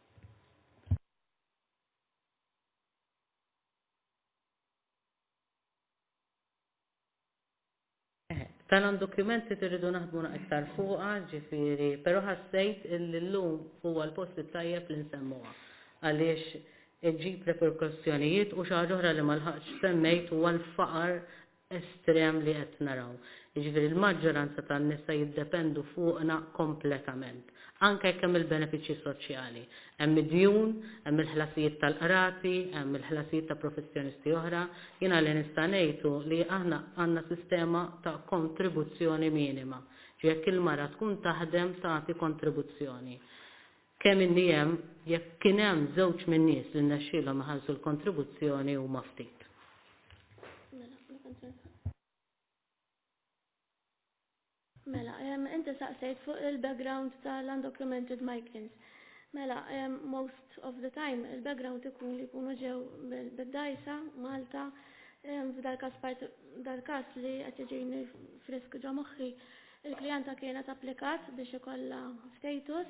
Tal-għan dokumenti tiridu naħdmu iktar fuqha, ġifieri, però ħassejt illum huwa l-post li tajjeb li nsemmuha. Għaliex iġib reperkussjonijiet u xi ħaġa oħra li ma lħaqx semmejt huwa l-faqar estrem li qed naraw. Jiġifieri l-maġġoranza tan-nisa jiddependu fuqna kompletament. Anke jekk hemm il-benefiċċji soċjali. Hemm id-djun, hemm il-ħlasijiet tal-qrati, hemm il-ħlasijiet ta' professjonisti oħra. Jiena li nista' ngħidu li aħna għandna sistema ta' kontribuzzjoni minima. Jekk il-mara tkun taħdem tagħti kontribuzzjoni. Kemm inni hemm jekk kien hemm żewġ minn nies li nnexxielhom iħallsu l-kontribuzzjoni huma ftit. Mela, inti saqsejt fuq il-background tal-undocumented migrants. Mela, most of the time il-background ikun li jkunu ġew bid-dajsa, Malta, f'dal-każ li qed jiġini frisk ġo moħħi, il-klijenta kienet applikat biex ikollha status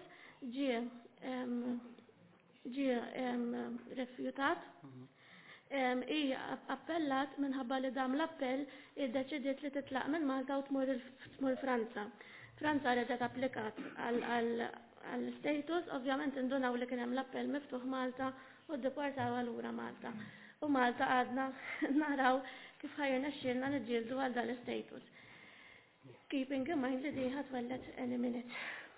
ġie refjutat. Hija appellat minħabba li dam l-appell iddeċidiet li titlaq minn Malta u tmur Franza. Franza reġgħet applikat għall-status, ovvjament indunaw li kien hemm l-appell miftuħ Malta u ddeportaw lura Malta. U Malta għadna naraw kif ħajrna xxilna niġġieldu għal dan l-status. Keeping in mind li diħa twellet any minute.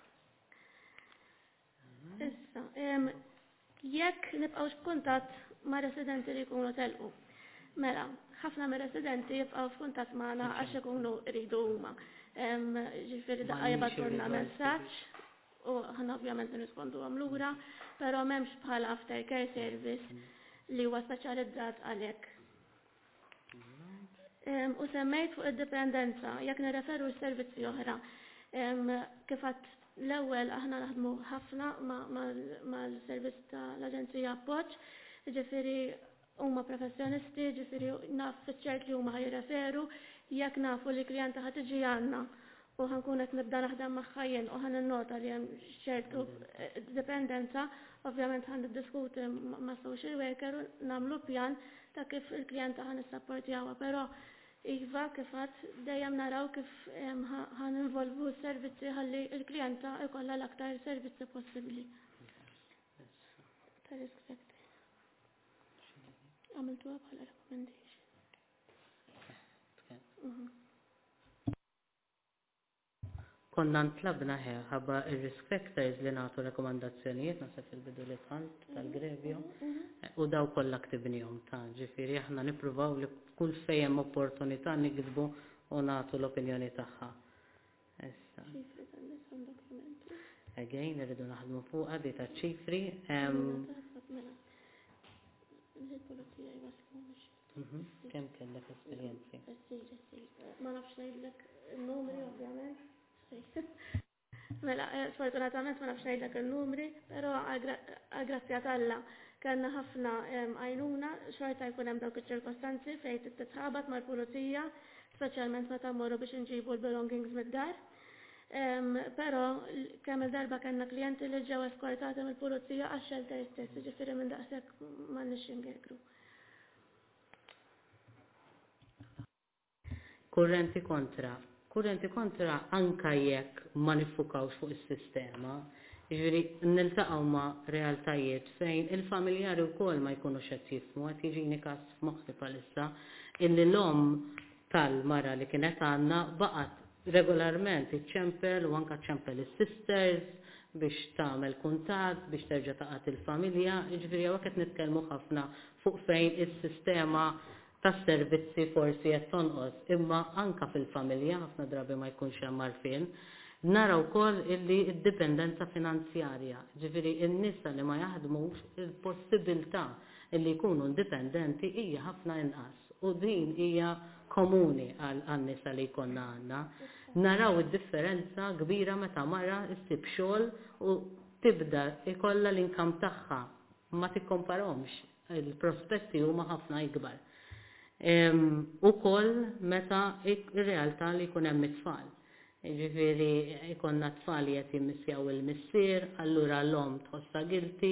Issa, jekk nibqgħu f'kuntatt ma' residenti li jkunu telqu. Mela, ħafna me residenti jibqgħu f'kuntatt magħna għax ikunu rridu huma. Ġifieri daqqa jibgħatulna messaġġ u ħana ovvjament nirrisponduhom lura, però m'hemmx bħala aftercare service li huwa speċjalizzat għalhekk. U semmejt fuq id-dipendenza, jekk nirreferu s-servizzi oħra. Kif għadt l-ewwel aħna naħdmu ħafna mal-servizz tal-Aġenzija Appoġġ, ġifieri huma professjonisti, ġifieri naf fiċ-ċert li huma ħajreferu, jekk nafu li klijenta ħad tiġi għandna u ħankun qed nibda naħdem magħha jien u ħaninnota li hemm ċertu dipendenza, ovvjament ħan niddiskuti ma' social worker u nagħmlu pjan ta' kif il-klijenta ħan nissapportjawha, però iva kif għadd dejjem naraw kif ħan involvu s-servizzi ħalli l-klijenta ikollha l-aktar servizzi possibbli. Għamiltuha bħala recommendation. Konna ntlabna ħabba il-risk factors li nagħtu rekomandazzjonijiet nasab fil-bidu li tħalt tal-grevju u daw kollha ktibnihom ta' ġifieri aħna nippruvaw li kull fejn opportunità nikdbu u nagħtu l-opinjoni tagħha. Issa. Again, irridu naħdmu fuqha di ta' ċifri. Kemm kellek esperjenzi? Ma nafx ngħidlek in-numri ovvjament. Mela, sfortunatament ma nafx ngħidlek il-numri, però għal-grazzja Alla kellna ħafna għajnuna xorta jkun hemm dawk iċ-ċirkostanzi fejn titħabat mal-pulizija, speċjalment meta mmorru biex inġibu l-belongings mid-dar. Però kemm il-darba kellna klijenti li ġew eskortati mill-pulizija għax-shelter stess, ġifieri minn daqshekk m'għandniex ingegru. Kurrenti kontra anka jekk ma nifukawx fuq is-sistema, jiġifieri niltaqgħu ma' realtajiet fejn il-familjari wkoll ma jkunux qed jifhmu, qed jiġini każ f'moħħi bħalissa illi l-om tal-mara li kienet għandna baqgħet regolarment iċċempel u anke ċempel is-sisters biex tagħmel kuntatt biex terġa' taqgħod il-familja, jiġifieri hawnhekk qed nitkellmu ħafna fuq fejn is-sistema tas-servizzi forsi qed tonqos, imma anke fil-familja ħafna drabi ma jkunx hemm għarfien. Naraw wkoll illi d-dipendenza finanzjarja, ġifieri n-nisa li ma jaħdmux il-possibilità illi jkunu indipendenti hija ħafna inqas u din hija komuni għan-nisa li jkollna għandna. Naraw id-differenza kbira meta mara ssib xogħol u tibda ikollha l-inkam tagħha ma tikkomparhomx, il-prospetti huma ħafna ikbar. Ukoll meta ir-realtà li jkun hemm it-tfal. Ġifieri jkollna tfal li qed jimmissjaw il-missier, allura l-om tħossha guilty.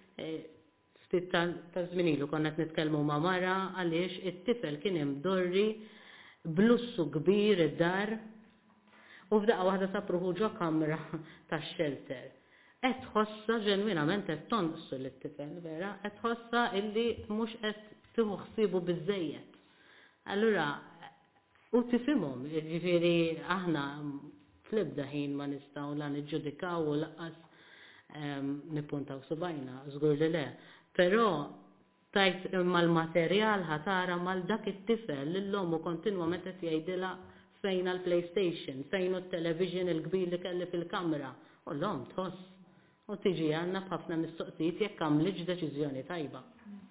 Ftit ta' żmien ilu konna qed nitkellmu ma' mara għaliex it-tifel kien imdorri blussu kbir id-dar u f'daqqa waħda sapruħu ġo kamra tax-shelter. Qed tħossha ġenwinament qed tonqsu lit-tifel vera, qed tħossha illi mhux qed tieħu ħsiebu biżżejjed. Allura u tifhimhom, jiġifieri aħna fl-ebda ħin ma nistgħu la niġġudikaw u laqqas nippuntaw subajna, żgur li le. Però tajt mal-materjal ħatara mal dak it-tifel l-lom u kontinwament qed jgħidilha fejn għall-PlayStation, fejn t-television il-kbir li kelli fil-kamra. U l-lom tħoss. U tiġi għandna b'ħafna mistoqsijiet jekk għamlitx deċiżjoni tajba.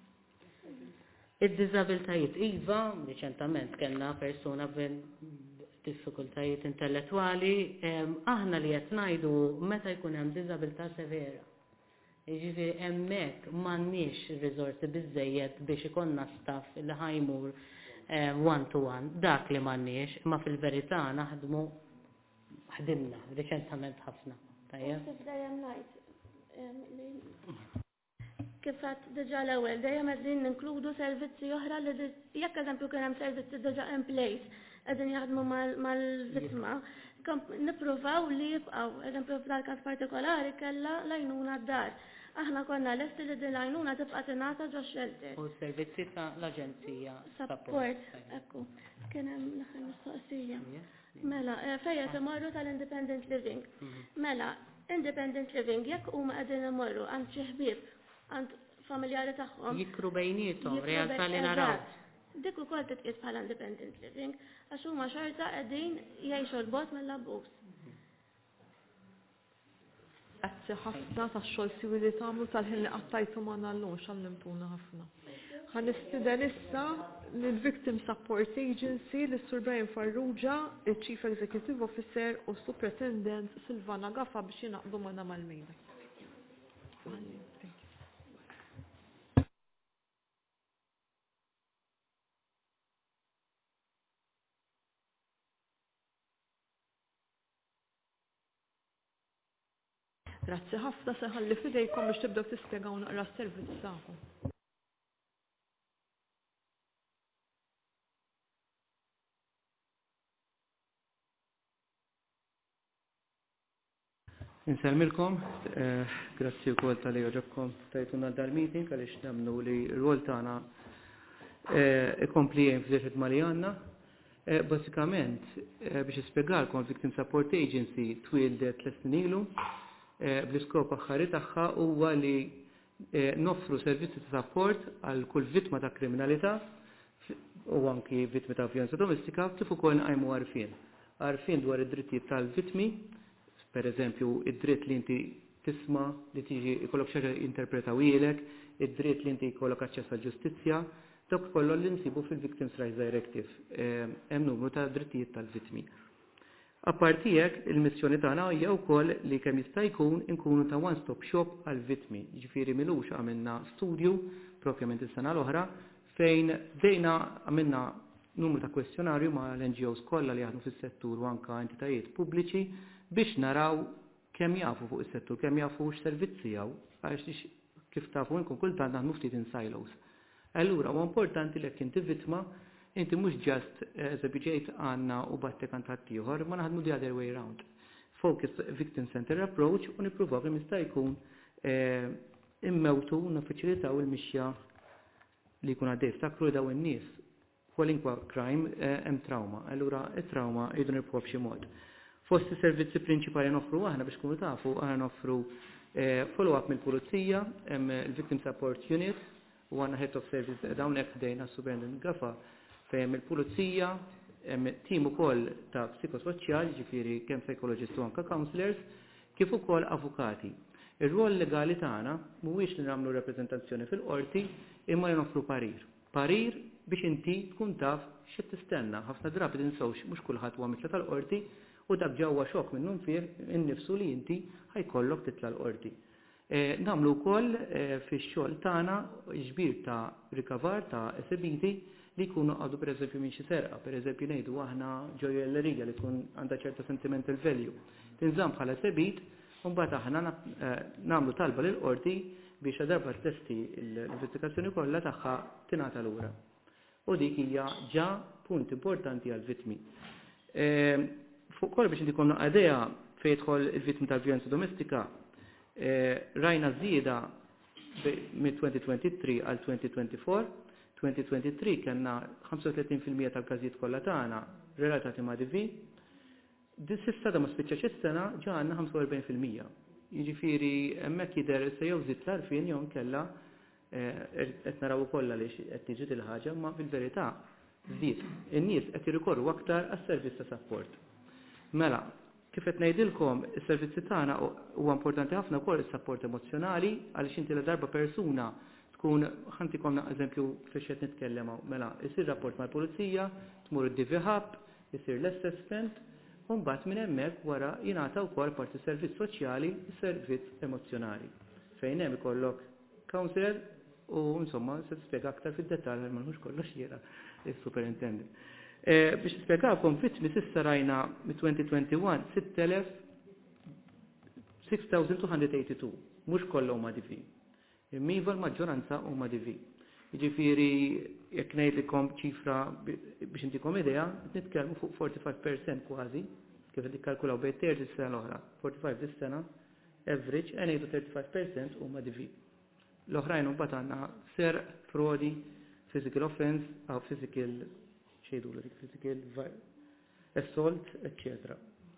Id-diżabiltajiet iva, riċentament kellna persuna diffikultajiet intellettwali, aħna li qed ngħidu meta jkun hemm diżabilità severa. Jiġifieri hemmhekk m'għandniex riżorsi biżżejjed biex ikollna staff li ħajmur one to one, dak li m'għandniex, imma fil-verità ħdimna riċentament ħafna. Kif dejjem ngħid kif għadt diġà l-ewwel dejjem qegħdin ninkludu servizzi oħra li jekk eżempju kien hemm servizzi diġà in place qegħdin jaħdmu mal-vittma, nippruvaw li jibqgħu, eżempju f'dan każ partikolari kellha l-għajnuna d-dar. Aħna konna lesti li din l-għajnuna tibqa' tingħata ġo shelter. U s-servizzi ta' l-Aġenzija Support, ekku, kien hemm l-aħħar mistoqsija. Mela, fejn qed imorru tal-independent living. Mela, independent living jekk huma qegħdin imorru għand xi ħbieb għand familjari tagħhom. Jikru bejnietom, realtà li naraw. Dik ukoll titqies bħala independent living għax huma xorta qegħdin jgħixu l-bogħod mill-abbuż. Grazzi ħafna tax-xogħol siwi li tagħmlu tal-ħin li qattajtu magħna llum x'allimtuna ħafna. Ħanistieden issa lill-Victim Support Agency lis-Sur Brian Farrugia, il-Chief Executive Officer u Superintendent Silvana Gaffa biex jinaqdu magħna mal-mejda. Grazzi ħafna se ħalli fidejkom biex tibdew tispjegaw naqra s-servizz tagħkom. Inselmilkom, grazzi wkoll tal-li ġobkom tajtuna dal-meeting għaliex nemnu li r-rol tagħna ikompli f'ħidma li għandna. Basikament biex ispjegalkom Victim Support Agency twildet l-snin ilu bl-iskop aħħari tagħha huwa li noffru servizzi ta' support għal kull vittma ta' kriminalità u anki vittmi ta' vjolenza domestika kif ukoll nqajmu għarfien dwar id-drittijiet tal-vittmi, pereżempju id-dritt li inti tisma' li tiġi jkollok xi interpretaw ilek, id-dritt li inti jkollok aċċess għall-ġustizzja, dak kollu li nsibu fil-Victims Rights Directive. Hemm numru ta' drittijiet tal-vittmi. Apparti hekk, il-missjoni tagħna hija wkoll li kemm jista' jkun inkunu ta' one-stop shop għall-vittmi. Jiġifieri milux għamilna studju propjament is-sena l-oħra fejn bdejna għamilna numru ta' kwestjonarju ma' l-NGOs kollha li jaħdmu fis-settur u anke entitajiet pubbliċi biex naraw kemm jafu fuq is-settur, kemm jafu x'servizzi hawn għax kif tafu inkun kultant naħdmu ftit in silos. Allura huwa importanti li jekk inti vittma inti mhux just ġejt għandna u battek kantat ieħor, ma naħdmu the other way around. Focus victim center approach u nippruvaw kemm jista' jkun immewtu u naffiċilitaw il-mixja li jkun għaddej ftakru daw in-nies. Kwalinkwa crime hemm trauma, allura it-trauma jridu nirbħu b'xi mod. Fost is-servizzi prinċipali noffru aħna biex tkunu tafu aħna noffru follow-up mill-pulizija, hemm il-Victim Support Unit u għandna Head of Service dawn hekk dejna Superintendent Gafa fejn il-pulizija, tim ukoll ta' psikosoċjali, ġifieri kemm psychologists u anke counselors, kif ukoll avukati. Ir-rol legali tagħna mhuwiex li nagħmlu rappreżentazzjoni fil-qorti imma li noffru parir. Parir biex inti tkun taf x'qed tistenna. Ħafna drabi tinsewx mhux kulħadd huwa mitla tal-qorti u dak ġewwa xokk minnhom fih innifsu li inti ħajkollok titla' l-qorti. Nagħmlu wkoll fix-xogħol tagħna ġbir ta' rikavar ta' esebiti li jkunu għadu per eżempju minn xi serqa, per eżempju ngħidu aħna ġojellerija li tkun għandha ċerta sentimental value. Tinżamm bħala sebit, u mbagħad aħna nagħmlu talba lil qorti biex darba testi l-investigazzjoni kollha tagħha tingħata lura. U dik hija ġa punt importanti għall-vittmi. Fuq koll biex inti konna idea fejn jidħol il-vittmi tal-vjolenza domestika, rajna żieda mid-2023 għal 2024. 2023 kellna 35% tal-każijiet kollha tagħna relatati ma' DV. Sissa da ma spiċċax is-sena ġa għandna 45%. Jiġifieri hemmhekk jidher se jew żied l-għarfien jew nkella qed naraw ukoll li qed tiġi il-ħaġa ma fil-verità żdied. In-nies qed jirrikorru aktar għas-servizz ta' support. Mela, kif qed ngħidilkom is-servizzi tagħna huwa importanti ħafna wkoll is-support emozjonali għaliex inti la darba persuna tkun ħantikom eżempju fiex qed nitkellem mela isir rapport mal-pulizija, tmur id-DV Hub, isir l-assessment, u mbagħad minn hemmhekk wara jingħata wkoll parti servizz soċjali, servizz emozjonali. Fejn hemm ikollok counselor u insomma se tispjega aktar fid-dettall ma mhux kollox jiera is-superintendent. Biex nispjegakom vittmi s'issa rajna mit-2021 6,282, mhux kollha huma DV. Miva l-maġġoranza huma DV. Jiġifieri jekk ngħidilkom ċifra biex intikom idea, nitkellmu fuq 45% kważi, kif qed ikkalkulaw bejn 30 is-sena l-oħra. 45 dis-sena average ngħidu 35% huma DV. L-oħrajn mbagħad għandna ser, frodi, physical offense, aw physical assault, etc.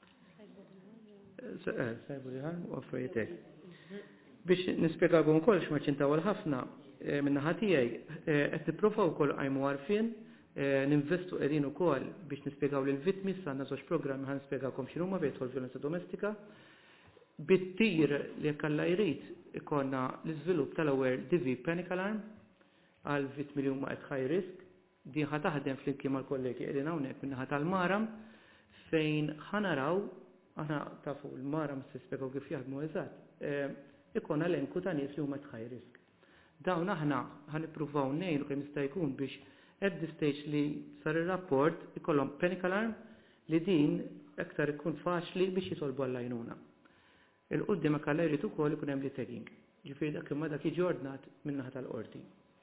Cyber harm u affarijiet hekk. Biex nispjegawhom ukoll x'marċintaw ħafna min-naħa tiegħi qed nippruvaw ukoll qajmu għarfien ninvestu qegħdin ukoll biex nispjegaw lill-vittmi s'għandna żewġ programmi ħan nispjegawkom x'inhuma bejn violenza domestika. Bit-tir li jekk Alla jrid ikollna l-iżvilupp tal-aware DV panic alarm għal vittmi li huma at high risk. Din ħa taħdem flimkien mal-kollegi qegħdin hawnhekk min-naħa tal-Maram fejn ħanaraw aħna tafu l-Maram nispjegaw kif jaħdmu eżatt. Ikonna elenku ta' nies li huma at high risk. Dawn aħna ħanippruvaw ngħidu kemm jista' jkun biex at the stage li sar ir-rapport ikollhom panic alarm li din aktar ikun faċli biex jitolbu għall-għajnuna. Il-qudiem hekk Alla jrid ukoll ikun hemm li tagging. Ġifieri dak imma dak jiġi ordnat min-naħa tal-qorti.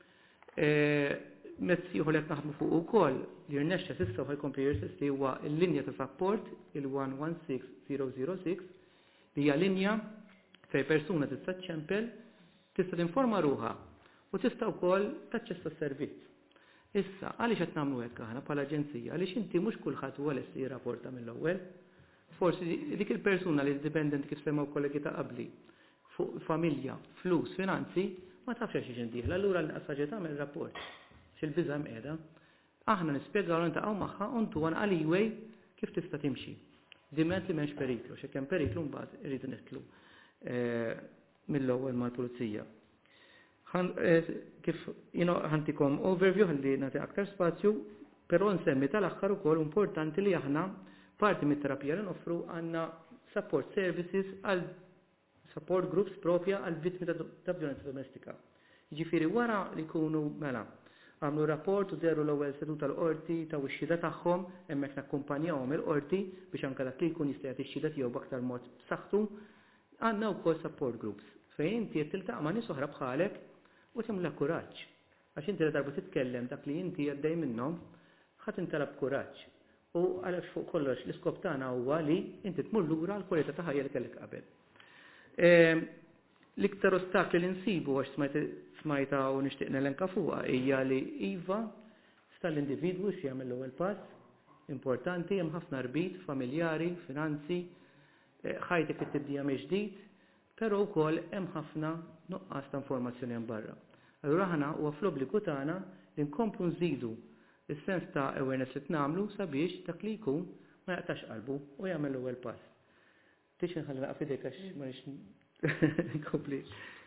Mezz ieħor qed naħdmu fuq ukoll li rnexxa s'issa ħajkompli jirsisti huwa l-linja ta' support il-116006 li hija linja fej persuna tista' ċempel, tista' tinforma ruħha u tista' wkoll taċċessa s-servizz. Issa, għaliex qed nagħmlu hekk aħna bħala aġenzija, għaliex inti mhux kulħadd huwa lest jirrapporta mill-ewwel. Forsi dik il-persuna li dipendenti kif semmew kollegi ta' qabli fuq familja, flus, finanzi, ma tafx xi ġendieħla, allura l-qas tagħmel rapport. X'il-biża' qiegħda. Aħna nispjegaw ntaqgħu magħha u ntuha għaliwej kif tista' timxi. Diment li m'hemmx periklu, x'hekk hemm periklu mbagħad iridu nitlu mill-ewwel mal-pulizija. Kif ħantikom overview ħalli nagħti aktar spazju, però nsemmi tal-aħħar ukoll importanti li aħna Parti mit-terapija li noffru għandna support services għal support groups propja għal vittmi ta' violenza domestika. Ġifieri wara li jkunu mela għamlu rapport u deru l-ewwel seduta tal-qorti ta' wix-xhieda tagħhom hemmhekk nakkumpanjawhom il-qorti biex anke dak li jkun jista' jagħti x-xhieda tiegħu b'aktar mod b'saħħtu, għandna wkoll support groups fejn inti qed tiltaqa' ma' nies oħra bħalek u tagħmlek kuraġġ. Għax inti li darba titkellem dak li inti għaddej minnhom ħadd intalab kuraġġ. U għalhekk fuq kollox l-iskop tagħna huwa li inti tmur lura l-kwalità ta' ħajja li kellek qabel. L-iktar ostakli li nsibu għax smajta u nixtieq nelenka fuqha hija li iva tal-individwu x'jagħmel l-ewwel pass importanti hemm ħafna rbit familjari, finanzi, ħajtek tibdija mill-ġdid, però wkoll hemm ħafna nuqqas ta' informazzjoni hemm barra. Allura aħna huwa fl-obbligu tagħna li nkomplu nżidu is-sens ta' awareness li tnagħmlu sabiex dak li jkun ma jaqtax qalbu u jagħmel l-ewwel pass. Tix inħalli naqaf idejk għax ma nix nkompli.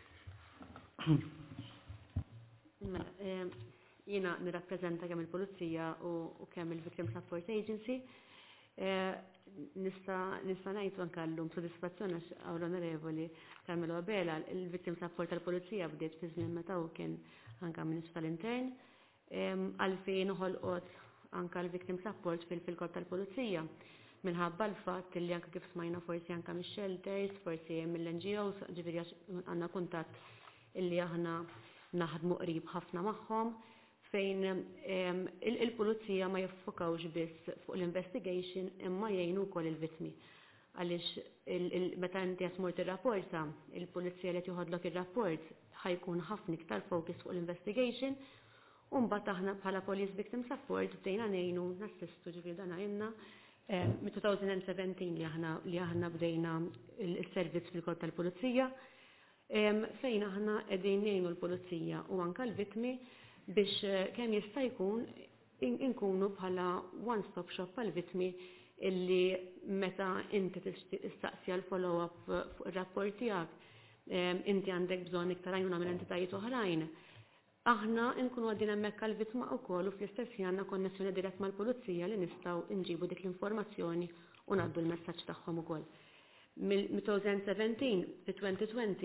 Jiena nirrappreżenta kemm il-Pulizija u kemm il-Victim Support Agency. Nista' ngħid anke llum sodisfazzjoni għax l-Onorevoli Carmelo Abela, il-Victim Support tal-Pulizija bdiet fi żmien meta hu kien anke Ministru tal-Intern għalfejn ħolqot anke l-Victim Support fil-Korp tal-Pulizija minħabba l-fatt li anke kif smajna forsi anke mix-shelters, forsi mill-NGOs, ġifieri għandna kuntatt illi aħna naħdmu qrib ħafna magħhom fejn il-Pulizija ma jiffokawx biss fuq l-investigation imma jgħinu wkoll il-vittmi. Għaliex meta inti qed tmur tirrapporta, il-Pulizija li qed joħodlok ir-rapport ħajkun ħafna iktar focus fuq l-investigation u mbagħad aħna bħala Police Victim Support bdejna ngħinu nassistu ġifieri dan għajna mid-2017 li aħna bdejna il-servizz fil-Korp tal-Pulizija fejn aħna qegħdin ngħinu l-Pulizija u anke l-vittmi biex kemm jista' jkun inkunu bħala one-stop shop għall-vittmi illi meta inti tistaqsija l-follow-up fuq ir-rapport tiegħek inti għandek bżonn iktar għajnuna minn entitajiet oħrajn. Aħna nkunu għaddin hemmhekk għall-vittma wkoll u fl-istess ħin għandna konnessjoni dirett mal-Pulizija li nistgħu nġibu dik l-informazzjoni u ngħaddu l-messaġġ tagħhom ukoll. Mill-2017 fi-2020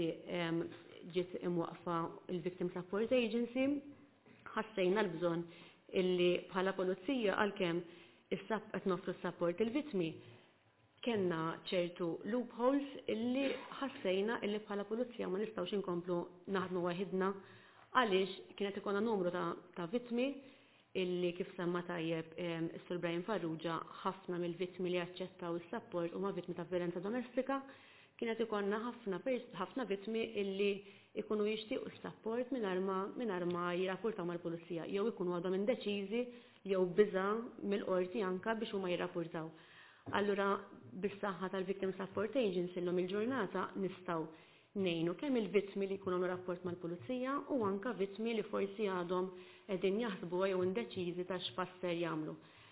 ġiet imwaqfa il-Victim Support Agency ħassejna l-bżonn illi bħala Pulizija għalkemm qed noffru s-support il-vittmi kellna ċertu loopholes illi ħassejna illi bħala Pulizija ma nistgħux inkomplu naħdmu waħedna għaliex kienet ikollna numru ta' vittmi illi kif semma tajjeb is-Sur Brian Farrugia ħafna mill-vittmi li aċċettaw is-support huma vittmi ta' violenza domestika, kienet ikollna ħafna vittmi illi ikunu jixtiequ s-support mingħajr ma jirrapportaw mal-Pulizija jew ikunu għadhom indeċiżi jew biża' mill-qorti anke biex huma jirrapportaw. Allura bis-saħħa tal-Victim Support Agency llum il-ġurnata nistgħu ngħinu kemm il-vittmi li jkunu rapport mal-Pulizija u anke vittmi li forsi għadhom qegħdin jaħsbu jew indeċiżi ta' x'passer jagħmlu.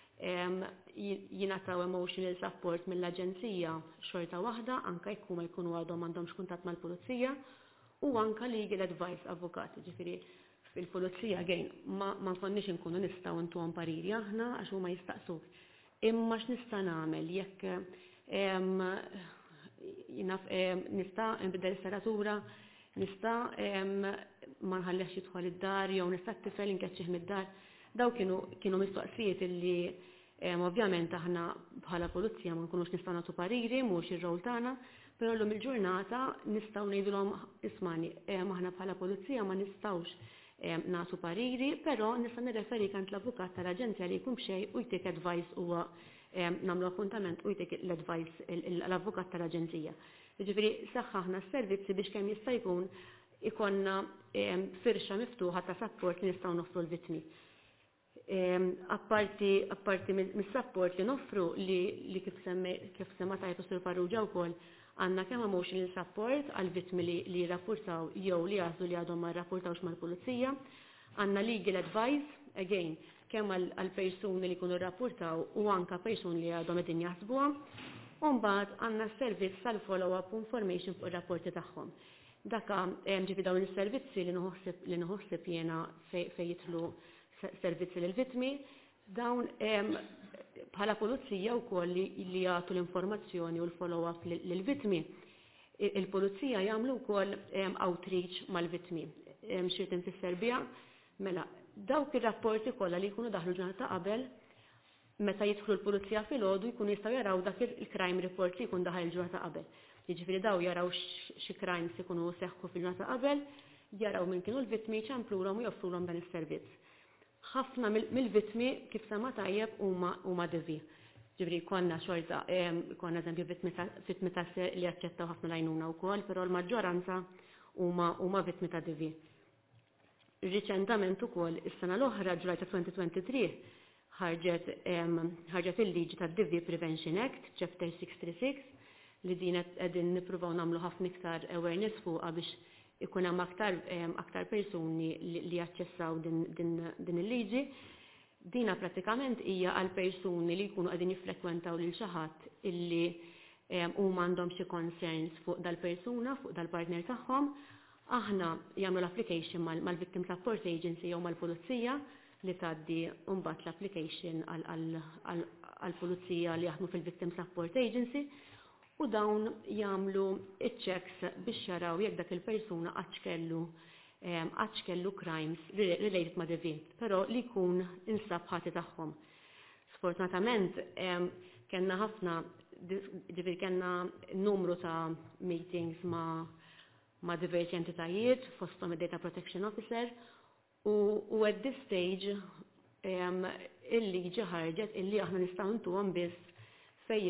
Jingħataw emotional support mill-Aġenzija xorta waħda anke jekk huma jkunu għadhom m'għandhomx kuntatt mal-Pulizija u anke legal advice avukati, ġifieri fil-Pulizija gejn ma nkonniex inkunu nistgħu ntuhom pariri aħna għax huma jistaqsuk. Imma x'nista' nagħmel jekk nista' nbidel is-seratura, nista' ma nħallehx jidħol id-dar jew nista' t-tifel inkeċċih mid-dar. Daw kienu mistoqsijiet illi ovvjament aħna bħala Pulizija ma nkunux nistgħu nagħtu pariri mhux ir-rol tagħna, però llum il-ġurnata nistgħu ngħidulhom ismani aħna bħala Pulizija ma nistgħux nagħtu pariri, però nista' nirreferi kant l-avukat tal-Aġenzija li jkun xejn u jtik advice huwa nagħmlu appuntament u jtik l-advice l-avukat tal-Aġenzija. Jiġifieri saħħaħna s-servizzi biex kemm jista' jkun ikonna firxa miftuħa ta' support li nistgħu noffru l-vittmi. Apparti mis-support li noffru li kif semma tajtu Sur Farrugia wkoll għandna kemm emotional support għal vittmi li jirrapportaw jew li jaħdu li għadhom ma rrapportawx mal-Pulizija, għandna legal advice again kemm għal persuni li jkunu rrapportaw u anke persuni li għadhom qegħdin jaħsbuha, u mbagħad għandna s-servizz tal-follow-up information fuq ir-rapporti tagħhom. Dakka ġifi dawn is-servizzi li nħossib jiena fejn jidħlu servizzi lill-vittmi, dawn bħala pulizija wkoll li jagħtu l-informazzjoni u l-follow-up lill-vittmi. Il-pulizija jagħmlu wkoll outreach mal-vittmi. Xirt infisser biha, mela dawk ir-rapporti kollha li jkunu daħlu ġurnata qabel, meta jidħlu l-pulizija filgħodu jkunu jistgħu jaraw dak il-crime report li jkun daħal il-ġurnata qabel. Jiġifieri daw jaraw xi crimes ikunu seħħu fil-ġurnata qabel, jaraw min kienu l-vittmi, ċemplulhom u joffrulhom dan is-servizz. Ħafna mill-vittmi kif sema tajjeb huma divi. Ġifri konna xorta, konna eżempju vittmi ta' li jaċċettaw ħafna lajnuna wkoll, però l-maġġoranza huma vittmi ta' divi. Riċentament ukoll is-sena l-oħra ġuraj ta' 2023 ħarġet il-liġi ta' Divi Prevention Act, Chapter 636, li din qegħdin nippruvaw nagħmlu ħafna iktar awareness fuqha biex ikun hemm aktar persuni li jaċċessaw din il-liġi. Dina pratikament hija għal persuni li jkunu qegħdin jiffrekwentaw lil xi ħadd illi huma għandhom xi concerns fuq dal-persuna, fuq dal-partner tagħhom. Aħna jagħmlu l-application mal-Victim Support Agency jew mal-Pulizija li tgħaddi mbagħad l-application għall-Pulizija li jaħdmu fil-Victim Support Agency u dawn jagħmlu iċ-checks biex jaraw jekk dak il-persuna għax kellu crimes related ma' divi, però li jkun insab ħati tagħhom. Sfortunatament kellna ħafna kellna numru ta' meetings ma' diversi entitajiet fosthom id-Data Protection Officer u at this stage il-liġi ħarġet illi aħna nistgħu ntuhom biss fejn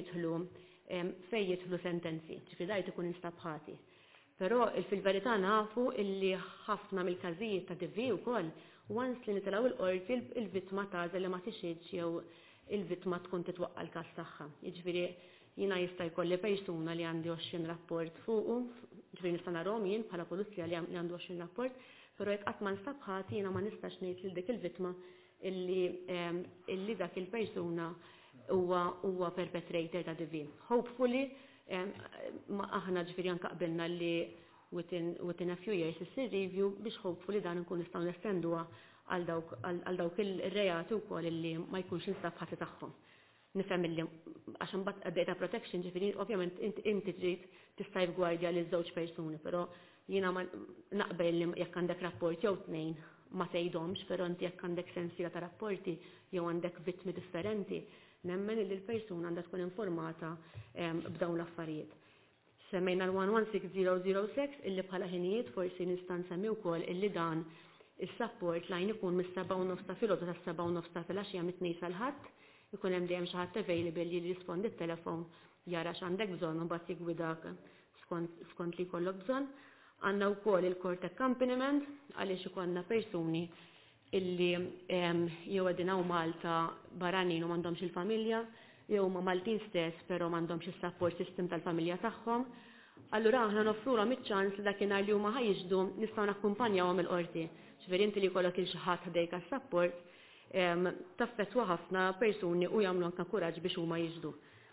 jidħlu sentenzi, ġifieri dajt ikun instab ħati. Però fil-verità nafu illi ħafna mill-każijiet ta' divi wkoll once li nitilgħu il-qorti il-vittma tagħżel li ma tixhidx jew il-vittma tkun titwaqqa l-każ tagħha. Jiġifieri jiena jista' jkolli persuna li għandi 20 rapport fuqu, ġifieri nista' narahom jien bħala pulizija li għandu 20 rapport, però jekk qatt ma nstab ħati jiena ma nistax ngħid lil dik il-vittma illi dak il-persuna huwa perpetrator ta' divi. Hopefully aħna ġifieri anke qbilna li within a few years issir review biex hopefully dan nkun nistgħu nestenduha għal dawk ir-reati wkoll illi ma jkunx instab ħati tagħhom. Nifhem illi għax imbagħad data protection ġifieri ovvjament inti trid tissafegwardja lil żewġ persuni, però jiena naqbel li jekk għandek rapport jew tnejn ma tgħidhomx, però inti jekk għandek sensiela ta' rapporti jew għandek vittmi differenti, nemmen li l-persuna għandha tkun informata b'dawn l-affarijiet. Semmejna l-116006 illi bħala ħinijiet forsi nista' nsemmi wkoll illi dan is-support line ikun mis-7:30 ta' filgħodu tas-7:30 ta' filgħaxija mit-2 sal-ħadd, ikun hemm dejjem xi ħadd available li jirrispondi t-telefon jara x'għandek bżonn u mbagħad jigwidak skont li jkollok bżonn. Għandna wkoll il-court accompaniment għaliex ikollna persuni illi jew qegħdin hawn Malta barranin u m'għandhomx il-familja, jew ma Maltin stess però m'għandhomx is-support system tal-familja tagħhom. Allura aħna noffrulhom iċ-ċans li dakinhar li huma ħajjiġdu nistgħu nakkumpanjawhom il-qorti. Ġifieri inti li jkollok il xi ħadd ħdejk għas-support taffettwa ħafna persuni u jagħmlu anke kuraġġ biex huma jiġdu.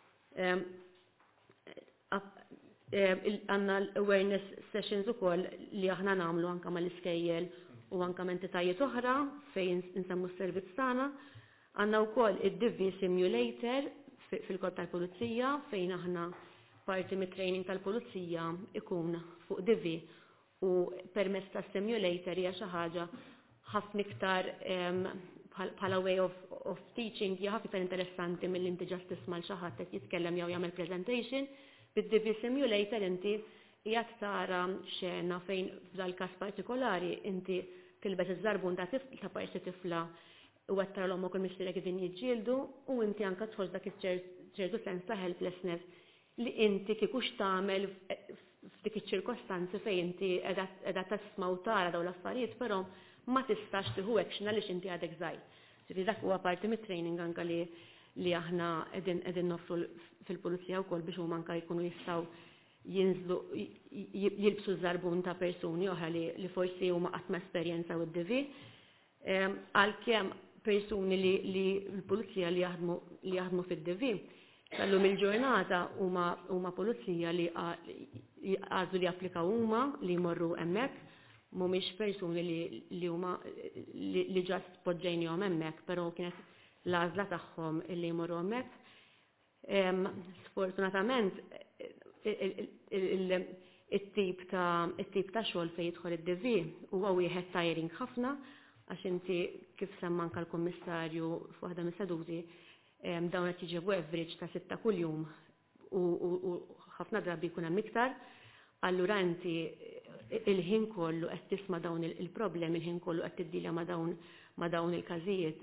Għandna l-awareness sessions ukoll li aħna nagħmlu anke mal-iskejjel u anke entitajiet oħra fejn insemmu s-servizz tagħna. Għandna wkoll id-Divi Simulator fil-Korp tal-Pulizija fejn aħna parti mit-training tal-Pulizija ikun fuq Divi u permezz tas-simulator hija xi ħaġa ħafna iktar bħala way of teaching hija ħafna interessanti milli inti ġast tisma' xi ħadd qed jitkellem jew jagħmel presentation. Bid-Divi Simulator inti qiegħed tara xena fejn f'dal-każ partikolari inti tilbes iż-żarbun ta' parti tifla u qed taralhom ukoll mistiera kif jiġġieldu u inti anke tħoss dak iċ-ċertu sens ta' helplessness li inti kieku x'tagħmel f'dik iċ-ċirkostanzi fejn inti qiegħda tisma' u tara dawn l-affarijiet, però ma tistax tieħu action għaliex inti għadek żgħir. Ġifieri dak huwa parti mit-training anke li aħna qegħdin noffru fil-pulizija wkoll biex huma anke jkunu jistgħu jinżlu jilbsu żarbun ta' persuni oħra li forsi huma qatt ma esperjenzaw id-divi. Għalkemm persuni li l-pulizija li jaħdmu fid-divi kellhom il-ġurnata huma pulizija li għażlu li applikaw huma li jmorru hemmhekk, mhumiex persuni li huma li ġast poġġejnihom hemmhekk, però kienet l-għażla tagħhom illi jmorru hemmhekk. Sfortunatament it-tip ta' xogħol fejn jidħol id-DV huwa wieħed tiring ħafna għax inti kif semma anke l-Kummissarju f'waħda mis-seduti dawn qed jiġibu average ta' 6 kuljum u ħafna drabi jkun hemm iktar. Allura inti il-ħin kollu qed tisma' dawn il-problemi, il-ħin kollu qed tiddilja ma' dawn il-każijiet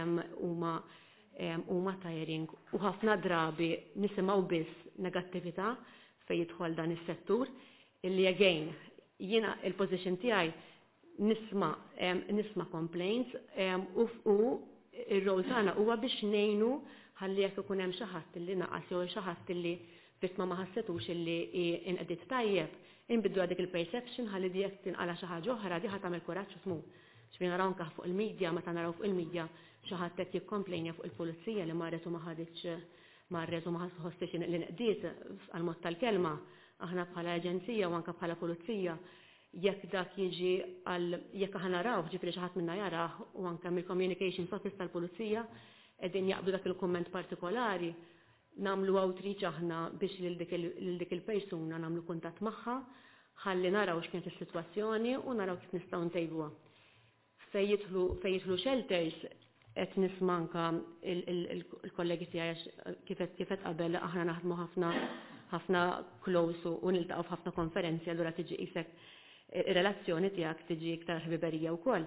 huma tiring u ħafna drabi nisimgħu biss negattività fejn jidħol dan is-settur illi again jiena il-position tiegħi nisma' complaints u ir-rol tagħna huwa biex ngħinu ħalli jekk ikun hemm xi ħadd illi naqas jew xi ħadd illi ma ħassetux illi inqedit tajjeb, inbiddu dik il-perception ħalli di jekk tinqala xi ħaġa oħra di ħadd tagħmel kuraġġ u tmur. X'fin naraw anke fuq il-medja, meta naraw fuq il-medja xi ħadd qed jikkomplejnja fuq il-pulizija li marret u ma ħaditx marret u ma ħossitx li nqdiet għal-mod tal-kelma, aħna bħala aġenzija u anke bħala pulizija jekk dak jiġi jekk aħna naraw ġifieri xi ħadd minna jarah u anke mill-communications office tal-pulizija qegħdin jaqbdu dak il-kumment partikolari nagħmlu outreach aħna biex lil dik il-persuna nagħmlu kuntatt magħha ħalli naraw x'kienet is-sitwazzjoni u naraw kif nistgħu ntejbuha. Fejn jidħlu shelters qed nisma' anke il-kollegi tiegħi kif qed qabel aħna naħdmu ħafna close u niltaqgħu f'ħafna konferenzi allura tiġi qisek ir-relazzjoni tiegħek tiġi iktar ħbiberija wkoll.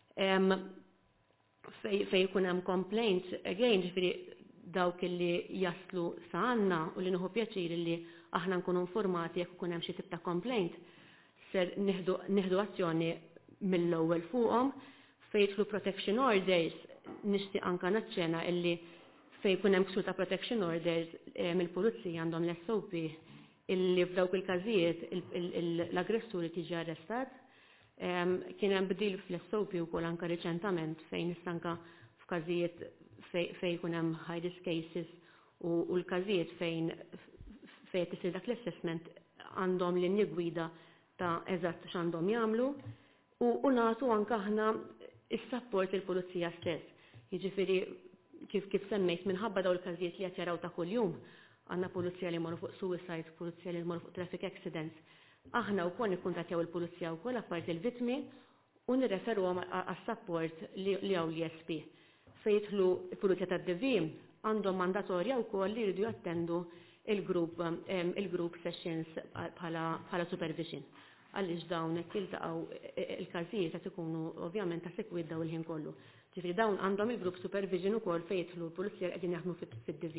Fejn ikun hemm complaints again ġifieri dawk illi jaslu sa għandna u li nieħu pjaċir li aħna nkunu informati jekk ikun hemm xi tip ta' complaint ser nieħdu azzjoni mill-ewwel fuqhom. Fejn jidħlu protection orders nixtieq anke naċċena illi fejn ikun hemm ksur ta' protection orders mill-pulizija għandhom l-SOP illi f'dawk il-każijiet l-aggressuri tiġi arrestat. Kien hemm bdil fl-SOP wkoll anke riċentament fejn istanka f'każijiet fejn ikun hemm high risk cases u l-każijiet fejn isir dak l-assessment għandhom linji gwida ta' eżatt x'għandhom jagħmlu u nagħtu anke aħna is-support il-pulizija stess. Jiġifieri kif semmejt minħabba dawn il-każijiet li qed jaraw ta' kuljum għandna pulizija li jmorru fuq suicide, pulizija li jmorru fuq traffic accidents. Aħna wkoll nikkuntattjaw il-pulizija wkoll apparti il-vittmi u nirreferuhom għas-support li hawn l-ISP. Fejn jidħlu l-pulizija tad-DV għandhom mandatorja wkoll li jridu jattendu il-group sessions bħala supervision. Għaliex dawn qed jiltaqgħu il-każijiet qed ikunu ovvjament ta' sekwit daw il-ħin kollu. Ġifieri dawn għandhom il-group supervision ukoll fejn jidħlu l-pulizija qegħdin jaħdmu fid-DV.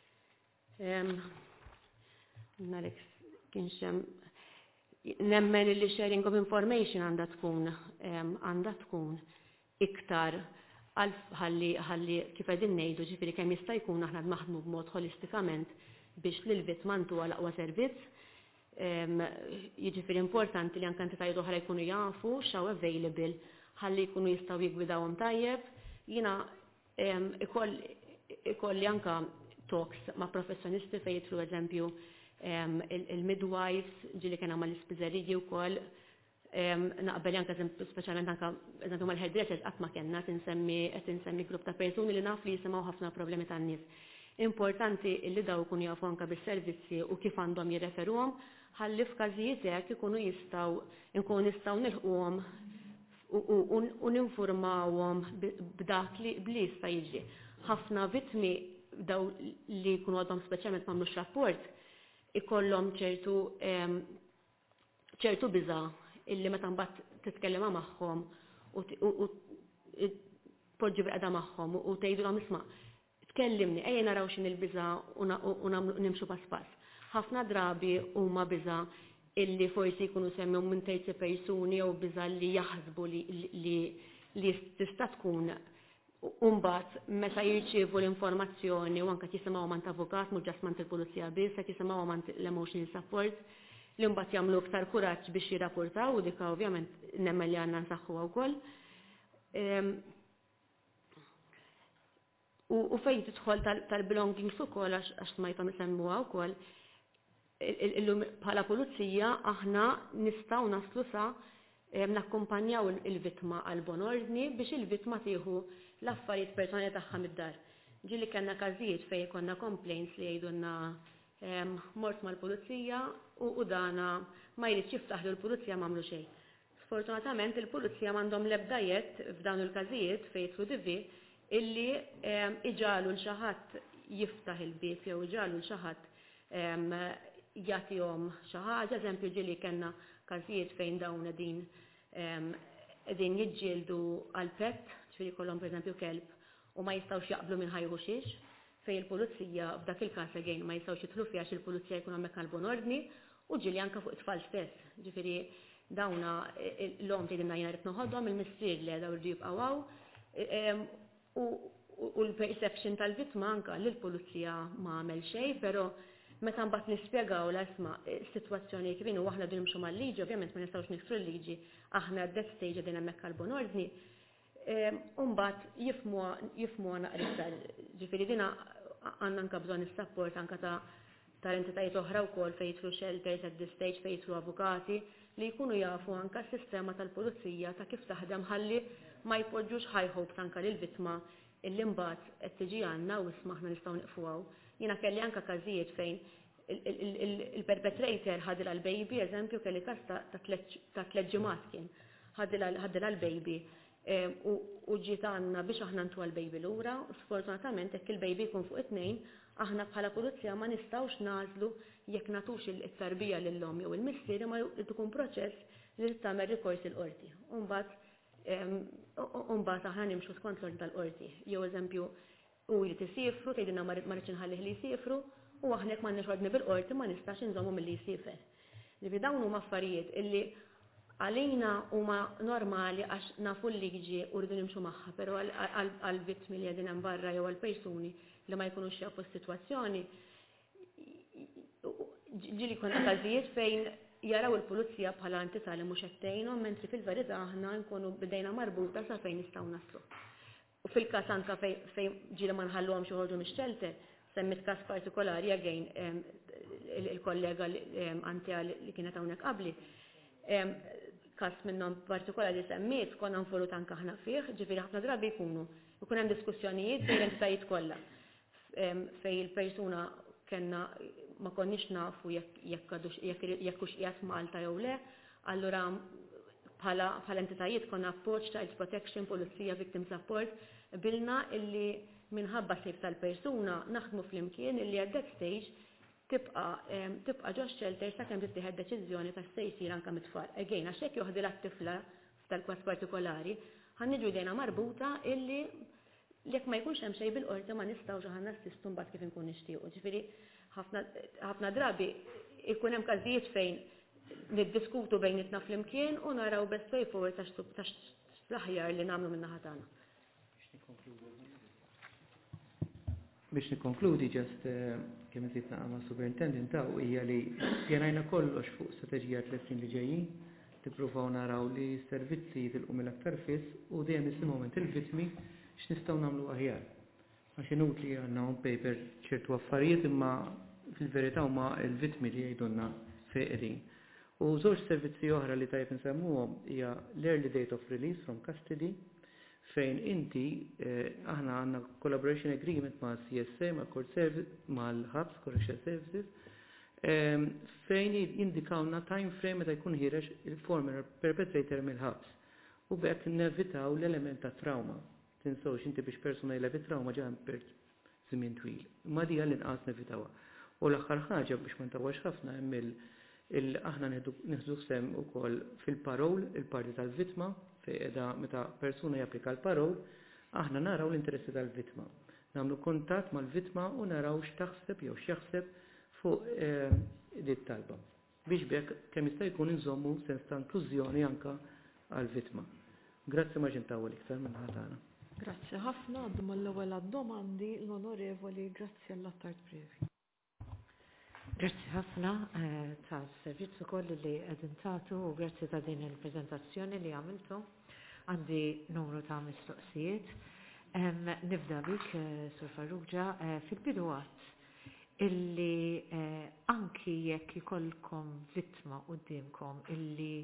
Narek kien xem nemmen li sharing of information għandha tkun iktar ħalli kif qegħdin ngħidu ġifieri kemm jista' jkun aħna naħdmu b'mod holistikament biex lil vittma ntuha l-aqwa servizz. Jiġifieri importanti li anke entitajiet oħra jkunu jafu x'haw available ħalli jkunu jistgħu jiggwidawhom tajjeb. Jiena ikolli anke talks ma' professjonisti fejn jidħlu eżempju il-midwives ġili kien mal ispiżeriji wkoll naqbel anke speċjalment anke eżempju mal-hairdressers qatt ma kellna qed insemmi grupp ta' persuni li naf li jisimgħu ħafna problemi tan-nies. Importanti li daw ikunu jafu anke bis-servizzi u kif għandhom jirreferuhom ħalli f'każijiet hekk ikunu nkunu nistgħu nilħquhom u ninformawhom b'dak li jista' jiġri. Ħafna vittmi daw li jkunu għadhom speċjalment m'għamlux rapport ikollhom ċertu biża' illi meta mbagħad titkellema magħhom u poġġi bil-qeda magħhom u tgħidulhom isma' tkellimni ejja naraw x'in il-biża' u nimxu pass pass. Ħafna drabi huma biża' illi forsi jkunu semmew minn terzi persuni jew biża' li jaħsbu li tista' tkun mbagħad meta jirċievu l-informazzjoni u anke jisimgħu mant avukat mhux ġas mant il-pulizija biss qed jisimgħu mant l-emotional support li mbagħad jagħmlu iktar kuraġġ biex jirrapportaw u dik ovvjament nemmen li għandna nsaħħuha wkoll. U fejn tidħol tal-belongings ukoll għax smajthom isemmuha wkoll illum bħala pulizija aħna nistgħu naslu sa nakkumpanjaw il-vittma għal bon ordni biex il-vittma tieħu l-affarijiet personali tagħha mid-dar. Ġieli kellna każijiet fejn konna complaints li jgħidulna mort mal-pulizija u dana ma jridx jiftaħlu l-pulizija m'għamlu xejn. Sfortunatament il-pulizija m'għandhom l-ebda jett f'dawn il-każijiet fejn jitlu divi illi iġalu l xi ħadd jiftaħ il-biet jew iġalu l xi ħadd jagħtihom xi ħaġa, eżempju ġieli kellna każijiet fejn dawn qegħdin jiġġieldu għal pett, ġifieri jkollhom pereżempju kelb u ma jistgħux jaqblu minn ħajru xiex, fejn il-pulizija f'dak il-każ again ma jistgħux jidħlu fiha għax il-pulizija jkun hemmhekk għal bon ordni u ġieli anke fuq it-tfal stess. Ġifieri dawna l-om tgħidilna jiena rid noħodhom il-missier li daw irdu jibqgħu u l-perception tal-vittma anke li l-pulizija ma għamel xejn, però meta mbagħad nispjegaw l-isma' sitwazzjoni kif inhu aħna din nimxu mal-liġi, ovvjament ma nistgħux niksru l-liġi, aħna at that stage qegħdin hemmhekk għal bon ordni, u mbagħad jifhmuha naqra iktar. Ġifieri dina għandna anke bżonn is-support anke ta' entitajiet oħra wkoll fejn jidħlu shelters at this stage fejn jidħlu avukati li jkunu jafu anke s-sistema tal-pulizija ta' kif taħdem ħalli ma jpoġġux high hopes anke lill-vittma illi mbagħad qed tiġi għandna u isma' aħna nistgħu nieqfuha. Jiena kelli anke każijiet fejn il-perpetrator ħadilha l-baby, eżempju kelli każ ta' 3 ġimgħat kien ħadilha l-baby u ġiet għandna biex aħna ntu l-baby lura, sfortunatament hekk il-baby jkun fuq it-tnejn, aħna bħala pulizija ma nistgħux nagħżlu jekk nagħtux it-tarbija lill-om jew il-missier ma tkun proċess li tagħmel rikors il-qorti. U mbagħad aħna nimxu skont l-ordni tal-qorti. Jew eżempju u jrid isifru, tgħidilna ma rridx inħallih li jsifru, u aħna jekk m'għandniex ordni bil-qorti ma nistax inżommu milli jsifer. Ġifieri dawn huma affarijiet illi għalina huma normali għax nafu l-liġi u rridu nimxu magħha, però għall-vittmi li qegħdin hemm barra jew għall-persuni li ma jkunux jafu s-sitwazzjoni ġieli jkun każijiet fejn jaraw il-pulizija bħala entità li mhux qed tgħinhom, mentri fil-verità aħna nkunu bdejna marbuta sa fejn nistgħu naslu. U fil-każ anke fejn ġieli ma nħalluhomx joħorġu mix-shelter, semmit każ partikolari again il-kollega Antija li kienet hawnhekk qabli. Każ minnhom partikolari semmiet konna nfurru anke aħna fih, ġifieri ħafna drabi ikun hemm diskussjonijiet bejn l-entitajiet kollha fejn il-persuna kellna ma konniex nafu jekk hux qiegħed Malta jew le, allura bħala entitajiet konna appoġġ child protection, pulizija, victim support, bilna illi minħabba sejf tal-persuna naħdmu flimkien illi at that stage tibqa' ġo shelter sakemm tittieħed deċiżjoni ta' se jsir anke mit-tfal. Again, għax hekk joħdilha t-tifla tal-kwass partikolari, ħanniġu jdejna marbuta illi jekk ma jkunx hemm xejn bil-qorti ma nistgħux aħna nassistu mbagħad kif inkun nixtiequ. Ġifieri ħafna drabi ikun hemm każijiet fejn niddiskutu bejnietna flimkien u naraw best way forward tax l-aħjar li nagħmlu min-naħa tagħna. Biex nikkonkludi ġast kemm qed naqma superintendent taw hija li pjanajna kollox fuq strateġija 3 snin li ġejjin, tippruvaw naraw li servizzi tilqu mill-aktar fiss u dejjem nisimgħu il-vittmi x'nistgħu nagħmlu aħjar. Għax inutli għandna on paper ċertu affarijiet imma fil-verità huma l-vittmi li jgħidulna fejqrin. U żewġ servizzi oħra li tajjeb insemmuhom hija l-Early Date of Release from Custody fejn inti aħna għandna collaboration agreement ma' CSA, ma' Court Service, mal-Hubs, Correctional Services, fejn jindikawna time frame meta jkun ħireġ il-former perpetrator mill-Hubs. U bekk nevitaw l-element ta' trauma. Tinsawx inti biex persuna jlevi trauma ġan per żmien twil. Ma di għall-inqas nevitawha. U l-aħħar ħaġa biex ma ntawwax ħafna hemm aħna nieħdu sem ukoll fil-parol il-parti tal-vittma fejn meta persuna japplika l-parol, aħna naraw l-interessi tal-vittma. Nagħmlu kuntatt mal-vittma u naraw x'taħseb jew x'jaħseb fuq dit talba. Biex bekk kemm jista' jkun inżommu sens ta' inklużjoni anke għall-vittma. Grazzi ma ġintawel iktar minn ħatana. Grazzi ħafna, għaddu mal-ewwel għad-domandi l-onorevoli Grazzi għall-attart brevi. Grazzi ħafna tas-servizz ukoll li qegħdin tagħtu u grazzi ta' din il-preżentazzjoni li għamiltu. Għandi numru ta' mistoqsijiet. Nibda bik, Sur Farrugia, fil-bidu għadd illi anki jekk ikollkom vittma qudiemkom illi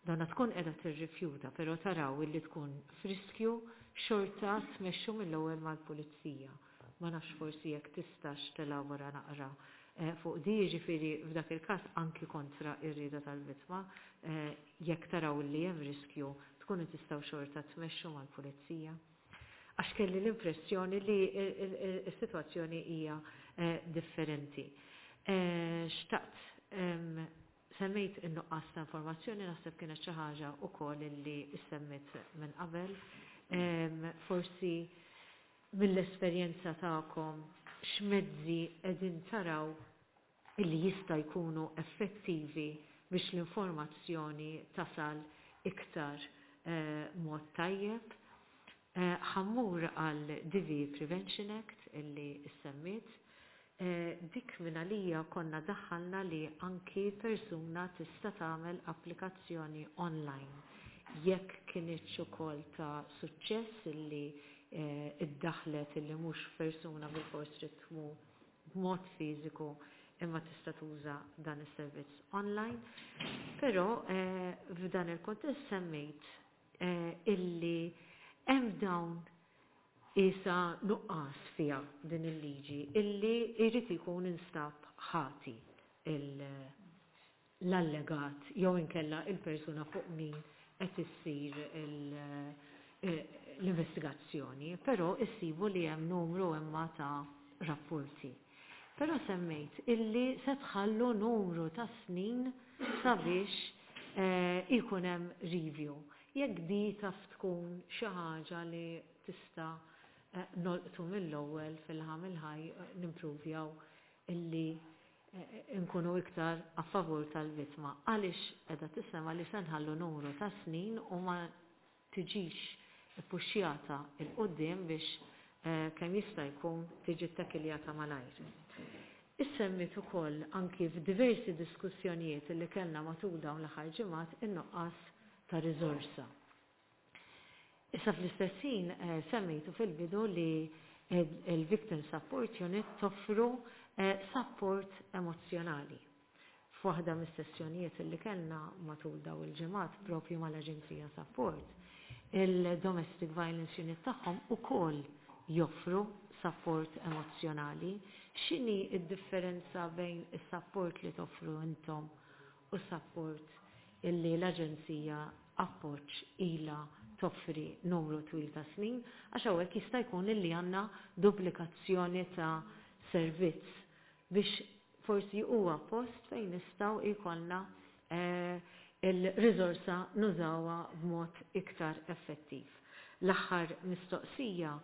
donna tkun qiegħda tirrifjuta, però taraw illi tkun friskju xorta tmexxu mill-ewwel mal-pulizija. Ma nafx forsi jekk tistax telabora naqra fuq di, jiġifieri f'dak il-każ anki kontra ir-rieda tal-vittma, jekk taraw li hemm riskju tkunu tistgħu xorta tmexxu mal-pulizija. Għax kelli l-impressjoni li s-sitwazzjoni hija differenti. Xtaqt semmejt in-nuqqas ta' informazzjoni, naħseb kienet xi ħaġa wkoll li semmit minn qabel. Forsi mill-esperjenza tagħkom x'mezzi qegħdin taraw illi jista' jkunu effettivi biex l-informazzjoni tasal iktar mod tajjeb. Ħammur għal DV Prevention Act illi semmit. Dik minn għalija konna daħħalna li anki persuna tista' tagħmel applikazzjoni online. Jekk kienet ukoll ta' suċċess illi iddaħlet illi mhux persuna bil-fors trid tmur b'mod fiżiku imma tista' tuża dan is-servizz online. Però f'dan il-kontest semmejt illi hemm dawn isa nuqqas fija din il-liġi illi jrid ikun instab ħati l-allegat jew inkella il-persuna fuq min qed issir l-investigazzjoni, però issibu li hemm numru imma ta' rapporti. Però semmejt illi se tħallu numru ta' snin sabiex ikun hemm review. Jekk di taf tkun xi ħaġa li tista' nolqtu mill-ewwel fil-ħaj nimpruvjaw illi nkunu iktar a favur tal-vittma. Għaliex qiegħda tisema li se nħallu numru ta' snin u ma tiġix ippuxxjata il-qudiem biex kemm jista' jkun tiġi ttakkiljata malajr. Issemmit ukoll anki f'diversi diskussjonijiet li kellna matul dawn l-aħħar ġimgħat in-nuqqas ta' riżorsa. Issa fl-istessin semmejtu fil-bidu li il-Victim Support Unit toffru support emozjonali. F'waħda mis-sessjonijiet li kellna matul daw il-ġimgħat propju mal-Aġenzija Support, il-Domestic Violence Unit tagħhom ukoll joffru support emozjonali. X'inhi d-differenza bejn is-support li toffru intom u s-support illi l-Aġenzija appoġġ ilha toffri numru twil ta' snin, għax hawnhekk jista' jkun illi għandna duplikazzjoni ta' servizz biex forsi huwa post fejn nistgħu jkollna il-riżorsa nużawha b'mod iktar effettiv. L-aħħar mistoqsija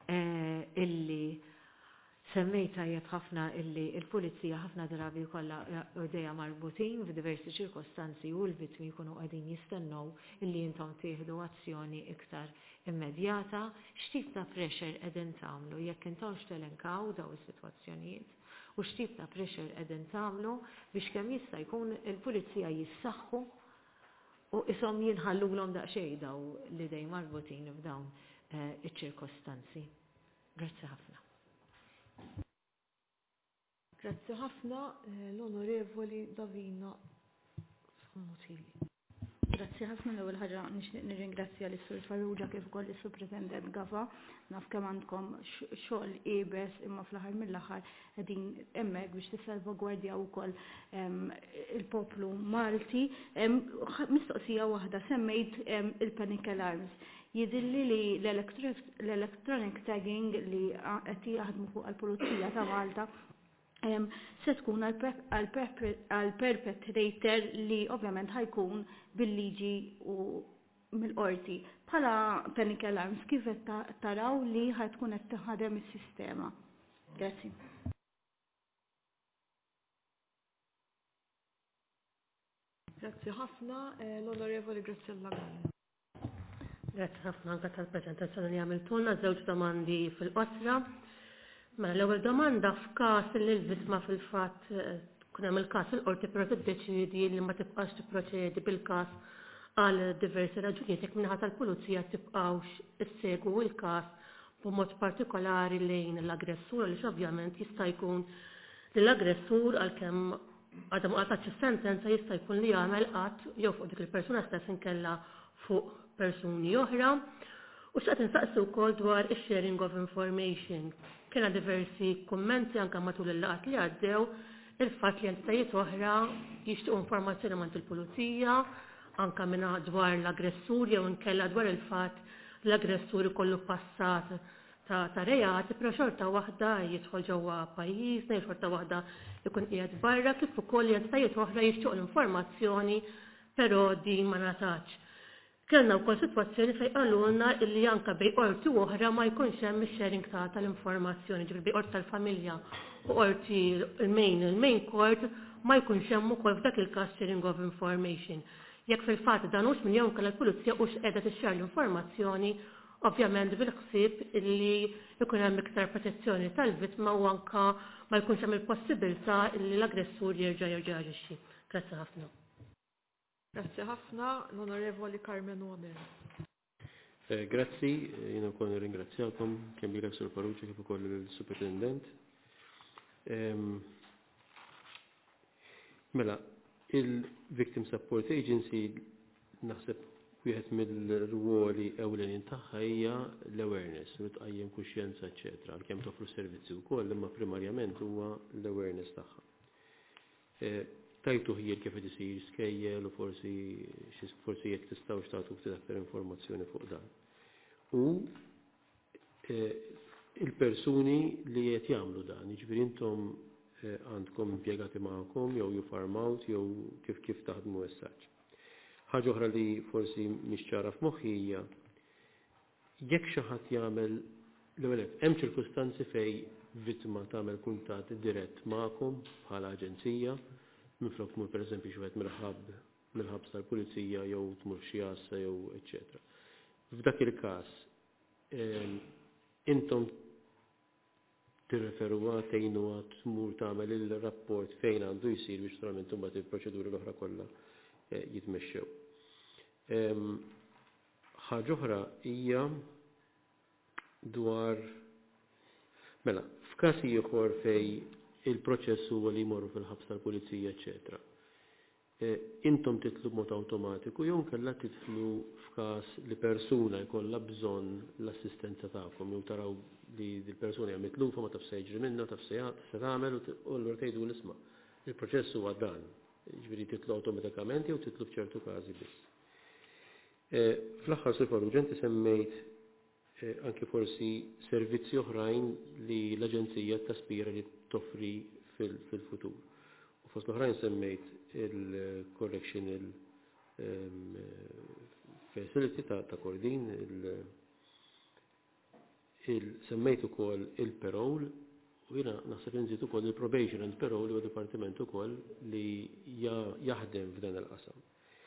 illi semmejta tajjeb ħafna illi il-pulizija ħafna drabi kollha għodejja marbutin f'diversi ċirkostanzi u l-vittmi jkunu qegħdin jistennew illi intom tieħdu azzjoni iktar immedjata. X'tip ta' pressure qegħdin tagħmlu jekk intom telenkaw daw is-sitwazzjonijiet u x'tip ta' pressure qegħdin tagħmlu biex kemm jista' jkun il-pulizija jissaħħu u ishom jinħallulhom daqsxejn daw li dejjem marbutin f'dawn iċ-ċirkostanzi. Grazzi ħafna. Grazzi ħafna l-Onorevoli Davina Mutili. Grazzi ħafna l-ewwel ħaġa nixtieq nirringrazzja lis-Sur Farrugia kif ukoll is-Superintendent Gava. Naf kemm għandkom xogħol qiebes imma fl-aħħar mill-aħħar qegħdin hemmhekk biex tissalvagwardjaw ukoll il-poplu Malti. Mistoqsija waħda semmejt il-panic alarms. Jidilli li l-electronic tagging li qed jaħdmu fuq għall-Pulizija ta' Malta se tkun għal-perpetrator li ovvjament ħajkun bil-liġi u mill-qorti. Bħala panic alarms kif qed taraw li ħajtkun qed taħdem is-sistema? Grazzi. Grazzi ħafna l-Onorevoli Grazzella Galli. Grazie ħafna anke tal-preżentazzjoni li għamiltulna, żewġ domandi fil-qosra. Mela l-ewwel domanda f'każ li l-vittma fil-fatt kun hemm il-każ il-qorti però tiddeċiedi li ma tibqax tipproċedi bil-każ għal diversi raġunijiet jekk minħata tal-pulizija tibqgħux issegwu l-każ b'mod partikolari lejn l-aggressur għaliex ovvjament jista' jkun li l-aggressur għalkemm għadha ma qatax is-sentenza jista' jkun li jagħmel qatt jew fuq dik il-persuna stess inkella fuq persuni oħra. U x'qed insaqsu wkoll dwar ix-sharing of information. Kiena diversi kummenti anke matul il-laqgħat li għaddew il-fatt li entitajiet oħra jixtiequ informazzjoni mant il-pulizija anke minna dwar l-aggressur jew inkella dwar il-fatt l-aggressur ikollu passat ta' reati, però xorta waħda jidħol ġewwa pajjiżna, xorta waħda jkun qiegħed barra, kif ukoll entitajiet oħra jixtiequ l-informazzjoni, però din ma natax. Kellna wkoll sitwazzjoni fejn qalulna illi anke bejn qorti oħra ma jkunx hemm ix-sharing tal-informazzjoni, ġifieri bejn qorti tal-familja u qorti il-main court ma jkunx hemm ukoll f'dak il-każ sharing of information. Jekk fil-fatt dan hux minn jew kellha l-pulizija hux qiegħda tixxar l-informazzjoni, ovvjament bil-ħsieb illi jkun hemm iktar protezzjoni tal-vittma u anke ma jkunx hemm il-possibilità illi l-aggressur jerġa' jaġixxi. Grazzi ħafna. Grazzi ħafna, l-Onorevoli Carmen Omer. Grazzi, jiena wkoll nirringrazzjakom kemm lilek Sur Farrugia kif ukoll il-Superintendent. Mela, il-Victim Support Agency naħseb wieħed mill-ruoli ewlenin tagħha hija l-awareness, u tqajjem kuxjenza eċetera, għalkemm toffru servizzi wkoll imma primarjament huwa l-awareness tagħha. Tajtu ħiel kif qed isir skejjel u forsi jekk tistgħu tagħtu ftit aktar informazzjoni fuq dan. U il-persuni li qed jagħmlu dan, jiġifieri intom għandkom impjegati magħkom jew farmawt jew kif taħdmu essaġġ. Ħaġa oħra li forsi mhix ċara f'moħħi hija jekk xi ħadd jagħmel l-ewwel hemm ċirkustanzi fejn vittma tagħmel kuntatt dirett magħkom bħala aġenzija minflok tmur pereżempju xi wieħed mill-ħabs tal-pulizija jew tmur xi jassa jew eċċetera. F'dak il-każ intom tirreferuha tgħinuha tmur tagħmel il-rapport fejn għandu jsir biex naturalment imbagħad il-proċeduri l-oħra kollha jitmexxew. Ħaġa oħra hija dwar mela f'każ ieħor fejn il-proċess huwa li jmorru fil-ħabs tal-pulizija eċetera. Intom titlu b'mod awtomatiku jew kellha titlu f'każ li persuna jkollha bżonn l-assistenza tagħkom jew taraw li l-persuna hija mitlufa ma taf se jiġri minnha taf se tagħmel u allura tgħidu l-isma'. Il-proċess huwa dan. Ġifieri titlu awtomatikament jew titlu f'ċertu każi biss. Fl-aħħar Sur Farrugia inti semmejt anke forsi servizzi oħrajn li l-Aġenzija taspira li toffri fil-futur. U fost l-oħrajn semmejt il-correctional facility ta' Kordin, semmejt ukoll il-parole u jiena naħseb inżid ukoll il-probation and parole u dipartiment ukoll li jaħdem f'dan il-qasam.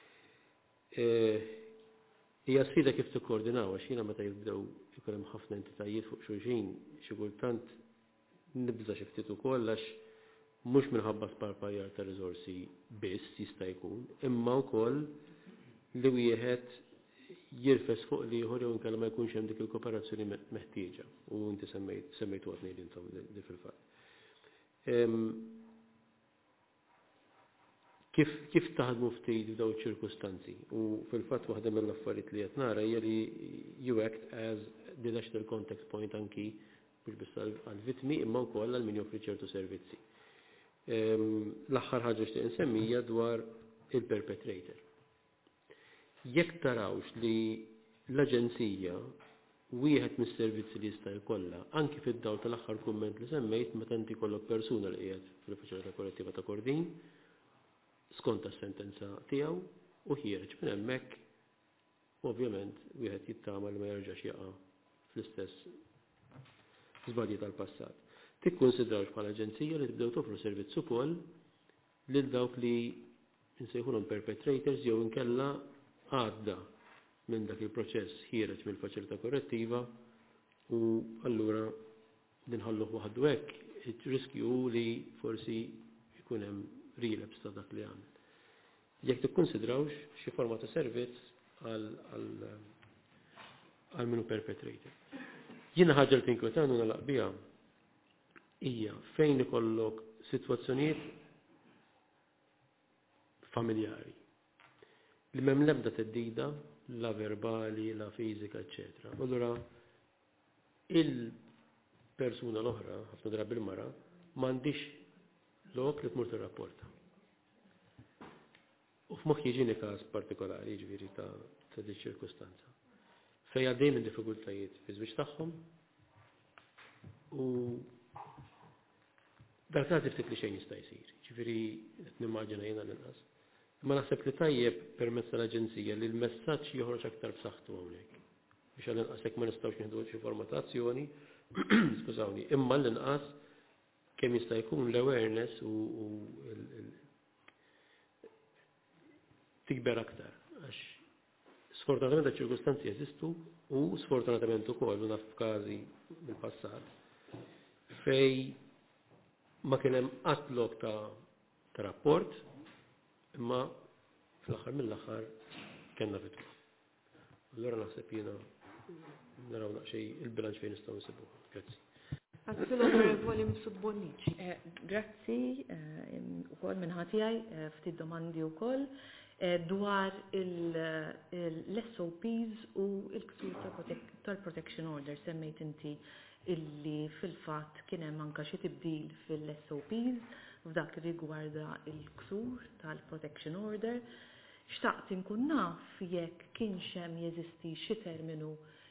Hija sfida kif tikkoordinaw għax jiena meta jibdew ikun hemm ħafna entitajiet fuq xulxin xi kultant nibża xi ftit ukoll għax mhux minħabba sparpajjar ta' riżorsi biss jista' jkun, imma wkoll li wieħed jirfes fuq li ieħor jew inkella ma jkunx hemm dik il-kooperazzjoni meħtieġa u inti semmejtu għad ngħid intom li fil-fatt. Kif taħdmu ftit f'daw iċ-ċirkustanzi u fil-fatt waħda mill-affarijiet li qed nara hija li you act as the national contact point anki mhux biss għall-vittmi imma wkoll għal min joffri ċertu servizzi. L-aħħar ħaġa xtieq insemmi hija dwar il-perpetrator. Jekk tarawx li l-Aġenzija wieħed mis-servizzi li jista' jkollha anki fid-dawl tal-aħħar kumment li semmejt meta inti jkollok persuna li qiegħed fil-faċilità korrettiva ta' Kordin skont is-sentenza tiegħu u ħiereġ minn hemmhekk ovvjament wieħed jittama li ma jerġax jaqa' fl-istess żbalji tal-passat. Tikkunsidrawx bħala aġenzija li tibdew toffru servizz ukoll lil dawk li nsejħulhom perpetrators jew inkella għadda minn dak il-proċess ħiereġ mill-faċilità korrettiva u allura dinħalluh waħdu hekk ir-riskju li forsi jkun hemm relapse ta' dak li għamel. Jekk tikkunsidrawx xi forma ta' servizz għal minu perpetrator. Jiena ħaġa li tinkwetani nagħlaq biha hija fejn ikollok sitwazzjonijiet familjari. Li m'hemm l-ebda teddida, la verbali, la fizika, eccetera. Allura il-persuna l-oħra, ħafna drabi il-mara, m'għandix lok li tmur tirrapporta. U f'moħħ jiġini każ partikolari, ġifieri ta' dik ċirkustanza. Fejn għaddej minn diffikultajiet fiż-żwieġ tagħhom u dak tiftik li xejn jista' jsir. Ġifieri qed nimmaġina jiena l-inqas. Ma naħseb li tajjeb permezz tal-Aġenzija li l-messaġġ joħroġ aktar b'saħħtu hawnhekk. Biex għall-inqas hekk ma nistgħux nieħdu xi forma ta' azzjoni, skużawni, imma l-inqas kemm jista' jkun l-awareness u tikber aktar. Għax sfortunatament ċirkustanzi jeżistu u sfortunatament ukoll naf f'każi mill-passat fej ma kien hemm qatt lok ta' rapport imma fl-aħħar mill-aħħar kellna vitma. Allura naħseb jiena naraw naqxej il-bilanċ fejn nistgħu nsibu. Grazzi. Grazzi l-Onorevoli Msud Bonnici. Grazzi ukoll minn ħatijaj ftit domandi wkoll dwar l-SOPs u l-ksur tal-protection order semmejt inti illi fil-fatt kien hemm anke xi tibdil fil-SOPs f'dak rigwarda il-ksur tal-protection order. Xtaqt inkun naf jekk kienx hemm jeżisti xi terminu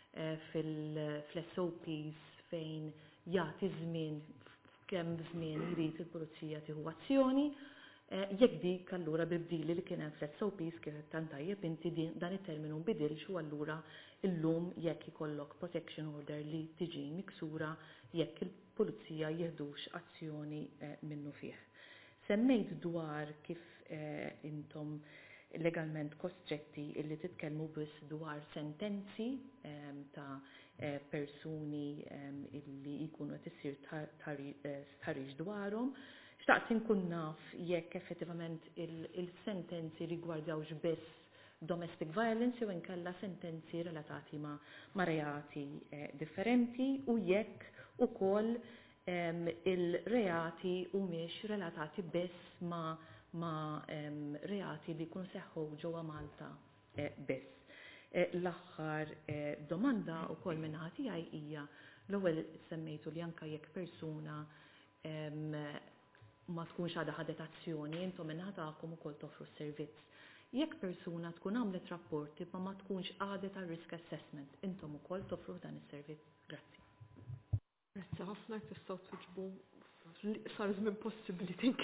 fil-SOPs fejn jagħti żmien kemm żmien jrid il-pulizija tieħu azzjoni, jekk dik allura bibdili li kien hemm fl-SOPs kif tant tajjeb inti dan it-terminu nbidilx u allura illum jekk ikollok protection order li tiġi miksura jekk il-pulizija jieħdux azzjoni minnu fih. Semmejt dwar kif intom legalment kostretti illi titkellmu biss dwar sentenzi ta' persuni illi jkunu qed isir tħarriġ dwarhom. Xtaqt inkun naf jekk effettivament il-sentenzi rigwardjawx biss domestic violence jew inkella sentenzi relatati ma' reati differenti u jekk ukoll il-reati humiex relatati biss ma' reati li jkunu seħħu ġewwa Malta biss. L-aħħar domanda wkoll minn ħati hija l-ewwel semmejtu li anke jekk persuna ma tkunx għadha ħadet azzjoni, intom minn ħatakom ukoll toffru s-servizz. Jekk persuna tkun għamlet rapporti ma tkunx għadet għal risk assessment, intom ukoll toffru dan is-servizz. Grazzi. Grazzi ħafna tistgħu twiġbu sar żmien possibbli tink.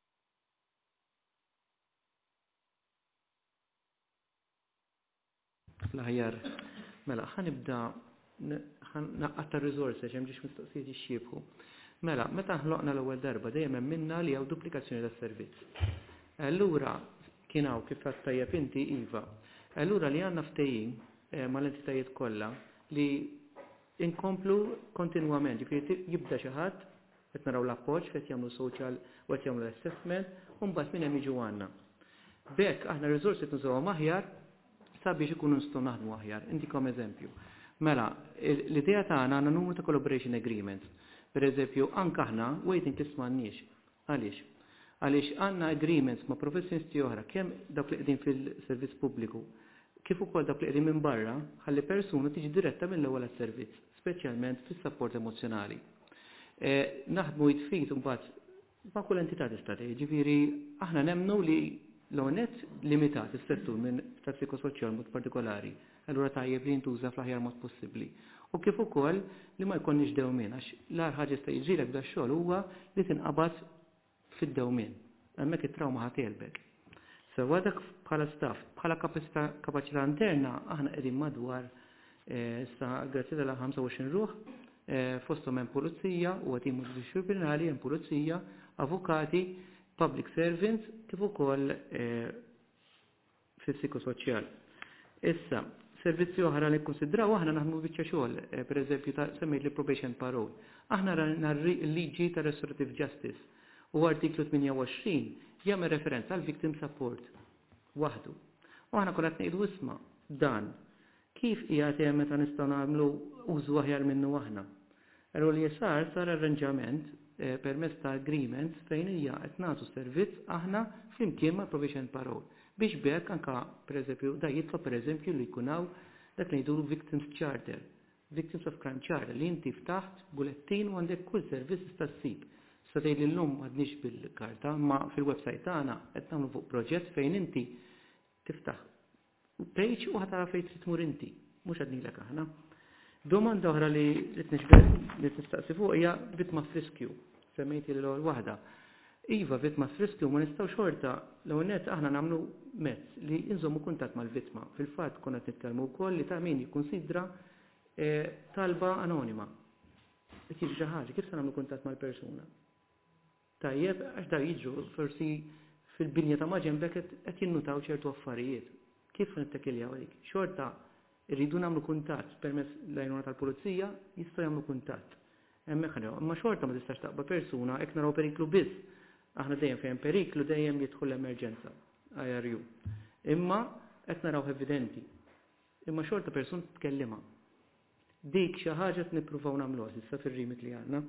Fl-aħjar, mela, ħanibda naqqatta r-rizorsi ġem ġiex mistoqsijiet ixxiebħu. Mela, meta ħloqna l-ewwel darba dejjem hemm minna li hawn duplikazzjoni tas-servizz. Allura kien hawn kif tajjeb inti iva. Allura li għandna ftehim mal-entitajiet kollha li inkomplu kontinwament, jiġifieri jibda xi ħadd qed naraw l-appoġġ qed jagħmlu social u qed jagħmlu l-assessment u mbagħad minn hemm jiġu għandna. B'hekk aħna r-riżorsi nużawhom aħjar sabiex ikunu nistgħu naħdmu aħjar. Indikom eżempju. Mela, l-idea tagħna għandna numru ta' collaboration agreements. Per eżempju, anke aħna waiting list m'għandniex. Għaliex? Għaliex għandna agreements ma' professionisti oħra kemm dawk li qegħdin fil-servizz pubbliku kif ukoll dawk li qegħdin minn barra ħalli persuna tiġi diretta mill-ewwel għas-servizz, speċjalment fis-sapport emozjonali. Naħdmu jitfit mbagħad ma' kull entità tista' jiġifieri aħna nemmnu li l-onet limitat is-settur minn ta' psikosoċjal mod partikolari, allura tajjeb li jintuża fl-aħjar mod possibbli. U kif ukoll li ma jkollniex dewmien għax l-ar ħaġa jista' jiġrilek da xogħol huwa li tinqabad fid-dewmien. Hemmhekk it-trawma ħatelbek. Sewwa dak bħala staff, bħala kapaċità interna aħna qegħdin madwar sa grazzi tal 25 ruħ fosthom hemm pulizija u għatim disciplinari hemm pulizija, avukati, public servants kif ukoll fis-psikosoċjal. Issa, servizzi oħra li konsidraw aħna naħdmu biċċa xogħol, pereżempju semmejt li probation parole. Aħna l-liġi ta' restorative justice u artiklu 28 jagħmel referenza għal victim support waħdu. U aħna kollha ngħidu isma' dan kif qiegħed hemm meta nistgħu nagħmlu użu aħjar minnu aħna. Allura li sar arranġament permezz ta' agreements fejn hija qed nagħtu servizz aħna flimkien ma' provision parole. Biex bekk anka pereżempju da jitlob pereżempju li jkun hawn dak li jiduru Victims Charter, Victims of Crime Charter li inti ftaħt bulettin u għandek kull servizz tista' ssib. Sa tgħid li llum m'għadniex bil-karta, ma fil-website tagħna qed nagħmlu fuq proġett fejn inti tiftaħ page u ħatara fejn trid tmur inti, mhux għadnilek aħna. Domanda oħra li nistaqsi fuq hija vittma friskju. Semmejti l-ewwel waħda. Iva, vittma friskju ma nistgħu xorta l-ewwel nett aħna nagħmlu mezz li inżommu kuntatt mal-vittma. Fil-fatt konna qed nitkellmu wkoll li ta' min jikkunsidra talba anonima. Kif xi ħaġa, kif se nagħmlu kuntatt mal-persuna? Tajjeb, għax da jiġu forsi fil-binja ta' maġembek qed jinnutaw ċertu affarijiet. Kif nittekiljaw għalik? Xorta irridu nagħmlu kuntatt permezz l-għajnuna tal-pulizija jistgħu jagħmlu kuntatt. Hemmhekk imma xorta ma tistax taqba persuna hekk naraw periklu biss. Aħna dejjem fejn periklu dejjem jidħol l-emerġenza, IRU. Imma qed naraw evidenti. Imma xorta persuna tkellima. Dik xi ħaġa qed nippruvaw nagħmluha issa fir-rimit li għandna.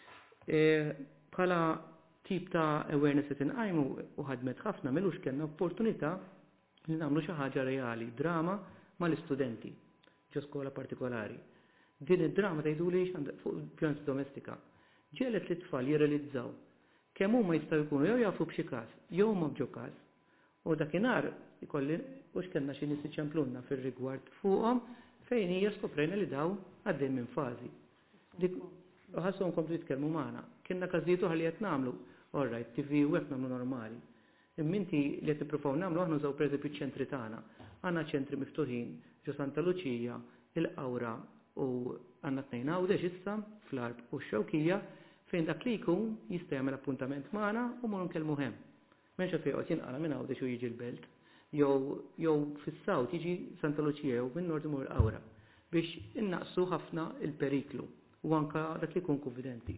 Bħala tip ta' awareness qed inqajmu u ħadmet ħafna milux kellna opportunità li nagħmlu xi ħaġa reali, drama mal-istudenti ġo skola partikolari. Din id-drama tgħiduli fuq vjolenza domestika. Ġelet li tfal jirrealizzaw kemm huma jistgħu jkunu jew jafu b'xi każ, jew ma b'ġo każ. U dakinhar ikolli u x'kellna xi nies iċemplunna fir-rigward fuqhom fejn hija skoprejna li daw għaddej minn fażi. Dik ħasshom komplu jitkellmu magħna. Kienna każijiet oħra li qed nagħmlu, orrajt, TV u hekk nagħmlu normali. Imminti li qed nippruvaw nagħmlu aħna nużaw pereżempju ċ-ċentri tagħna. Għandna ċentri miftuħin ġo Santa Luċija, il-Qawra u għandna tnejn għawdex issa fl-Arb u x-Xewkija fejn dak li jkun jista' jagħmel appuntament magħna u mmorru nkellmu hemm. M'hemmx fejn qed jinqala minn għawdex u jiġi l-Belt. Jew fis-Sawt jiġi Santa Luċija jew min-Nord imur l-Qawra biex innaqsu ħafna il-periklu u anke dak li jkun konfidenti.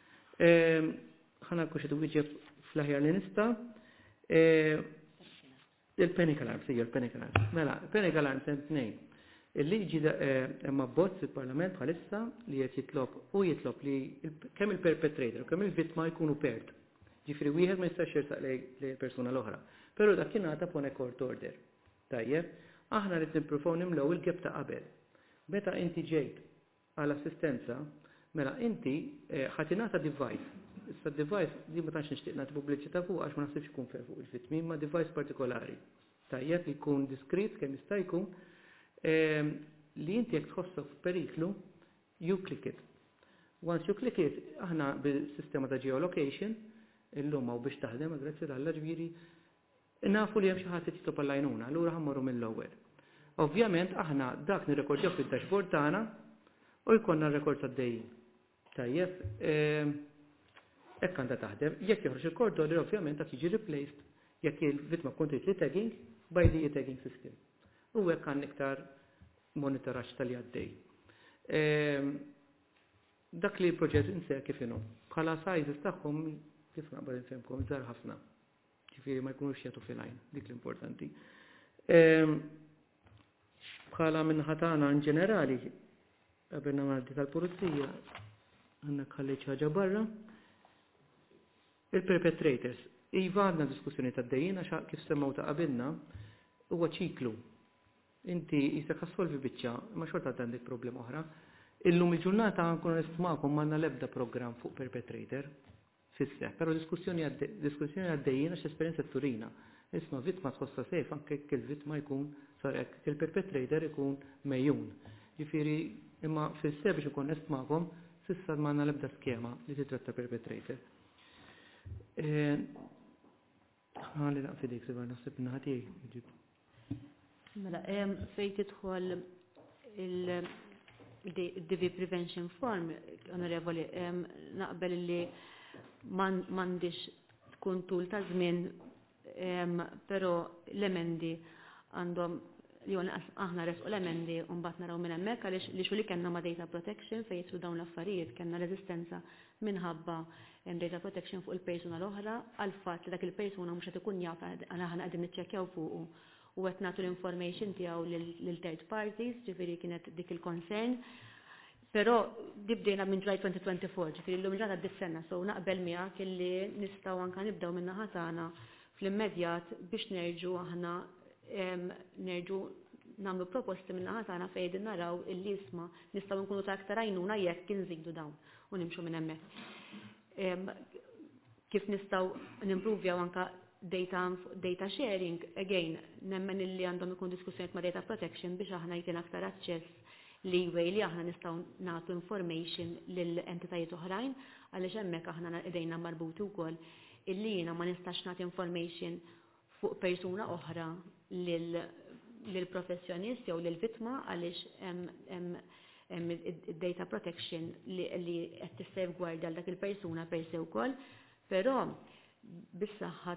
Ħana kux qed wieġeb fl-aħjar li nista' il-panic alarm, sija il-panic alarm. Mela, il-panic alarm sem tnejn. Il-liġi emma bozz il-Parlament bħalissa li jitlob li kemm il-perpetrator, kemm il-vittma jkunu pert. Ġifri wieħed ma jistax jirsaq lejn persuna l-oħra. Però dak kien għata pone court order. Tajjeb, aħna rid nippruvaw nimlew il-geb ta' qabel. Meta inti ġejt għal assistenza, mela inti ħatinata device. Issa device li ma tantx nixtieq nagħti pubbliċità fuq għax ma naħsibx ikun fer fuq il-vittmi, ma device partikolari. Tajjeb li jkun diskrit kemm jista' jkun li inti jekk tħossok f'periklu, you click it. Once you click it, aħna bil-sistema ta' geolocation, illum u biex taħdem, grazzi tal-alla ġbiri, nafu li hemm xi ħadd jitlob għall-għajnuna, allura ħammorru mill-ewwel. Ovvjament aħna dak nirrekordjaw fid-dashboard tagħna u jkollna r-rekord tad-dejjin. Tajjeb, hekk għandha taħdem, jekk joħroġ il-court order ovvjament dak jiġi replaced jekk il-vittma tkun trid li tagging by the tagging system. U hekk għandna iktar monitoraġġ tal-li għaddej. Dak li l-proġett inser kif inhu. Bħala sizes tagħhom kif naqbel infehmkom żgħar ħafna. Ġifieri ma jkunux jagħtu fil-għajn, dik l-importanti. Bħala minnaħa tagħna in ġenerali qabel nagħmel tal-pulizija għandna ħalli ħaġa barra. Il-perpetrators. Iva għandna diskussjoni ta' d-dejjin għax kif semmaw ta' qabilna huwa ċiklu. Inti jisek assolvi biċċa, ma xorta għandek problema oħra. Illum il-ġurnata nkunu nistmakom m'għandna l-ebda programm fuq perpetrator fis-seħħ, però diskussjoni għaddejjin għax esperjenza turina. Isma' vittma tħossha sejf anke jekk il-vittma jkun sar hekk il-perpetrator ikun mejjun. Ġifieri imma fis-seħħ biex ikun nistmakom s'issa m'għandna l-ebda skema li titratta perpetrator. Għalli naqfidik, sebar naħseb naħati. Mela, fej tidħol il-DV Prevention Form, onorevoli, naqbel li m'għandix tkun tul ta' żmien, però l-emendi għandhom li aħna resqu l-emendi u mbagħad naraw minn hemmhekk għaliex li xuli kellna ma' data protection fejn jitlu dawn l-affarijiet kellna reżistenza minħabba data protection fuq il-persuna l-oħra għal fatt li dak il-persuna mhux qed ikun jaf aħna qegħdin niċċekkjaw fuqu u qed nagħtu l-information tiegħu lil third parties, ġifieri kienet dik il-concern. Però dibdejna minn July 2024, ġifieri l-lum ġata d-dissenna, so naqbel miegħek illi nistgħu anke nibdew minn naħa tagħna fl-immedjat biex nerġu aħna nerġu nagħmlu proposti minn naħa tagħna fejn naraw illi isma' nistgħu nkunu ta' aktar għajnuna jekk inżidu dawn u nimxu minn hemmhekk. Kif nistgħu nimprovjaw anke data sharing, again, nemmen illi għandhom ikun diskussjoniet ma' data protection biex aħna jkun aktar aċċess leeway li aħna nistgħu nagħtu information lil entitajiet oħrajn għaliex hemmhekk aħna qegħdejna marbuti wkoll illi jiena ma nistax nagħti information fuq persuna oħra lil professjonist jew lil vittma għaliex hemm data protection li qed tissafegwardja għal dak il-persuna per se wkoll, però bis-saħħa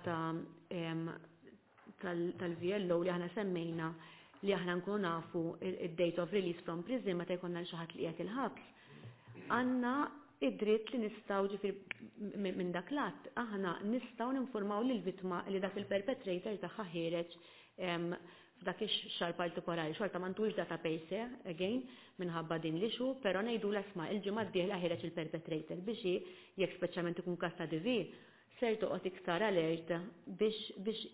tal-VLO li aħna semmejna li aħna nkunu nafu id-date of release from prison meta jkollna xi ħadd li qiegħed il-ħabs. Għandna id-dritt li nistgħu ġifier minn dak l-att aħna nistgħu ninformaw lill-vittma li dak il-perpetrator tagħha ħireġ f'dak ix-xahar partikolari. Xorta m'għandux database again minħabba din l-ixu, però ngħidu l-asma' il-ġimgħa d-dieħla ħireġ il-perpetrator biex jekk speċjalment ikun każ ta' DV ser toqgħod iktar alert biex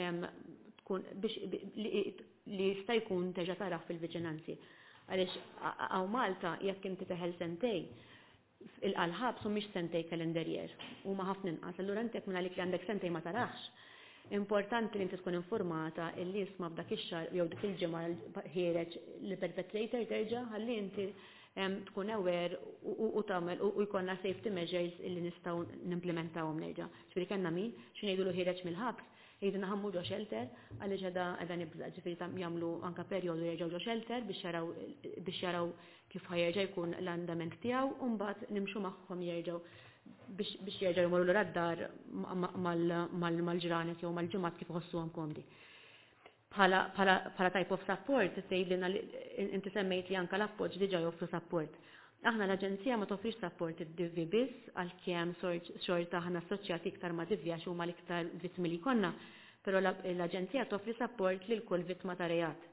li jista' jkun terġa' tarah fil-viċinanzi. Għaliex hawn Malta jekk inti teħel sentej il-qalħabs mhumiex sentej kalendarjer huma ħafna inqas. Allura inti jekk minn għalik li għandek sentej ma taraħx. Importanti li inti tkun informata illi jisma' f'dak ix-xahar jew dik il-ġimgħa ħireġ li perpetrator terġa' ħalli inti tkun aware u tagħmel u jkollna safety measures illi nistgħu nimplementawhom nerġa'. Ġifieri kellna min xi ngħidulu ħireġ mill-ħabs jgħidilna ħammu ġo shelter għaliex qiegħda nibża, ġifieri jagħmlu anke perjodu jerġgħu ġo shelter biex jaraw kif ħajerġa' jkun l-andament tiegħu u mbagħad nimxu magħhom jerġgħu biex jerġgħu jmorru lura d-dar mal-ġranet jew mal-ġimgħat kif iħossuhom komdi. Bħala type of support, tgħidilna inti semmejt li anke l-appoġġ diġà joffru support. Aħna l-Aġenzija ma toffrix support id-DV biss għalkemm xorta aħna assoċjati iktar ma' DV għax huma l-iktar vittmi li konna, però l-Aġenzija toffri support lil kull vittma ta' reat.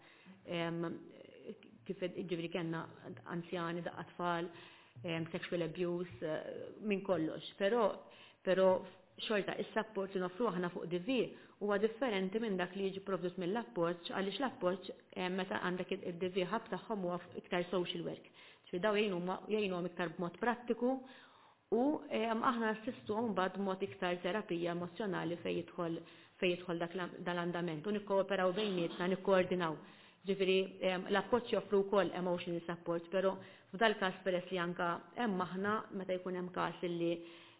Kif ġifieri kellna anzjani, tfal, sexual abuse, minn kollox. Però xorta is-support li noffru aħna fuq DV huwa differenti minn dak li jiġi provdut mill-appoġġ għaliex l-appoġġ meta għandek id-DV ħab tagħhom huwa iktar social work. Ġifieri daw jgħinuhom iktar b'mod prattiku u aħna assistuhom mbagħad b'mod iktar terapija emozjonali fejn jidħol dak l-andament u nikkooperaw bejnietna, nikkoordinaw. Ġifieri l-appoġġ joffru wkoll emotional support, però f'dal każ peress li anke hemm aħna meta jkun hemm każ illi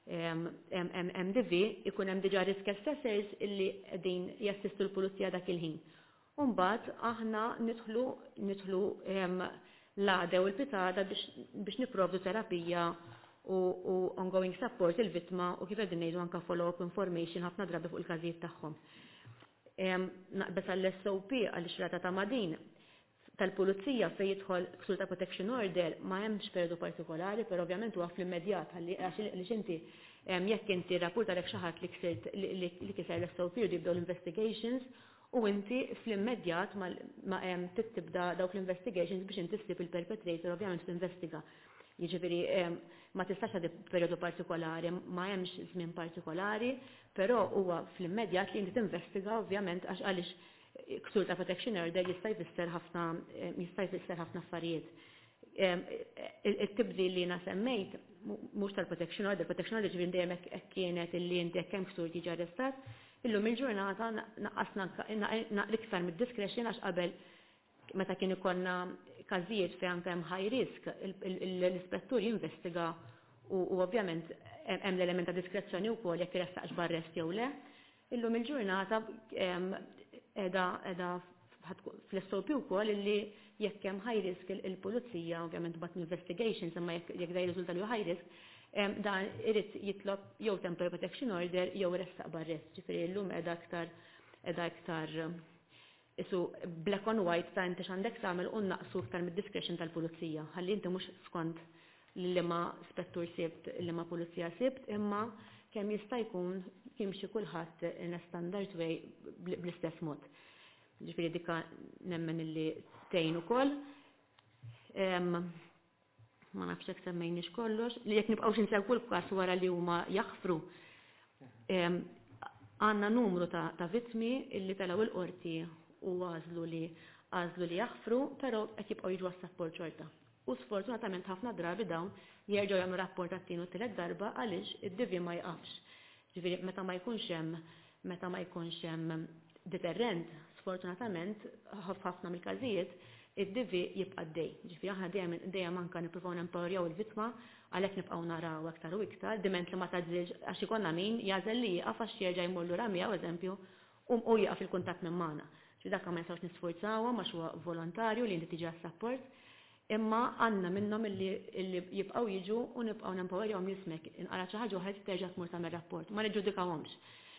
MDV ikun hemm diġà risk assessors illi qegħdin jassistu l-pulizija dak il-ħin. U mbagħad aħna nidħlu l-għada u l-pitada biex nipprovdu terapija u ongoing support il-vittma u kif qegħdin ngħidu anke follow-up information ħafna drabi fuq il-każijiet tagħhom. Naqbes għall-SOP għall-xrata ta' Madin tal-pulizija fejn jidħol ksur ta' protection order ma hemmx periodu partikolari, però ovvjament huwa fl-immedjat għaliex inti jekk inti rrapportalek xi ħadd li kiser l-SOP u jibdew l-investigations u inti fl-immedjat ma tibda dawk l-investigations biex inti ssib il-perpetrator ovvjament tinvestiga. Jiġifieri ma tistax għadi periodu partikolari, ma hemmx żmien partikolari, però huwa fl-immedjat li inti tinvestiga ovvjament għaliex ksur ta' protection order jista' jfisser ħafna affarijiet. It-tibdil li semmejt mhux tal-protection order ġifieri dejjem hekk kienet illi inti hekk hemm ksur tiġi arrestat, illum il-ġurnata naqqasna iktar mid-discretion għax qabel meta kien ikollna każijiet fejn anke hemm high risk, l-ispettur jinvestiga u ovvjament hemm l-element ta' diskrezzjoni wkoll jekk iressaqx b'arrest jew le. Illum il-ġurnata edha fl-SOP wkoll illi jekk hemm high risk il-pulizija ovvjament bat investigations imma jekk da jirriżulta li high risk dan irid jitlob jew temporary protection order jew iressaq b'arrest. Ġifieri llum qiegħda iktar isu black and white ta' inti x'għandek tagħmel u naqsu iktar mid-discretion tal-pulizija. Ħalli inti mhux skont li ma spettur sibt li ma pulizija sibt imma kemm jista' jkun jimxi kulħadd in a standard way bl-istess mod. Ġifieri dikka nemmen illi tgħin ukoll. ma nafx hekk semmejniex kollox, li jekk nibqgħux insew kull każ wara li huma jaħfru. Għandna numru ta' vittmi illi telgħu il-qorti u għażlu li jaħfru, però qed jibqgħu jiġu għas-sapport xorta. U sfortunatament ħafna drabi dawn jerġgħu jagħmlu rapport għat-tieni u tielet darba għaliex id-divi ma jqafx. Ġifieri meta ma jkunx hemm deterrent, sfortunatament ħafna mill-każijiet id-divi jibqa' dej. Ġifieri aħna dejjem anke nippruvaw nempowerjaw il-vittma għalhekk nibqgħu naraw aktar u iktar, diment li ma tgħażilx għax ikollna min jażel li jieqaf għax jerġa' jmur lura miegħu eżempju u jieqaf il-kuntatt minn magħna. Ġifieri dak ma nistgħux nisforzawhom għax huwa volontarju li inti tiġi għas-sapport, imma għandna minnhom illi jibqgħu jiġu u nibqgħu nempowerjawhom jismek inqara xi ħaġa oħra terġa' tmur tagħmel rapport, ma niġġudikawhomx.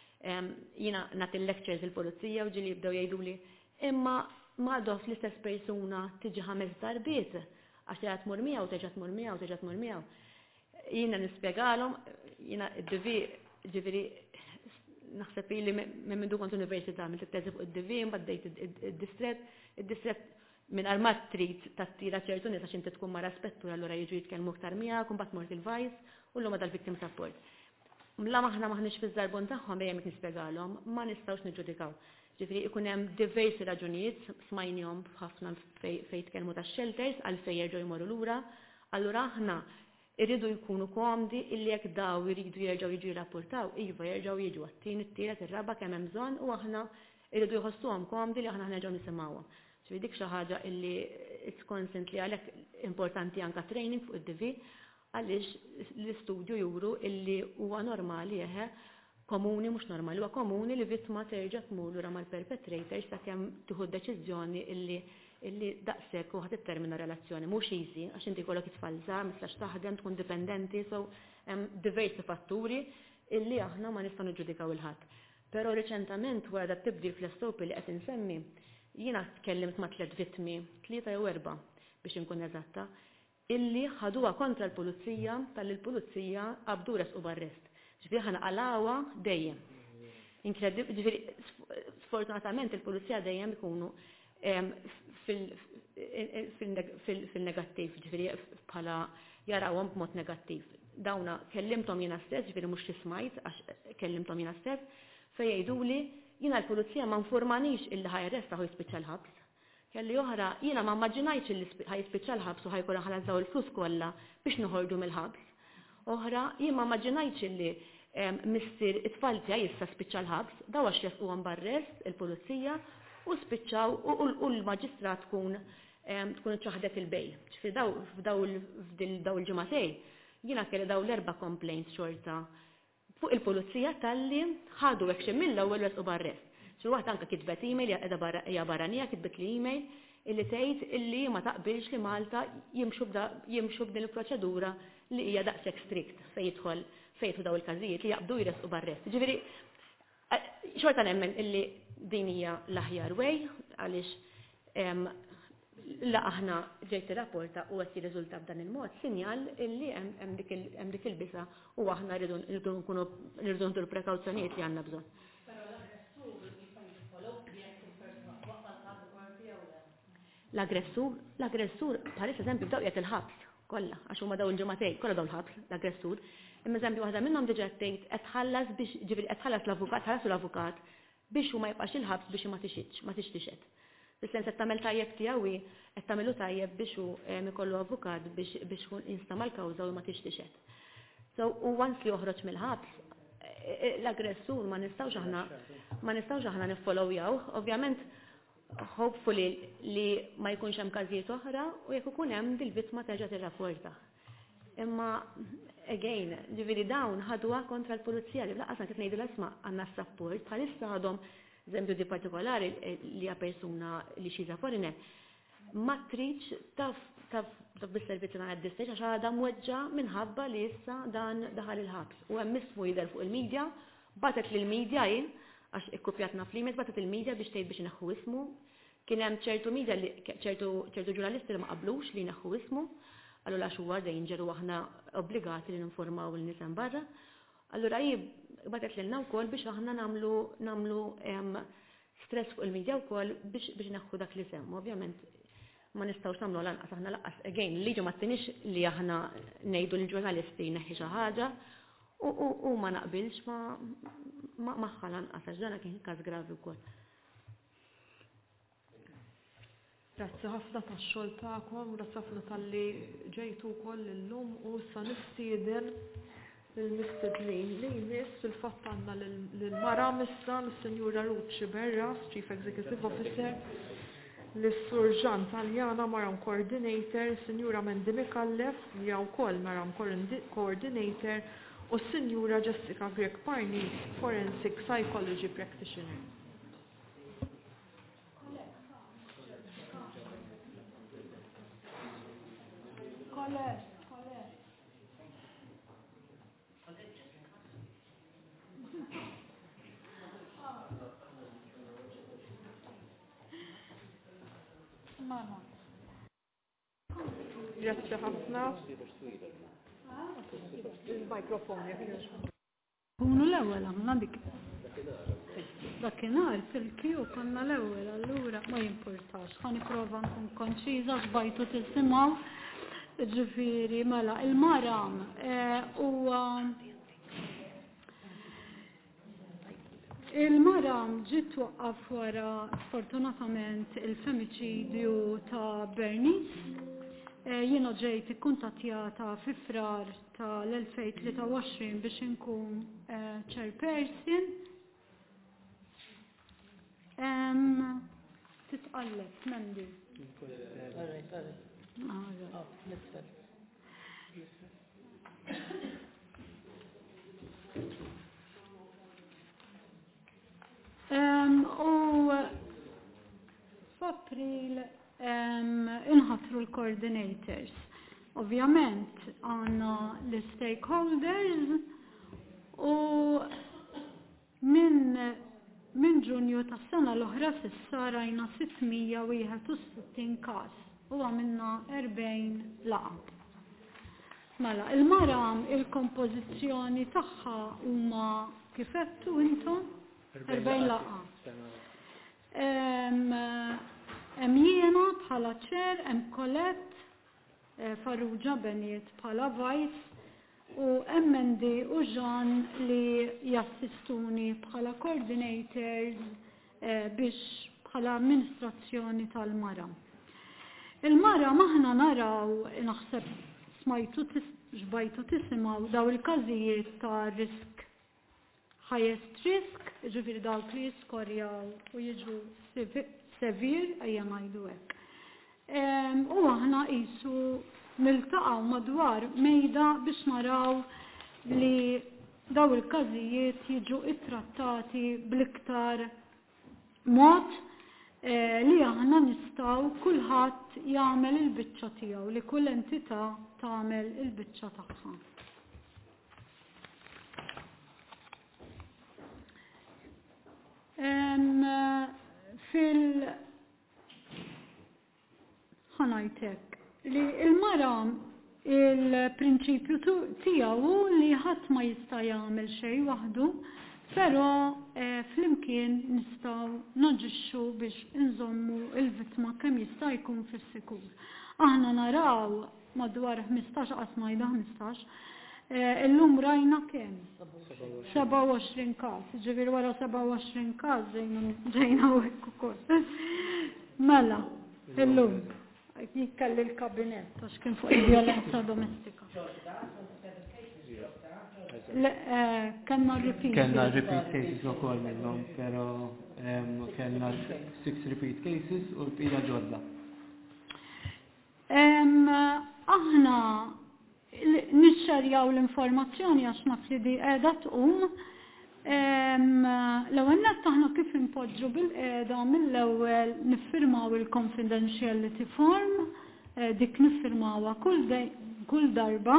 Jiena nagħti lectures il-pulizija u ġieli jibdew jgħiduli imma m'għadhomx l-istess persuna tiġi 5 darbiet għax terġa' tmur miegħu, terġa' tmur miegħu. Jiena nispjegalhom, jiena id-divi ġifieri naħseb li minn mindu kont università mill teżi fuq id-divi mbagħad id-distrett minn armat trid tattira ċertu nies għax inti tkun mara spettur allura jiġu jitkellmu aktar miegħek u mbagħad mort il-vice u llum dal-victim support. Mla aħna maħniex fiż-żarbun tagħhom dejjem nispjegalhom ma nistgħux niġġudikaw. Ġifieri ikun hemm diversi raġunijiet smajnihom ħafna fejn tkellmu tax-shelters għalfejn jerġgħu jmorru lura, allura aħna irridu jkunu komdi illi jekk daw iridu jerġgħu jiġu jirrapportaw, iva jerġgħu jiġu għat-tieni, it-tielet, ir-raba' kemm hemm bżonn u aħna irridu jħossuhom komdi li aħna nerġgħu nisimgħuhom. Ġifieri dik xi ħaġa illi it's constant li għalhekk importanti anke training fuq id-divi għaliex l-istudju juru illi huwa normali komuni mhux normali, huwa komuni li vittma terġa' tmur lura mal-perpetrators sakemm tieħu deċiżjoni illi daqshekk u ħadd ittermina relazzjoni mhux easy għax inti jkollok it-tfal żgħar ma tistax taħdem tkun dipendenti so hemm diversi fatturi illi aħna ma nistgħu niġġudikaw il-ħadd. Però riċentament wara dak tibdil fl-SOP li qed insemmi jiena tkellimt ma' 3 vittmi, 3 jew 4 biex inkun eżatta, illi ħaduha kontra l-pulizija tal-pulizija qabdu resqu b'arrest. Ġifieri ħanqalawha dejjem. Ġifieri sfortunatament il-pulizija dejjem ikunu fil-negattiv, ġifieri bħala jarawhom b'mod negattiv. Dawna kellimthom jiena stess, ġifieri mhux tismajt għax kellimthom jiena stess, fejn jgħiduli jiena l-pulizija ma nfurmanix illi ħajrestaħu jispiċċa l-ħabs. Kelli oħra jiena ma mmaġinajtx illi ħajispiċċa l-ħabs u ħajkun ħalazzaw il-flus kollha biex noħorġu mill-ħabs. Oħra jien ma mmaġinajtx illi missier it-tfal tiegħi issa spiċċa l-ħabs, daw għax resquhom b'arrest il-pulizija u spiċċaw u l-maġistrat tkun iċċaħdet il-bejl. Ġifieri daw il-ġimagħtejn jiena kelli daw l-4 complaints xorta fuq il-pulizija talli ħadu hekk xi mill-ewwel resqu b'arrest. Xi waħda anke kitbet email hija barranija kitbet li email illi tgħid illi ma taqbilx li Malta jimxu b'din il-proċedura li hija daqshekk strict fejn jidħol fejn daw il-każijiet li jaqbdu jresqu b'arrest. Ġifieri xorta nemmen illi din hija l-aħjar way għaliex la aħna ġejt irrapporta u qed jirriżulta b'dan il-mod sinjal illi hemm dik il-bisa u aħna rridu nirdu l-prekawzjonijiet li għandna bżonn. L-aggressur bħalis eżempju b'daw qiegħed il-ħabs kollha għax huma daw il-ġimagħtejn kollha daw il-ħabs l-aggressur. Imma eżempju waħda minnhom diġà tgħid qed tħallas biex ġifieri qed tħallas l-avukat biex hu ma jibqax il-ħabs biex ma tixtixed. Fis-sens qed tagħmel tajjeb tiegħu qed tagħmelu tajjeb biex hu ikollu avukat biex hu jinstama' l-kawża u ma tixtixed. So u once li joħroġ mill-ħabs l-aggressur ma nistgħux aħna niffollowjaw, ovvjament hopefully li ma jkunx hemm każijiet oħra u jekk ikun hemm dil-vittma terġa' tirrapporta. Imma again, ġifieri dawn ħaduha kontra l-pulizija li laqas qed ngħidu l-isma' għandna s-support bħalissa għadhom eżempju di partikolari li hija persuna li xi foreigner ma tridx taf bis-servizzi ma għaddistejx għax għadha mweġġa minħabba li issa dan daħal il-ħabs. U hemm ismu jidher fuq il-medja, batet lill-medja jien għax ikkupjatna fl-email batet il-medja biex tgħid biex ineħħu ismu. Kien hemm ċertu medja li ċertu ġurnalisti li ma qablux li jneħħu ismu, allura għax huwa danger u aħna obbligati li ninformaw il-nies hemm barra. Allura batet lilna wkoll biex aħna nagħmlu stress fuq il-medja wkoll biex neħħu dak li semmu. Ovvjament ma nistgħux nagħmlu lanqas aħna lanqas again liġi ma tinix li aħna ngħidu l-ġurnalisti neħħi xi ħaġa u ma naqbilx magħha lanqas għax dan kien każ gravi wkoll. Grazzi ħafna tax-xogħol tagħkom, grazzi ħafna talli ġejtu wkoll illum u issa nistieden il-mistednin li jmiss fil-fatt għandna lill-mara issa lis-Sinjura Rucci Berras, Chief Executive Officer, lis-Sur Ġan Taljana Maram Coordinator, Sinjura Mendi Mikallef li hija wkoll Maram Coordinator u s-Sinjura Jessica Grek Parni, Forensic Psychology Practitioner. Grazie ħafna. Il-mikrofon Kunu l-ewwel għamna dik. Dakinhar fil-kju konna l-ewwel allura ma jimpurtax. Ħa nipprova nkun konċiża x'bajtu tisimgħu. Ġifieri mela il-maram huwa il-maram ġiet twaqqaf wara sfortunatament il-femiċidju ta' Bernice. Jiena ġejt ikkuntattjata fi frar tal-2023 biex inkun chairperson. Titqalleb Mendi. U f'April inħatru l-coordinators. Ovvjament għandna l-stakeholders u minn Ġunju tas-sena l-oħra s'issa rajna 661 każ u għamilna 40 laqgħa. Mela, il-maram il-kompożizzjoni tagħha huma kif qedtu intom 40 laqgħa. Hemm jiena bħala ċer, hemm Kolett Farrugia Beniet bħala vice u Mendi u Ġan li jassistuni bħala coordinators biex bħala amministrazzjoni tal-mara. Il-mara maħna naraw, naħseb smajtu ġbajtu tisimgħu daw il-każijiet ta' risk, highest risk, ġifieri dawk li jiskorjaw u jiġu severe, ejja ngħidu hekk. U aħna qisu niltaqgħu madwar mejda biex naraw li daw il-każijiet jiġu ittrattati bl-iktar mod li aħna nistgħu kulħadd jagħmel il-biċċa tiegħu, li kull entità tagħmel il-biċċa tagħha. ħanajtek li il-maram il-prinċipju tiegħu li ħadd ma jista' jagħmel xejn waħdu, però flimkien nistgħu naġixxu biex inżommu il-vittma kemm jista' jkun fis-sikur. Aħna naraw madwar 15 qasmajda 15 illum rajna kemm? 27 każ, ġifieri wara 27 każ ġejna hekk ukoll. Mela, illum jikkalli l-kabinet għax kien fuq il-vjolenza domestika. Kanna repeat cases ukoll minnhom, però kellna 6 repeat cases u l-bqija ġodda. Aħna nixxerjaw l-informazzjoni għax naf li di qiegħda tqum. L-ewwel nett aħna kif impoġġu bil-qiegħda mill-ewwel niffirmaw il-confidentiality form, dik niffirmawha kull darba.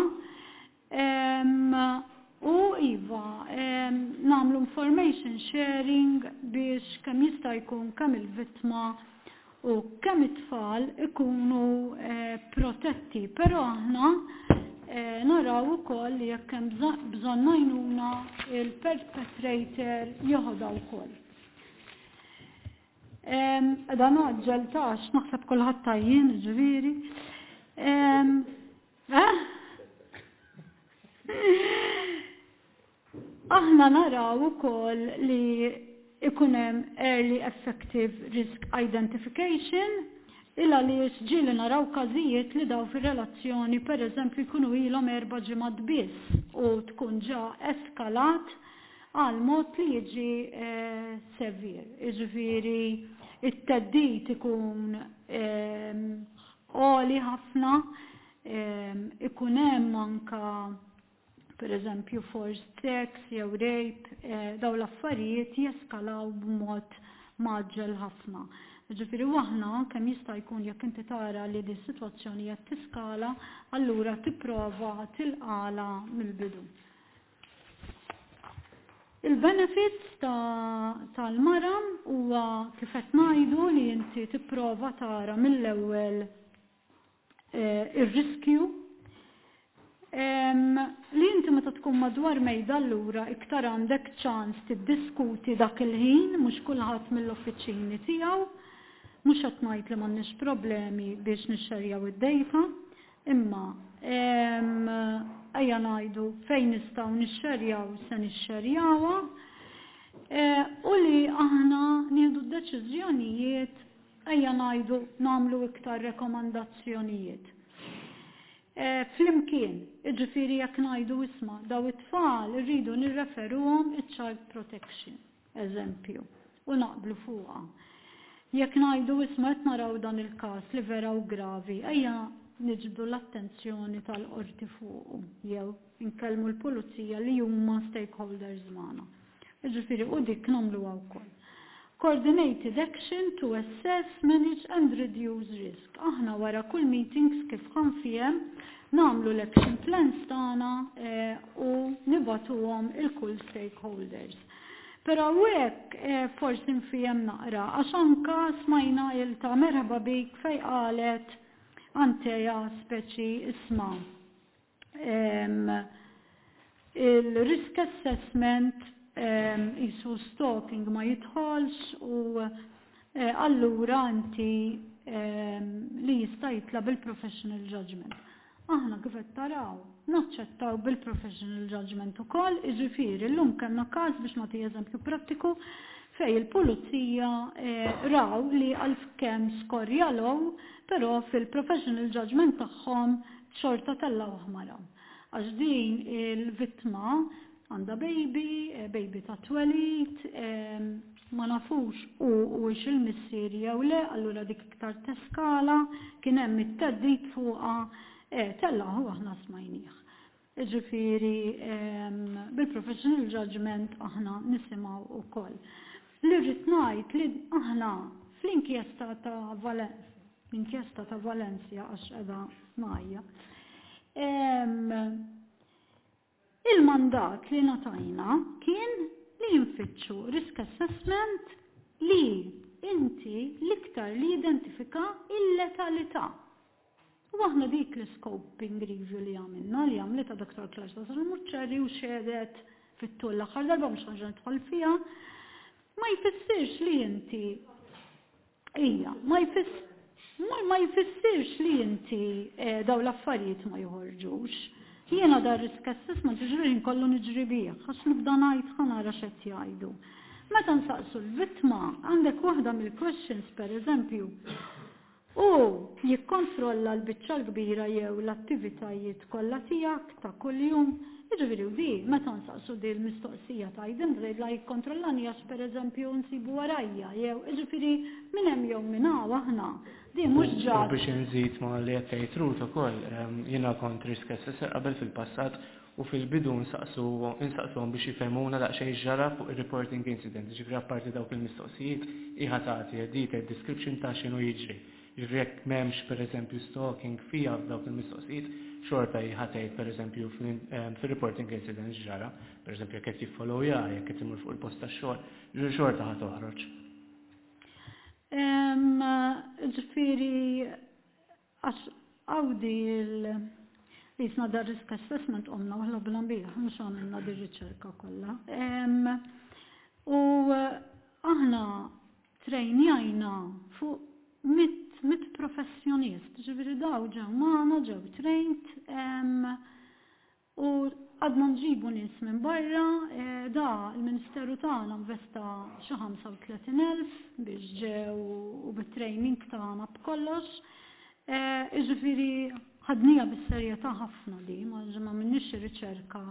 U iva, nagħmlu information sharing biex kemm jista' jkun kemm il-vittma u kemm it-tfal ikunu protetti, però aħna naraw ukoll li jekk hemm bżonn għajnuna il-perpetrator joħodha wkoll. Dan oġġel tax naħseb kulħadd tajjin ġifieri. Aħna naraw ukoll li ikun hemm early effective risk identification illa li ġieli naraw każijiet li daw fir-relazzjoni pereżempju jkunu ilhom 4 ġimgħat biss u tkun ġa eskalat għal mod li jiġi severe. Jiġifieri it-teddid ikun għoli ħafna, ikun hemm anke pereżempju forced sex jew rape, dawn l-affarijiet jeskalaw b'mod maġġel ħafna. Ġifieri aħna kemm jista' jkun jekk inti tara li din is-sitwazzjoni qed tiskala, allura tipprova tilqala mill-bidu. Il-benefits tal-mara huwa kif qed ngħidu li inti tipprova tara mill-ewwel ir-riskju li inti meta tkun madwar mejda allura iktar għandek ċans tiddiskuti dak il-ħin mhux kulħadd mill-uffiċjini tiegħu, mhux qed ngħid li m'għandniex problemi biex nixxerjaw id-dejta, imma ejja ngħidu fejn nistgħu nixxerjaw se nixxerjawha u li aħna nieħdu d-deċiżjonijiet ejja ngħidu nagħmlu iktar rekomandazzjonijiet. Flimkien, jiġifieri jekk ngħidu isma' daw it-tfal irridu nirreferuhom iċ-child protection, eżempju, u naqblu fuqha. Jekk ngħidu isma' qed naraw dan il-każ li vera u gravi, ejja niġbdu l-attenzjoni tal-qorti fuqu jew inkellmu l-pulizija li huma stakeholders magħna. Jiġifieri u dik nagħmluha wkoll. Coordinated action to assess, manage and reduce risk. Aħna wara kull meetings kif ħanfihem nagħmlu l-action plans tagħna u nibatuhom il-kull stakeholders. Però hekk forsi nfihem naqra għax anke smajna ilta merħba bik fejn qalet Anteja speċi isma' il-risk assessment jisu stalking ma jidħolx u allura inti li jista' jitla bil-professional judgment. Aħna kif qed taraw naċċettaw bil-professional judgment ukoll, jiġifieri llum kellna każ biex nagħti eżempju prattiku fej il-pulizija raw li għalkemm skorjalow, però fil-professional judgment tagħhom xorta tellaw ħmaraw. Għax din il-vittma għandha baby ta' twelid, ma nafux u il-missier jew le, allura dik iktar teskala, kien hemm it-teddid fuqha tellaw aħna smajnieh. Ġifieri bil-professional judgment aħna nisimgħu wkoll. Li rrid ngħid li aħna fl-inkjesta ta' Valencia għax qiegħda ngħajja. Il-mandat li ngħatajna kien li jinfittxu risk assessment li inti l-iktar li identifika il-letalità. U aħna dik l-scoping review li għamilna li għamlita Dr. Clark Muċċeri u xedet fit-tul l-aħħar darba mhux ħaġa nidħol fiha. Ma jfissirx li inti ma jfissirx li inti daw l-affarijiet ma joħorġux. Jiena dar risk assessment ġirin kollu niġri bih, għax nibda ngħid ħanara x'qed jgħidu. Meta nsaqsu l-vittma għandek waħda mill-questions pereżempju u jikkontrolla l-biċċa l-kbira jew l-attivitajiet kollha tiegħek ta' kuljum. Jiġifieri di meta nsaqsu di l-mistoqsija ta' la jikkontrollani għax pereżempju nsibu warajja jew jiġifieri minn hemm jew minn aħna. Di mhux ġad. Biex inżid ma' li qed tgħid Ruth ukoll, jiena kont risk assessor qabel fil-passat u fil-bidu nsaqsuhom biex jifhmuna daqsxejn ġara fuq ir-reporting incident. Ġifieri apparti dawk il-mistoqsijiet hija tagħti detailed description ta' x'inhu jiġri. Ġifieri jekk m'hemmx pereżempju stalking fiha f'dawk il-mistoqsijiet, xorta jħatejt pereżempju fil-reporting incident ġara, pereżempju jekk qed jiffollowja, jekk qed imur fuq il-post tax-xogħol, xorta ħadd toħroġ. Ġifieri għax għawdi jisna dar risk assessment omna waħla bl-ambija, mux għamilna di riċerka kollha. U aħna trejnjajna fuq 100 professjonist, ġifieri daw ġew magħna, ġew trained, u għadna nġibu nies minn barra, da il-Ministeru tagħna investa xi 35,000 biex ġew u bit-training tagħna b'kollox. Ġifieri ħadnija bis-serjetà ħafna di, ma minnix riċerka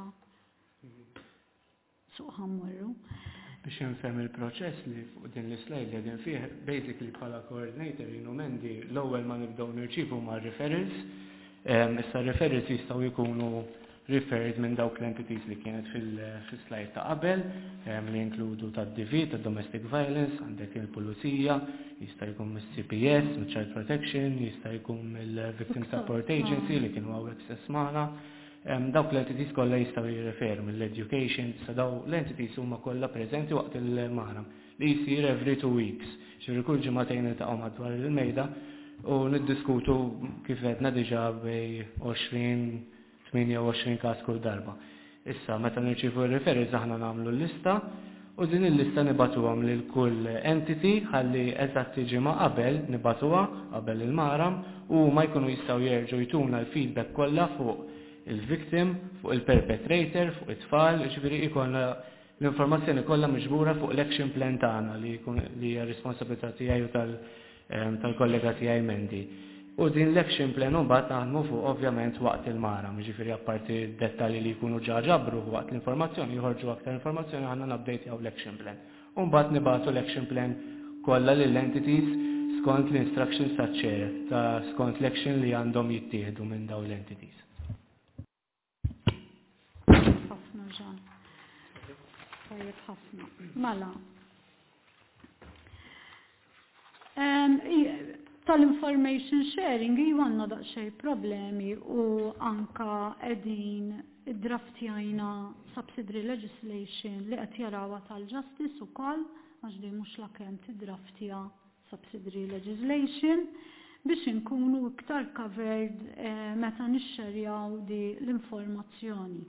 suq ħammorru. Biex nfhem il-proċess li fuq din l-slide li għedin fih, basically bħala coordinator mendi l-ewwel ma nibdew nirċievu ma' referrals. Issa referrals jistgħu jkunu referred minn dawk l-entities li kienet fil-slide ta' qabel, li jinkludu tad-DV, tad-domestic violence, għandek il-pulizija, jista' jkun mis-CPS, mis-Child Protection, jista' jkun mill-Victim Support Agency li kienu hawnhekk stess magħna. Dawk l-entities kollha jistgħu jirreferu mill-education, sa daw l-entities huma kollha preżenti waqt il-mahram li jsir every 2 weeks. Ġifieri kull ġimagħtejn iltaqgħu madwar il-mejda u niddiskutu kif qedna diġà bej 28 każ kull darba. Issa meta nirċievu r-referrals aħna nagħmlu l-lista u din il-lista nibatuhom lil kull entity ħalli eżatt ġimgħa qabel nibatuha qabel il-mahram u ma jkunu jistgħu jerġgħu jtuna l-feedback kollha fuq il-victim, fuq il-perpetrator, fuq it-tfal, ġifieri jkollna l-informazzjoni kollha miġbura fuq l-action plan tagħna li hija responsabilità tiegħi u tal-kollega tiegħi Mendi. U din l-action plan mbagħad naħdmu fuq ovvjament waqt il-mahram, ġifieri apparti d-dettalji li jkunu ġabru waqt l-informazzjoni, joħorġu aktar informazzjoni ħanna nabdejtjaw l-action plan. U mbagħad nibagħtu l-action plan kollha lill-entities skont l-instructions taċ-chair ta' skont l-action li għandhom jittieħdu minn dawn l-entities. Ħafna ġan. Tajjeb ħafna. Mela. Tal-information sharing għandna daqsxejn problemi u anka qegħdin iddraftjajna subsidiary legislation li qed jarawha tal-justice ukoll għax din mhux l-kemm tiddraftja subsidiary legislation biex inkunu iktar covered meta nixxerjaw di l-informazzjoni.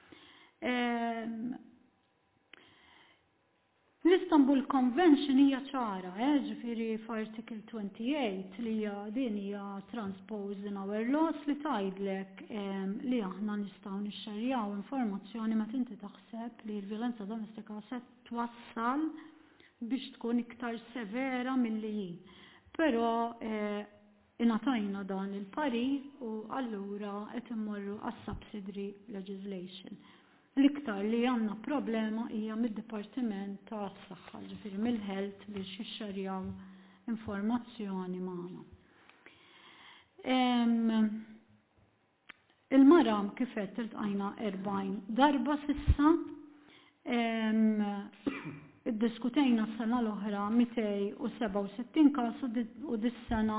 L-Istanbul Convention hija ċara, ġifieri f'Article 28 li din hija transposed in our laws li tgħidlek li aħna nistgħu nixxerjaw informazzjoni meta inti taħseb li l-vjolenza domestika se twassal biex tkun iktar severa milli hi. Però ingħatajna dan il-parir u allura qed immorru għas-subsidiary legislation. L-iktar li għandna problema hija mid-Dipartiment tas-Saħħa, ġifieri mill-Health biex jixxerjaw informazzjoni magħna. Il-maram kif qed iltqajna 40 darba s'issa, iddiskutejna s-sena l-oħra 267 każ u dis-sena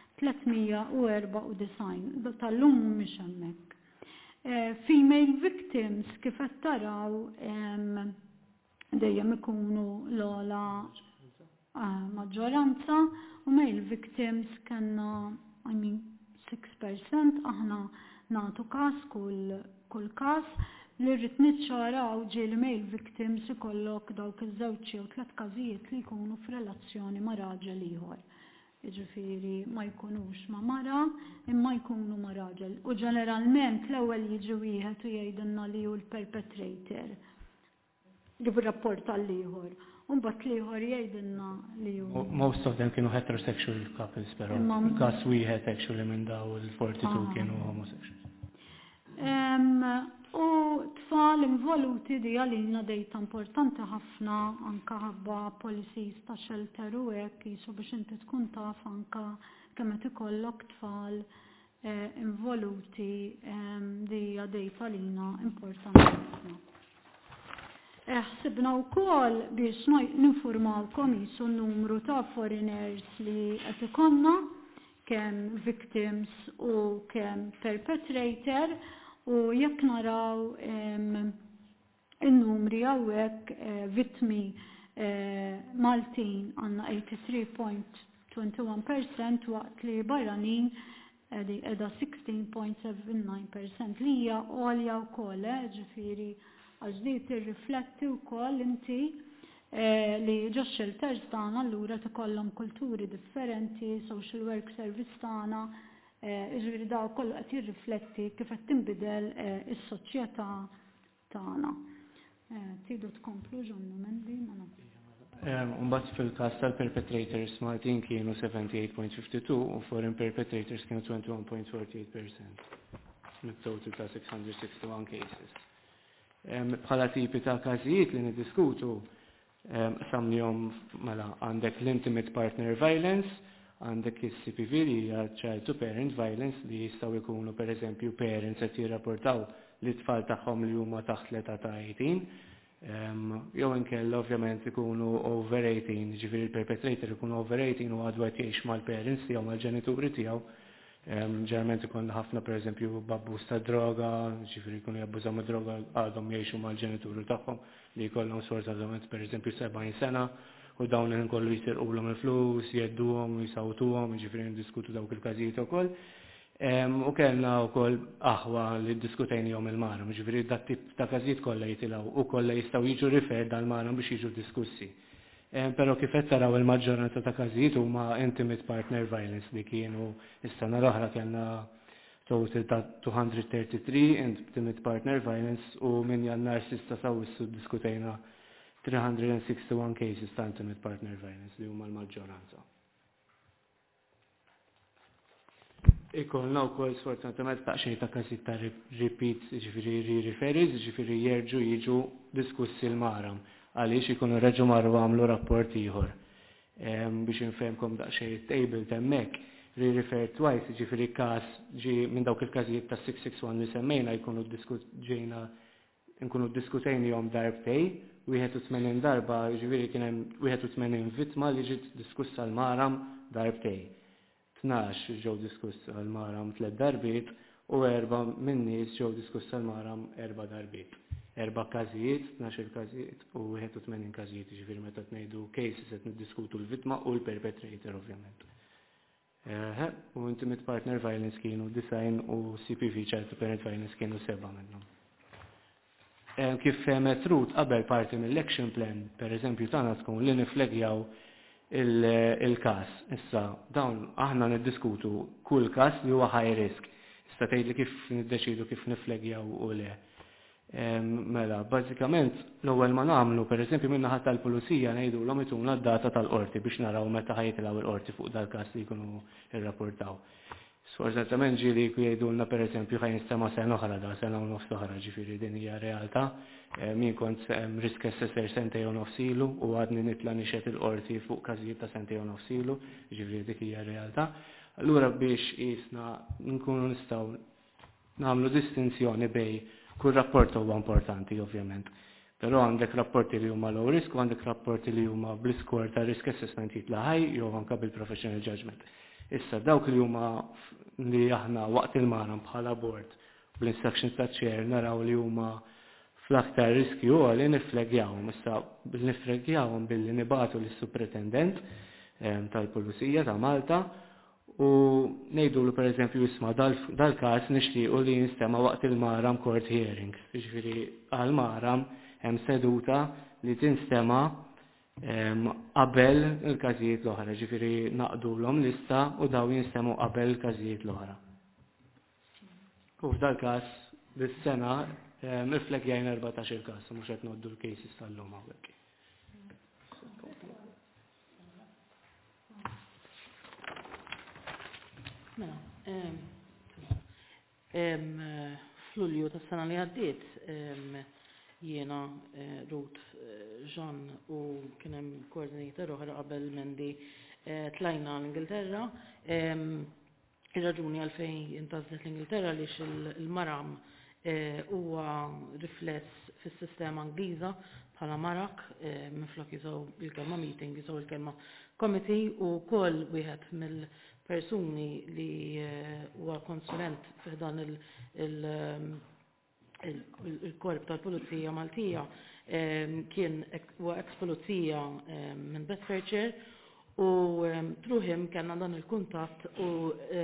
394 tal-lum mhumiex hemmhekk. Female victims kif qed taraw dejjem ikunu l-ogħla maġġoranza u male victims kellna 6% aħna nagħtu każ kull każ li rrid niċċaraw ġieli male victims ikollok dawk iż-żewġ jew 3 każijiet li jkunu f'relazzjoni ma' raġel ieħor. Jiġifieri ma jkunux ma' mara imma jkunu ma' raġel. U ġeneralment l-ewwel jiġi wieħed u jgħidilna li hu l-perpetrator. Jib rapport għall-ieħor. U mbagħad l-ieħor jgħidilna li hu. Most of them kienu heterosexual couples, però każ wieħed actually minn daw il-42 kienu homosexual. U tfal involuti di għalina dejta importanti ħafna anka ħabba policies ta' shelter u hekk jisu biex inti tkun taf anka kemm qed ikollok tfal involuti di dejta għalina importanti ħafna. Ħsibna wkoll biex ninfurmawkom jisu n-numru ta' foreigners li qed ikollna kemm victims u kemm perpetrator. U jekk naraw in-numri hawnhekk vittmi Maltin għandna 83.21% waqt li barranin qiegħda 16.79% li hija għolja wkoll, ġifieri għax din tirrifletti wkoll inti li ġo shelters tagħna allura tikollhom kulturi differenti, social work service tagħna, jiġifieri daw kollu qed jirrifletti kif qed tinbidel is-soċjetà tagħna. Tridu tkomplu ġonnu mendi Mbagħad fil-każ tal-perpetrators Maltin kienu 78.52 u foreign perpetrators kienu 21.48% mit-total ta' 661 cases. Bħala tipi ta' każijiet li niddiskutu samnihom mela għandek l-intimate partner violence, għandek is-CPV li hija child to parent violence li jistgħu jkunu pereżempju parents qed jirrapportaw li tfal tagħhom li huma taħt l-età ta' 18. Jew inkella ovvjament ikunu over 18, ġifieri il-perpetrator ikunu over 18 u għadu qed jgħix mal-parents tiegħu mal-ġenituri tiegħu. Ġeneralment ikun ħafna pereżempju babbuż ta' droga, ġifieri jkunu jabbużaw mid-droga għadhom jgħixu mal-ġenituri tagħhom li jkollhom sfortunatament pereżempju 70 sena u dawn inkollu jsirqulhom il-flus, jedduhom, jisawtuhom, ġifieri ndiskutu dawk il-każijiet ukoll. U kellna wkoll aħwa li ddiskutejnihom il-maram, ġifieri dat tip ta' każijiet kollha jitilgħu u kollha jistgħu jiġu rifer dal-maram biex jiġu diskussi. Però kif qed taraw il-maġġoranza ta' każijiet huma intimate partner violence li kienu is-sena l-oħra kellna total ta' 233 intimate partner violence u minn jannar sista sawwissu ddiskutejna 361 cases ta' intimate partner violence li huma l-maġġoranza. Ikollna wkoll sfortunatament ta' xejn ta' każijiet ta' repeats, ġifieri referees, ġifieri jerġu jiġu diskussi l-maram għaliex ikunu reġgħu marru għamlu rapport ieħor. Biex infehmkom daqsxejn table hemmhekk re-refer twice, ġifieri każ ġi minn dawk il-każijiet ta' 661 li semmejna jkunu nkunu ddiskutejnihom darbtej, 81 darba ġifieri kien hemm 81 vittma li ġiet diskussa l-maram darbtej. 12 ġew diskussa l-maram 3 darbiet u 4 minn nies ġew diskussa l-maram 4 darbiet. 4 każijiet, 12 każijiet u 81 każijiet, ġifieri meta tngħidu cases qed niddiskutu l-vittma u l-perpetrator ovvjament. U intimate partner violence kienu 9 u CPV child to parent violence kienu 7 minnhom. Kif femet Ruth qabel parti mill-action plan, pereżempju tagħna tkun li niflegjaw il-każ. Issa dawn aħna niddiskutu kull każ li huwa high risk. Issa tgħidli kif niddeċidu kif niflegjaw u le. Mela, bażikament l-ewwel ma nagħmlu pereżempju min-naħa tal-pulizija ngħidulhom ituna d-data tal-qorti biex naraw meta ħajtilgħu il-qorti fuq dal-każ li jkunu rrapportaw. Sfortunatament ġieli jgħidulna pereżempju ħajn nistema' sena oħra da sena u nofs oħra, ġifieri din hija realtà. Min kont risk assessor sentej u nofs ilu u għadni nitla' nixed il-qorti fuq każijiet ta' sentej u nofs ilu, ġifieri dik hija realtà. Allura biex qisna nkunu nistgħu nagħmlu distinzjoni bej kull rapport huwa importanti ovvjament. Però għandek rapporti li huma low risk u għandek rapporti li huma bl-iskor ta' risk assessment jitla' high jew anke bil-professional judgment. Issa dawk li huma li aħna waqt il-maram bħala board bl-instructions ta' chair naraw li huma fl-aktar riskju għalli niflegjawhom. Issa niflegjawhom billi nibatu lis-superintendent tal-Pulizija ta' Malta u ngħidulu pereżempju isma' dal-każ nixtiequ li jinstema' waqt il-maram court hearings. Jiġifieri għall-maram hemm seduta li tinstema' qabel il-każijiet l-oħra, ġifieri naqdulhom lista u daw jinstemu qabel il-każijiet l-oħra. U f'dal-każ bis-sena il-flegjajn 14 każ, mhux qed noddu l-cases tal-lum hawnhekk. Mela, fl-Lulju tas-sena li għaddiet jiena Ruth Jean u kien hemm coordinator oħra qabel mendi tlajna l-Ingilterra. Ir-raġuni għalfejn intażlet l-Ingilterra għaliex il-maram huwa rifless fis-sistema Ingliża bħala marak minflok jużaw il-kelma meeting, jużaw il-kelma committee u wkoll wieħed mill-persuni li huwa konsulent f'dan il-korp tal-Pulizija Maltija kien huwa ex-pulizija minn Bedfordshire u truħim kellna dan il-kuntatt u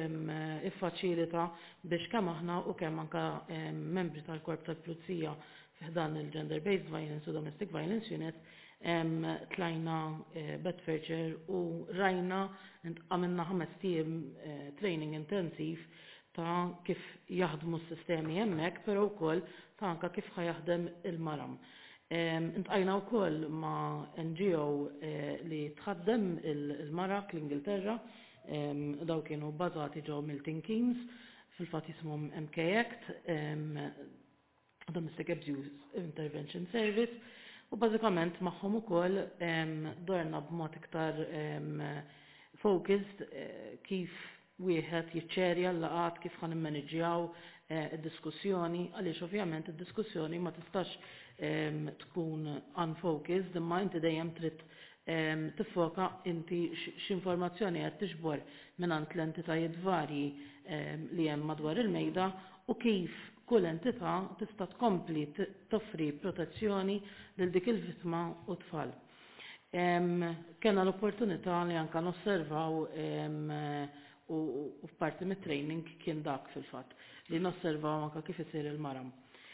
iffaċilita biex kemm aħna u kemm anke membri tal-korp tal-Pulizija f'dan il-Gender-Based Violence u Domestic Violence Unit tlajna Bedfordshire u rajna għamilna 5 tiem training intensiv ta' kif jaħdmu s-sistemi hemmhekk, però wkoll ta' anke kif ħajaħdem il-maram. Intqajna wkoll ma' NGO li tħaddem il-mara fl-Ingilterra, daw kienu bbażati ġew Milton Keynes, fil-fatt jismhom MK Act, Domestic Abuse Intervention Service, u bażikament magħhom ukoll dorna b'mod iktar focused kif wieħed jiċċerja l-laqat kif ħan immaniġġjaw id-diskussjoni, għaliex ovvjament id-diskussjoni ma tistax tkun unfocused, imma inti dejjem trid tiffoka inti x'informazzjoni qed tiġbor mingħand l-entitajiet varji li hemm madwar il-mejda u kif kull entità tista' tkompli toffri protezzjoni lil dik il-vittma u tfal. Kena l-opportunità li anke nosservaw u f'parti mit-training kien dak fil-fatt li nosservaw anke kif isir il-maram.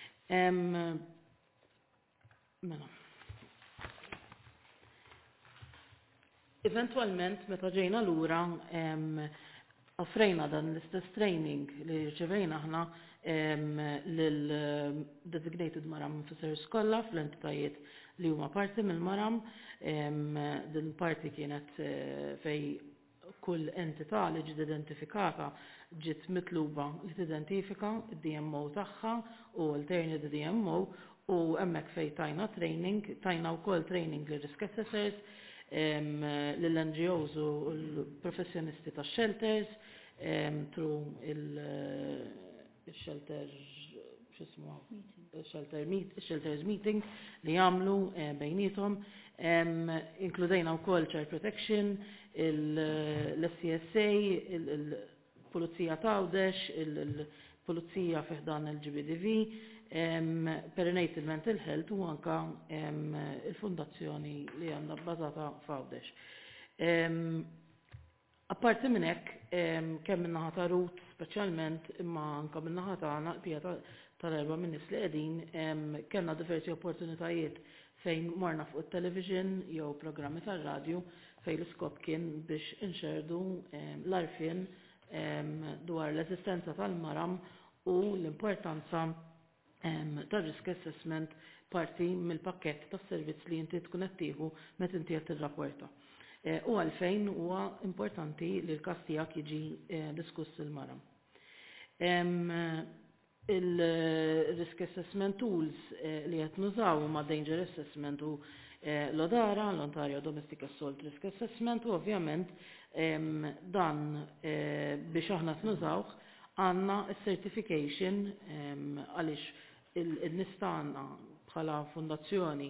Mela. Eventualment meta ġejna lura offrejna dan l-istess training li rċevejna aħna lil-designated maram officers kollha fl-entitajiet li huma parti mill-maram. Din parti kienet fej kull entità li ġiet identifikata ġiet mitluba li tidentifika d-DMO tagħha u alternate DMO u hemmhekk fejn tajna training, tajna wkoll training li risk assessors, lill-NGOs u l-professjonisti tax-shelters through il-shelter shelters meeting li jagħmlu bejnietom, inkludejna wkoll child protection, l-SCSA, il-Pulizija Tawdex, il-Pulizija fiħdan il-GBDV, Perinatal Mental Health u anka il-fundazzjoni li għandha bbażata f'Għawdex. Apparti minn hekk, kemm min-naħa ta' Ruth speċjalment imma anke min-naħa tagħna qbija tal-erba' min-nies li qegħdin kellna diversi opportunitajiet fejn morna fuq it-television jew programmi tar-radju fejn l-iskop kien biex inxerdu l-arfien dwar l-eżistenza tal-maram u l-importanza tar-risk assessment parti mill-pakkett tas-servizz li inti tkun qed tieħu meta inti qed tirrapporta. U għalfejn huwa importanti li l-każ tiegħek jiġi diskuss il-maram. Il-risk assessment tools li qed nużaw huma danger assessment u l-ODARA, l-Ontario Domestic Assault Risk Assessment, u ovvjament dan biex aħna nużawh għandna certification għaliex il-nistana bħala fundazzjoni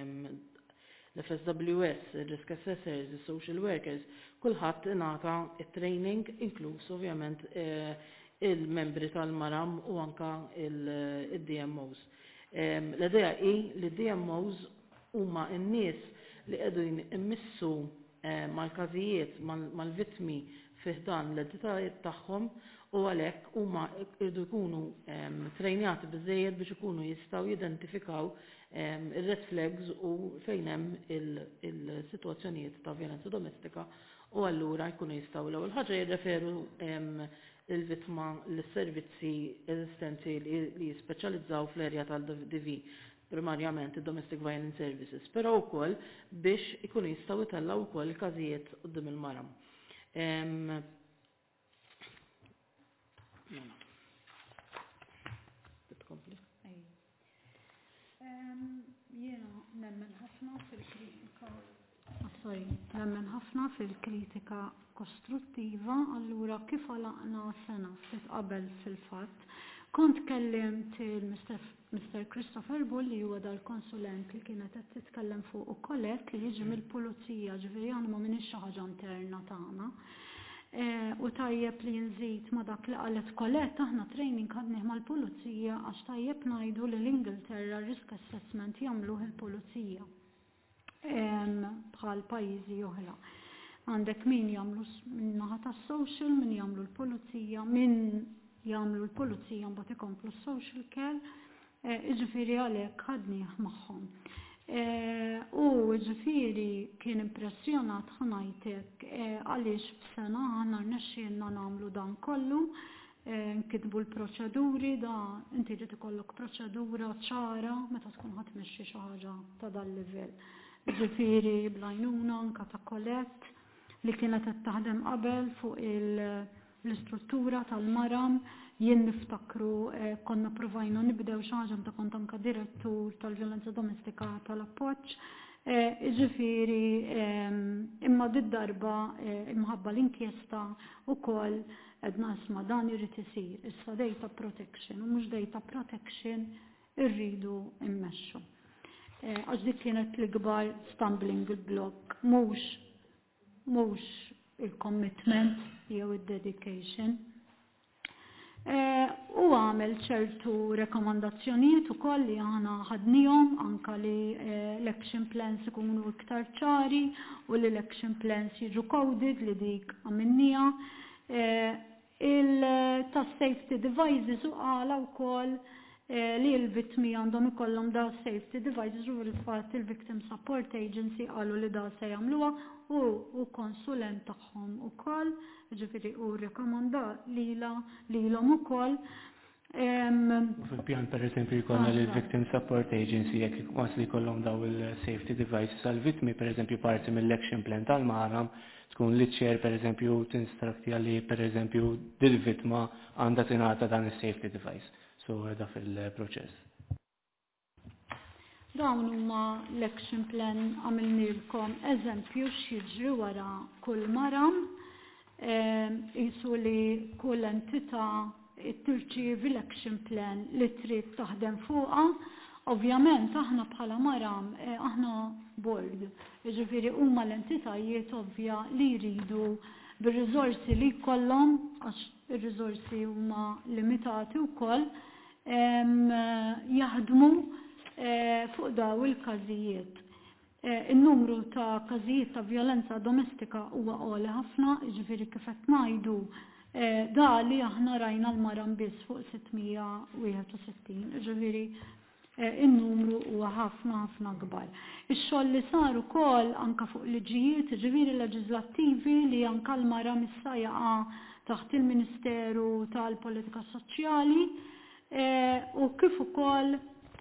l-FSWS, il-Risk Assessors, il-Social Workers, kulħadd ingħata it-training, inkluż ovvjament il-membri tal-maram u anka il-DMOs. L-idea hi li DMOs huma n-nies li qegħdin immissu mal-każijiet mal-vittmi fih dan l-entitajiet tagħhom u għalhekk huma jridu jkunu trejnjati biżżejjed biex ikunu jistgħu jidentifikaw ir-red flags u fejn hemm il-sitwazzjonijiet ta' vjolenza domestika u allura jkunu jistgħu l-ewwel ħaġa jirreferu il-vittma lis-servizzi eżistenti li jispeċjalizzaw fl-erja tal-DV, primarjament il-Domestic Violence Services, però wkoll biex ikunu jistgħu jtellaw ukoll każijiet quddiem il-maram. Jiena nemmen ħafna fil-kritika kostruttiva, allura kif għalaqna sena ftit qabel fil-fatt. Kont kellimt il-Mr. Christopher Bull li huwa dal-konsulent li kienet qed titkellem fuq ukoll li jiġi mill-pulizija, ġifieri aħna ma minix xi ħaġa interna tagħna. U tajjeb li nżid ma dak li qalet Colette aħna training ħadnieh mal-pulizija għax tajjeb ngħidu li l-Ingilterra risk assessment jagħmluh il-pulizija bħal pajjiżi oħra. Għandek min jagħmlu min-naħa tas-social, min jagħmlu l-pulizija, min jagħmlu l-pulizija mbagħad ikomplu s-social care Ġifiri għalek ħadnieh magħhom. U ġifiri kien impressjonat ħanajtek għaliex f'sena ħana rnexxielna nagħmlu dan kollu, nkitbu l-proċeduri, da inti ġiet ikollok proċedura ċara meta tkun ħadd tmexxi xi ħaġa ta' dan livell. Ġifiri blajnuna anka ta' Kolett li kienet qed taħdem qabel fuq l-istruttura tal-maram, jien niftakru konna provajna nibdew xi ħaġa ta' kont anke direttur tal-vjolenza domestika tal-appoġġ. Ġifiri imma darba imħabba l-inkjesta wkoll edna isma' dan irid isir, issa data protection u mhux data protection irridu immexxu. Għax dik kienet l-ikbar stumbling block, mhux il-commitment jew id-dedication. U għamel ċertu rekomandazzjonijiet ukoll li aħna ħadnihom anke li election plans ikunu iktar ċari u li election plans jiġu coded li dik għamilnija. Tas safety devices u għala wkoll li l-vittmi għandhom ikollhom da safety devices u fil-fatt il-Victim Support Agency qalu li da se jagħmluha u konsulent tagħhom ukoll, ġifieri u rrekomanda lilhom ukoll. Fil-pjan pereżempju jkollna li l-Victim Support Agency jekk wasli jkollhom daw il-safety devices għall-vittmi pereżempju parti mill-action plan tal-maram tkun li ċer pereżempju tinstraktja li pereżempju dil-vittma għandha tingħata dan is-safety device. So da fil-proċess. Dawn huma l-action plan għamilnilkom eżempju x'jiġri wara kull maram, qisu li kull entità tirċievi l-action plan li trid taħdem fuqha. Ovvjament aħna bħala maram aħna board, jiġifieri huma l-entitajiet ovvja li jridu bir-riżorsi li jkollhom għax ir-riżorsi huma limitati wkoll jaħdmu fuq daw il-każijiet. In-numru ta' każijiet ta' vjolenza domestika huwa qoli ħafna, jiġifieri kif qed ngħidu da li aħna rajna l-maram biss fuq 661, jiġifieri in-numru huwa ħafna kbar. Ix-xogħol li sar ukoll anke fuq liġijiet, jiġifieri leġislattivi li anke l-maram issa jaqa' taħt il-Ministeru tal-Politika Soċjali u kif ukoll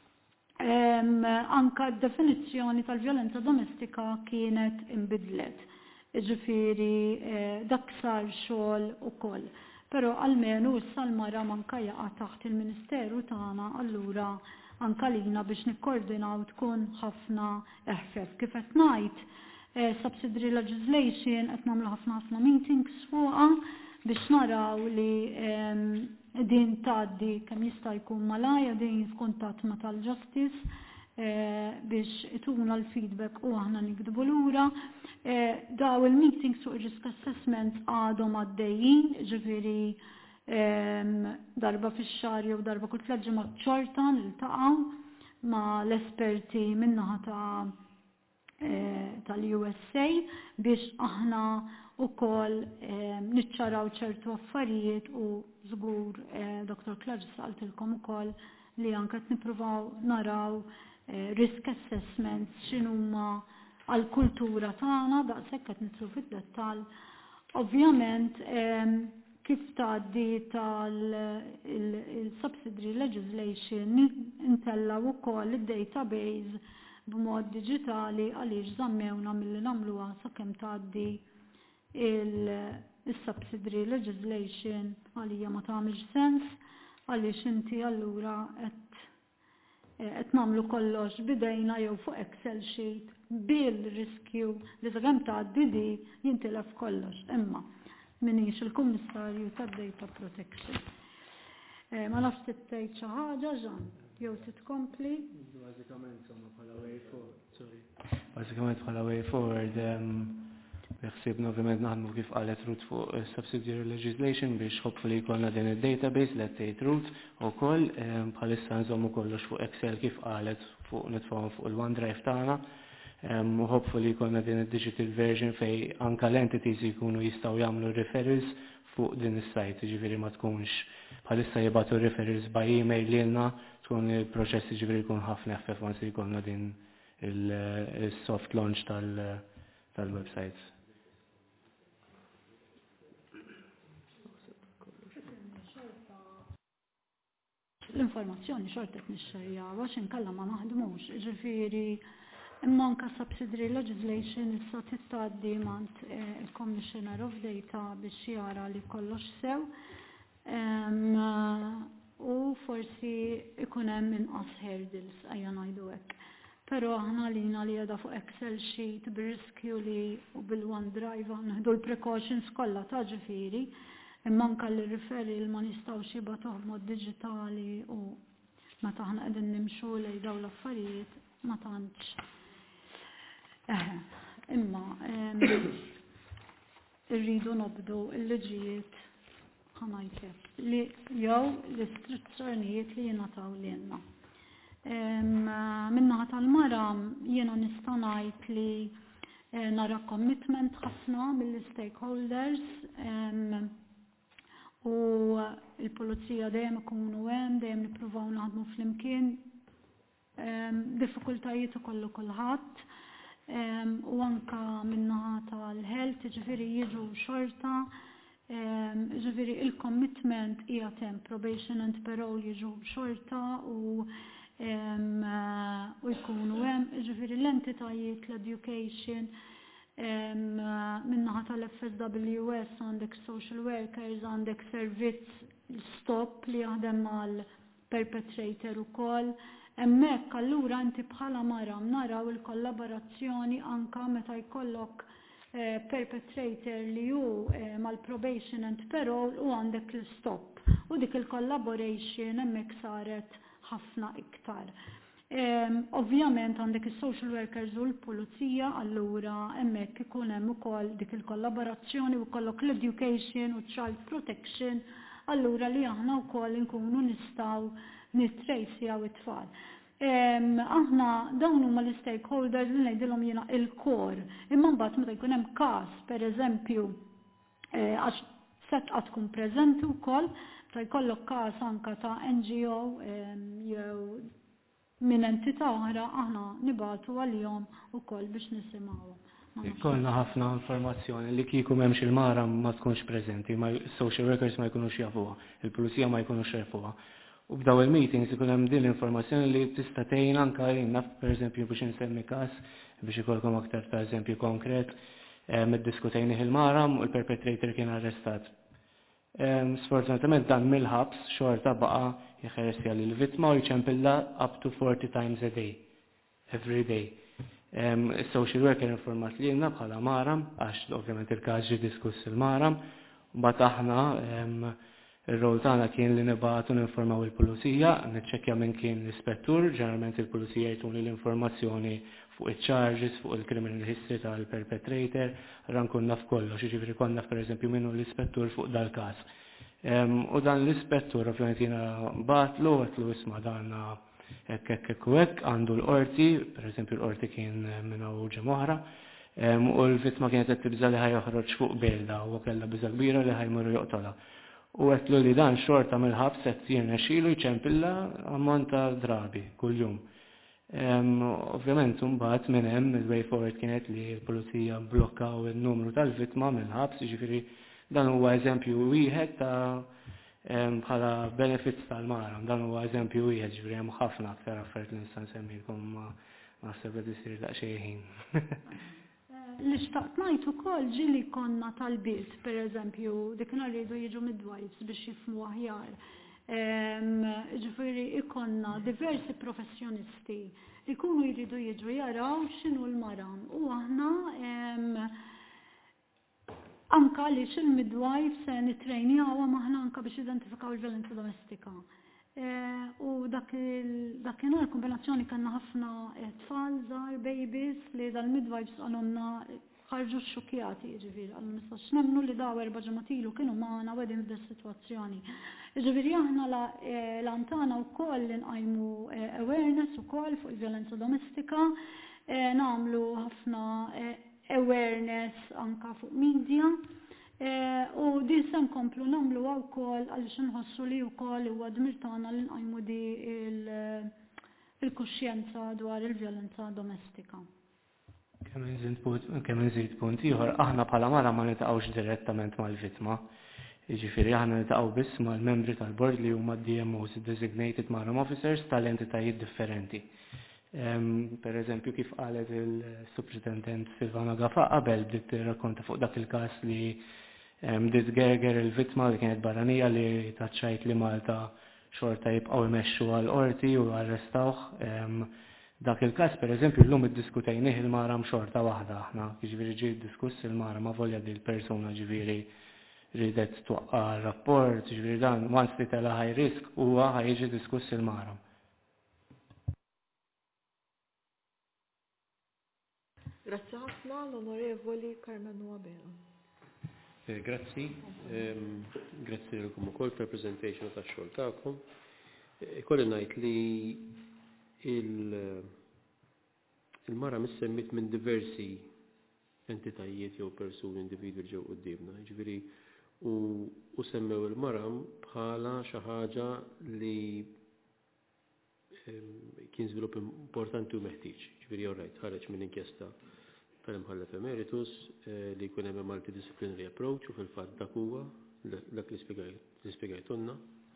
anke d-definizzjoni tal-vjolenza domestika kienet inbidlet. Ġifieri dak sar xogħol ukoll. Però almenu issa l-maram anke jaqa' taħt il-Ministeru tagħna allura anke lina biex nikkoordinaw tkun ħafna eħfef. Kif qed ngħid subsidiary legislation qed nagħmlu ħafna meetings fuqha biex naraw li din tgħaddi kemm jista' jkun malajr din f'kuntatt ma' tal-Justice biex ituna l-feedback u aħna nikdbu lura. Daw il-meetings fuq risk assessment għadhom għaddejjin, ġifieri darba fix-xahar jew darba kull tliet ġimgħat xorta niltaqgħu ma' l-esperti min-naħa tal-USA biex aħna ukoll niċċaraw ċertu affarijiet u żgur Dr. Clark saqaltilkom ukoll li anke qed nippruvaw naraw risk assessments x'inhuma għall-kultura tagħna daqshekk qed nidħlu fid-dettall. Ovvjament kif tgħaddi tal-subsidiary legislation intellaw ukoll id-database b'mod diġitali għaliex żammewna milli nagħmluha sakemm tgħaddi il-subsidiary legislation għalija ma tagħmilx sens għaliex inti allura qed nagħmlu kollox bidejna jew fuq Excel sheet bil-riskju li sakemm tgħaddi di jintilef kollox. Imma minix il-Kummissarju tad-Data Protection. Ma nafx tgħid xi ħaġa Ġan jew titkompli? Bażikament bħala way forward Beħsibna ovvijament naħdmu kif qalet Ruth fuq subsidiary legislation biex hopefully jkollna din il-database let tgħid Ruth ukoll bħalissa nżommu kollox fuq Excel kif qalet fuq nitfgħu fuq il-OneDrive tagħna. Hopefully jkollna din il-digital version fej anke l-entities jkunu jistgħu jagħmlu referrals fuq din is-sajt, ġifieri ma tkunx bħalissa jibgħatu referrals by email lilna tkun il-proċess ġifieri jkun ħafna effett once jkollna din il-soft launch tal-websites. L-informazzjoni xorta t-nixxarja, għax inkalla ma naħdmux, ġifieri imma anke subsidiary legislation issa tistgħaddi mant il-Commissioner of Data biex jara li kollox sew u forsi ikun hemm inqas hurdles ejja ngħidu hekk. Però aħna lina li għadha fuq Excel sheet bir-riskju li u bil-OneDrive naħdu l-precautions kollha ta' ġifieri. Imma anke l-referral ma nistgħux jibgħatuh b'mod diġitali u meta aħna qegħdin nimxu lejn dawn l-affarijiet ma tantx. Imma irridu nobdu l-liġijiet ħanajtek li jew l-istruzzjonijiet li jingħataw lilna. Min-naħa tal-mara jiena nista' ngħid li nara commitment ħafna mill-stakeholders u l-pulizija dejjem ikunu hemm, dejjem nippruvaw naħdmu flimkien, diffikultajiet ikollu kulħadd u anke min-naħa tal-health ġifieri jiġu xorta, ġifieri il-commitment hija hemm probation and parole jiġu xorta u jkunu hemm, ġifieri l-entitajiet l-education minnaħa tal-FSWS għandek social workers, għandek servizz stop li jaħdem mal-perpetrator ukoll. Hemmhekk allura inti bħala mara naraw il-kollaborazzjoni anke meta jkollok perpetrator li hu mal-probation and parole u għandek l-stop. U dik il-collaboration hemmhekk saret ħafna iktar. Ovvjament għandek il-social workers u l-pulizija, allura hemmhekk ikun hemm ukoll dik il-kollaborazzjoni u kollok l-education u child protection, allura li aħna wkoll inkunu nistgħu nittrejsjaw it-tfal. Aħna dawn huma l-stakeholders li ngħidilhom jiena il-core, imma mbagħad meta jkun hemm każ pereżempju għax setqa tkun preżenti wkoll, ta' jkollok każ anke ta' NGO jew minn entità oħra aħna nibatu għal-jom ukoll biex nisimgħu. Kollna ħafna informazzjoni li kieku m'hemmx il-mara ma tkunx preżenti, ma social workers ma jkunux jafuha, il-pulizija ma jkunux jafuha. U b'daw il-meetings ikun hemm din l-informazzjoni li tista' tgħin anke jiena pereżempju biex insemmi każ biex ikolkom aktar ta' eżempju konkret middiskutejnih il-mara u l-perpetrator kien arrestat. Sfortunatamente dan mill-ħabs xorta baqa' jħersja li l-vittma u jċempilla up to 40 times a day, every day. Social worker informat li jenna bħala maram, għax ovvjament il-każ ġi diskuss il-maram, bat aħna il-rol tagħna kien li nibgħatu ninformaw il-pulizija, niċċekkja minn kien l-ispettur, ġeneralment il-pulizija jtuni l-informazzjoni fuq il-charges, fuq il-criminal history tal-perpetrator, rankun naf kollox, ġifiri konna pereżempju minnu l-ispettur fuq dal-każ. U dan l-ispettur ovvjament jiena batlu, għetlu isma' dan hekk u hekk għandu l-qorti, pereżempju l-qorti kien minn ġimgħa oħra, u l-vittma kienet qed tibża li ħajjoħroġ fuq belda u kellha biża' kbira li ħajmorru joqtolha. U għetlu li dan xorta mill-ħabs qed jirnexxielu jċempilla ammont ta' drabi kuljum. Ovvjament mbagħad minn hemm il-way forward kienet li l-pulizija blokkaw in-numru tal-vittma mill-ħabs, jiġifieri dan huwa eżempju wieħed ta' bħala benefits tal-maram, dan huwa eżempju wieħed ġifieri hemm ħafna aktar affarijiet li nista' nsemmilkom ma naħseb li tisir daqsxejn ħin. Li xtaqt ngħid ukoll ġieli konna tal-bit, pereżempju dik rridu jiġu midwives biex jifhmu aħjar. Ġifieri ikonna diversi professjonisti li jkunu jridu jiġu jaraw x'inhu l-maram u aħna anka li il-midwife se nitrejnjaw maħna anka biex identifikaw il-violenza domestika. U dakinhar kombinazzjoni kellna ħafna tfal żgħar babies li dal-midwives għalunna ħarġu xokjati, ġifieri għallu nistax nemmnu li daw 4 ġematilu kienu magħna qegħdin f'din is-sitwazzjoni. Ġifieri aħna l-antana wkoll li nqajmu awareness ukoll fuq il-vjolenza domestika, nagħmlu ħafna awareness anka fuq media, U din se nkomplu nagħmluha wkoll għaliex inħossu li wkoll huwa dmir tagħna li nqajmu di il-kuxjenza dwar il-vjolenza domestika. Kemm inżid punt ieħor, aħna bħala mara ma nitaqgħux direttament mal-vittma. Jiġifieri aħna nitaqgħu biss mal-membri tal-bord li huma DMOs, designated Maram Officers tal-entitajiet differenti. Per eżempju kif qalet il-Superintendent Silvana Gafa qabel bdiet tirrakkonta fuq dak il-każ li bdiet Gerger il-vittma li kienet barranija li taċċajt li Malta xorta jibqgħu jmexxu għall-qorti u arrestawh. Dak il-każ pereżempju llum iddiskutejnih il-Maram xorta waħda aħna, jiġifieri ġie diskuss il-Maram ma volja di l-persuna ġifieri ridet twaqqa rapport, ġifieri dan once li tela high risk huwa ħajġi diskuss il-Maram. Grazzi ħafna l-Onorevoli Carmen Wabela. Grazzi, grazzi lilkom ukoll per-presentation tax-xogħol tagħkom. Kolli ngħid li il-Maram issemmit minn diversi entitajiet jew persuni individwi ġew qudiemna, jiġifieri u semmew il-Maram bħala xi ħaġa li kien żvilupp importanti u meħtieġ. Jiġifieri orajt ħareġ minn inkjesta tal-imħallef emeritus li jkun hemm multidisciplinary approach u fil-fatt dak huwa dak li spjegajtunna.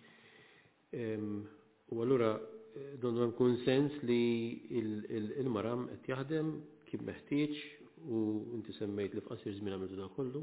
U allura donnu hemm konsens li il-Maram qed jaħdem kif meħtieġ u inti semmejt li f'qasir żmien għamiltu dan kollu.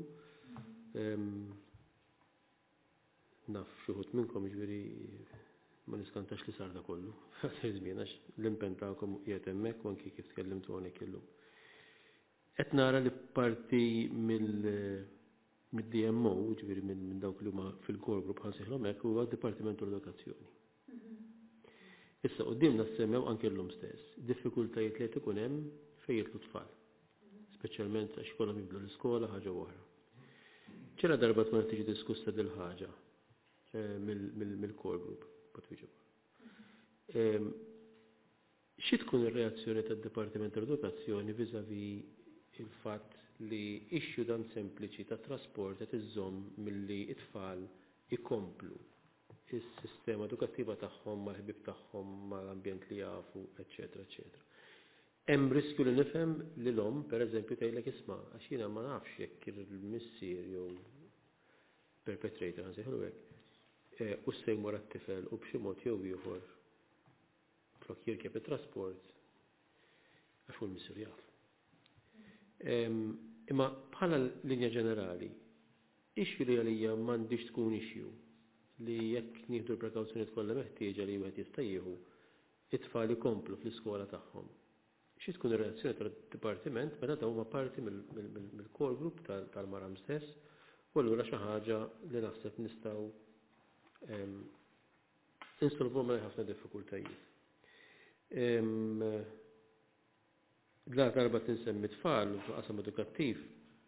Naf xi wħud minnkom jiġifieri ma niskantax li sar da kollu f'qasir żmien għax l-impenn tagħkom qiegħed hemmhekk u anke kif tkellimtu hawnhekk illum. Qed nara li parti mid-DMO, jiġifieri minn dawk li huma fil-core group ħansieħlhom hekk huwa d-Dipartiment tal-Edukazzjoni. Issa qudiemna semmew anke llum stess, diffikultajiet li qed ikun hemm fejn jitlu tfal, speċjalment għax ikollhom jibdu l-iskola ħaġa oħra. ċera darba tkun qed tiġi diskussa dil ħaġa mill-core group potwiġiba. Xi tkun ir-reazzjoni tad-Dipartiment tal-Edukazzjoni viżavi il-fatt li issue dan sempliċi ta' trasport qed iżżomm milli t-tfal ikomplu is-sistema edukattiva tagħhom mal-ħbieb tagħhom mal-ambjent li jafu, eċetera, eċetera. Hemm riskju li nifhem li l-om pereżempju tgħidlek isma' għax jiena ma nafx jekk il-missier jew perpetrator ħansejħlu hekk u sejmur għat-tifel u b'xi mod jew ieħor flok jirkeb it-trasport għax hu l-missier jaf. Imma bħala linja ġenerali, issue li għalija m'għandix tkun issue li jekk nieħdu l-prekawzjonijiet kollha meħtieġa li wieħed jista' jieħu it-tfal ikomplu fl-iskola tagħhom. Xi tkun ir-reazzjoni tad-Dipartiment meta dawn huma parti mill-core group tal-Maram stess u allura xi ħaġa li naħseb nistgħu insolvu ma' ħafna diffikultajiet. Darba tinsemmi tfal f'qasam edukattiv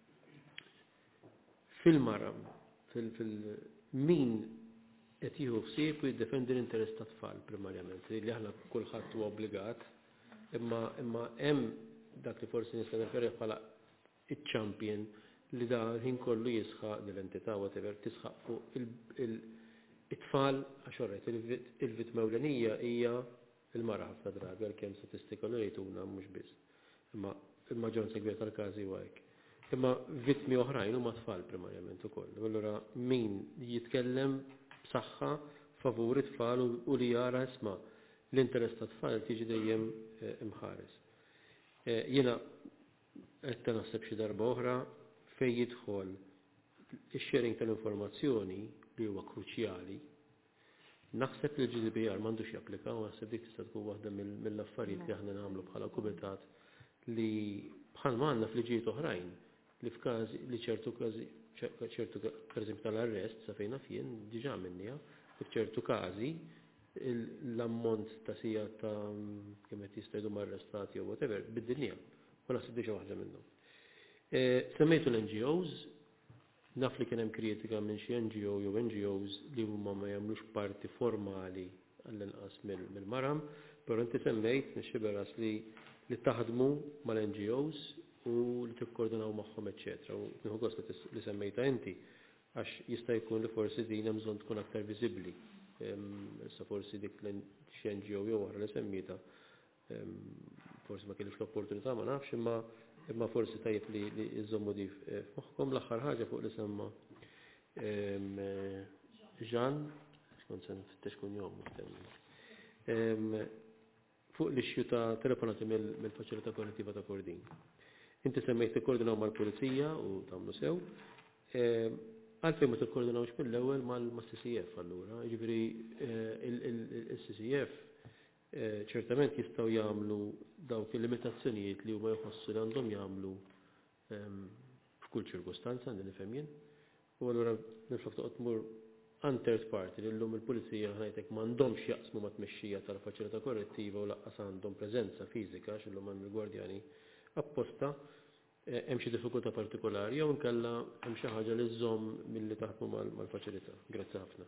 fil-Maram min qed jieħu ħsieb u jiddefendi l-interess tat-tfal primarjament, li aħna kulħadd huwa obbligat, imma hemm dak li forsi nista' nirreferi bħala iċ-champion li da ħin kollu jisħaq l-entità whatever tisħaq fuq it-tfal għax orret il-vittma ewlenija hija il-mara ħafna drabi għalkemm statistika li jgħiduna mhux biss. Imma il-maġġoranza kbira tal-każi huwa hekk. Imma vittmi oħrajn huma tfal primarjament ukoll. Allura min jitkellem b'saħħa favur it-tfal u li jara isma' l-interess tat-tfal tiġi dejjem imħares. Jiena qed naħseb xi darba oħra fejn jidħol ix-sharing tal-informazzjoni li huwa kruċjali. Naħseb li l-GDPR m'għandux japplika u naħseb dik tista' tkun waħda mill-affarijiet li aħna nagħmlu bħala kumitat li bħalma għandna f'liġijiet oħrajn li f'każi li ċertu pereżempju tal-arrest sa fejn fien diġà minnija f'ċertu każi l-ammont ta' sija ta' kemm qed jista' jdum arrestati jew whatever bid-dinja u naħseb diġà waħda minnhom. Semmejtu l-NGOs, naf li kien hemm kritika minn xi NGO jew NGOs li huma ma jagħmlux parti formali għall-inqas mill-Maram, però inti semmejt nixxiberas li taħdmu mal-NGOs u li tikkoordinaw magħhom eċċetera. U nieħu gost li semmejta inti għax jista' jkun li forsi din hemm bżonn tkun aktar viżibbli. Issa forsi dik l-NGO jew oħra li semmita forsi ma kienx l-opportunità ma nafx imma forsi tajjeb li jżommu di f'moħħkom l-aħħar ħaġa fuq li semma Ġan, xkont se nfittex kun jom fuq l-ixju ta' telefonati mill-faċilità korrettiva ta' Kordin. Inti semmejt tikkoordinaw mal-Pulizija u tagħmlu sew. Għalfejn ma tikkoordinawx mill-ewwel mal-CCF allura. Jiġifieri il-CCF ċertament jistgħu jagħmlu dawk il-limitazzjonijiet li huma jħossu li għandhom jagħmlu f'kull ċirkostanza għandi nifhem jien. U allura niflok toqgħod tmur għan third party li llum il-Pulizija ħajtek m'għandhomx jaqsmu ma' tmexxija tal-faċilità korrettiva u laqqas għandhom preżenza fiżika x'illum hemm il-gwardjani apposta hemm xi diffikultà partikolari jew inkella hemm xi ħaġa li żomm milli taħdmu mal-faċilità. Grazzi ħafna.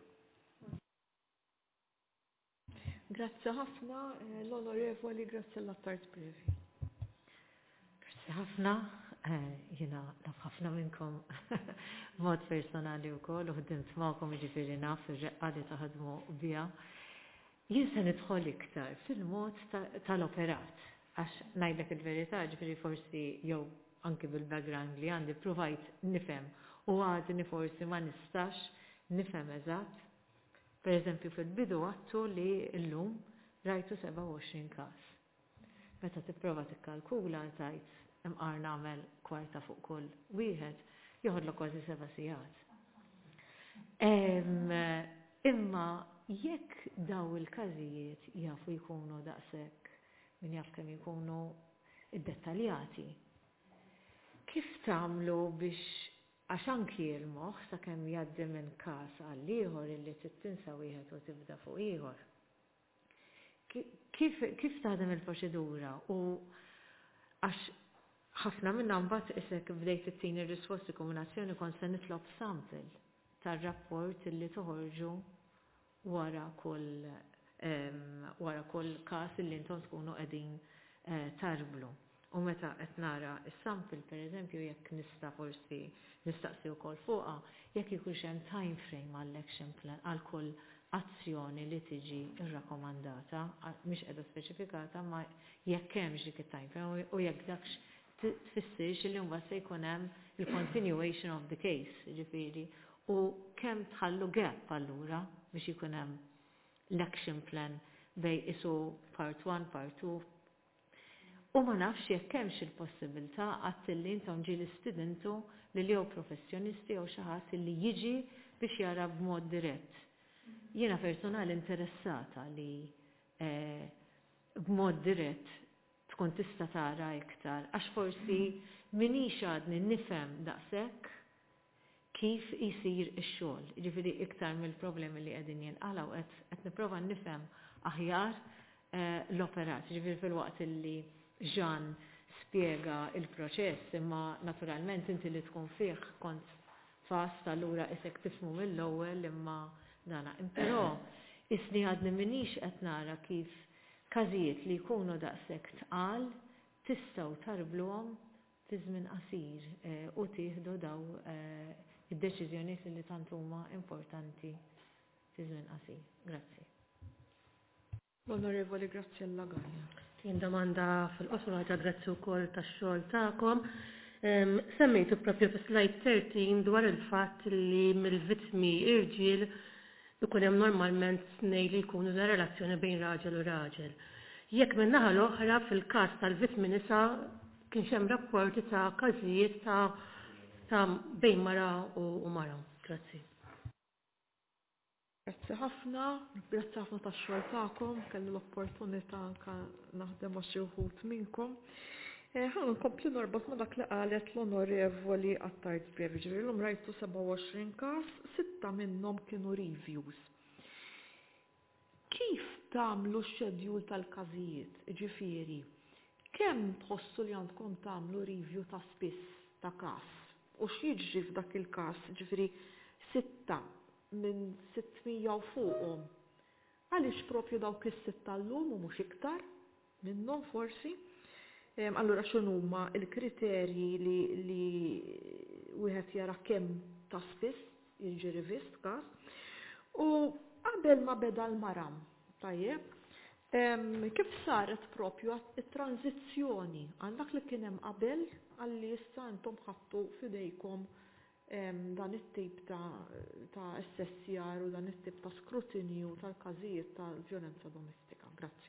Grazzi ħafna l-Onorevoli Grazzella Tard Brevi. Grazzi ħafna. Jina naf ħafna minnkom mod personali wkoll u ħdimt magħkom jiġifieri naf ir-reqqa li taħdmu biha. Jien se nidħol iktar fil-mod tal-operat għax ngħidlek il-verità ġifieri forsi jew anke bil-background li għandi provajt nifhem u għadni forsi ma nistax nifhem eżatt. Pereżempju fil-bidu għattu li llum rajtu 27 każ. Meta tipprova tikkalkula tajt imqar nagħmel kwarta fuq kull wieħed joħodlok kważi 7 sigħat. Imma jekk daw il-każijiet jafu jkunu daqshekk min jaf kemm jkunu iddettaljati. Kif tagħmlu biex għax anki l-moħħ sakemm jgħaddi minn każ għal ieħor illi tittinsa wieħed u tibda fuq ieħor. Kif taħdem il-proċedura u għax ħafna minna mbagħad isek bdejt it-tieni risposti kombinazzjoni kont se nitlob sample tar-rapport li toħorġu wara kull każ li intom tkunu qegħdin tarblu. U meta qed nara s-sample pereżempju jekk nista' forsi nistaqsi wkoll fuqha jekk ikunx hemm time frame għall-action plan għal kull azzjoni li tiġi rrakkomandata mhix qiegħda speċifikata ma jekk hemmx dik it-time frame u jekk dakx tfissirx li mbagħad se jkun hemm il-continuation of the case, ġifieri, u kemm tħallu gap allura biex ikun hemm l-action plan bej isu part 1, part 2. U ma nafx jekk hemmx il-possibilità għadd li intom ġieli studentu li jew professjonisti jew xi ħadd li jiġi biex jara b'mod dirett. Jiena personali interessata li b'mod dirett tkun tista' tara iktar, għax forsi minix għadni nifhem daqshekk kif isir ix-xogħol. Jiġifieri iktar mill-problemi li qegħdin jinqalgħu qed nipprova nifhem aħjar l-operat. Jiġifieri fil-waqt li Ġan spjega il-proċess imma naturalment inti li tkun fih kont fast allura isek tifhmu mill-ewwel imma dana. Però isni għadni minix qed nara kif każijiet li jkunu daqshekk tqal tistgħu tarbluhom fi żmien qasir u tieħdu daw id-deċiżjonijiet li tant huma importanti fi żmien qasir. Grazzi. L-Onorevoli Grazzella Gagna. Jien domanda fil-qosor ħaġa grazzi wkoll tax-xogħol tagħkom. Semmejtu proprju fi slide 13 dwar il-fatt li mill-vittmi irġiel ikun hemm normalment snej li jkunu la relazzjoni bejn raġel u raġel. Jekk min-naħa l-oħra fil-każ tal-vittmi nisa kienx hemm rapporti ta' każijiet ta' bejn mara u mara. Grazzi. Grazzi ħafna tax-xogħol tagħkom, kellu l-opportunità anke naħdem ma' xi wħud minnkom. Ħan nkompli norbot ma' dak li qalet l-Onorevoli Tard Brevi. Ġifieri rajtu 27 każ, 6 minnhom kienu reviews. Kif tagħmlu x-xedjul tal-każijiet? Ġifieri, kemm tħossu li għandkom tagħmlu review ta' spiss ta' każ? U x'jiġri f'dak il-każ? Ġifieri 6 minn 600 u fuqhom. Għaliex propju dawk is-6 llum u mhux iktar minnhom forsi? Allura x'inhuma l-kriterji li wieħed jara kemm ta' spiss jiġi rivist każ. U qabel ma beda l-maram, tajjeb, kif saret propju it-tranzizzjoni għal dak li kien hemm qabel għalli issa intom ħadtu f'idejkom dan it-tip ta' assessjar u dan it-tip ta' skrutinju tal-każijiet tal-vjolenza domestika. Grazzi.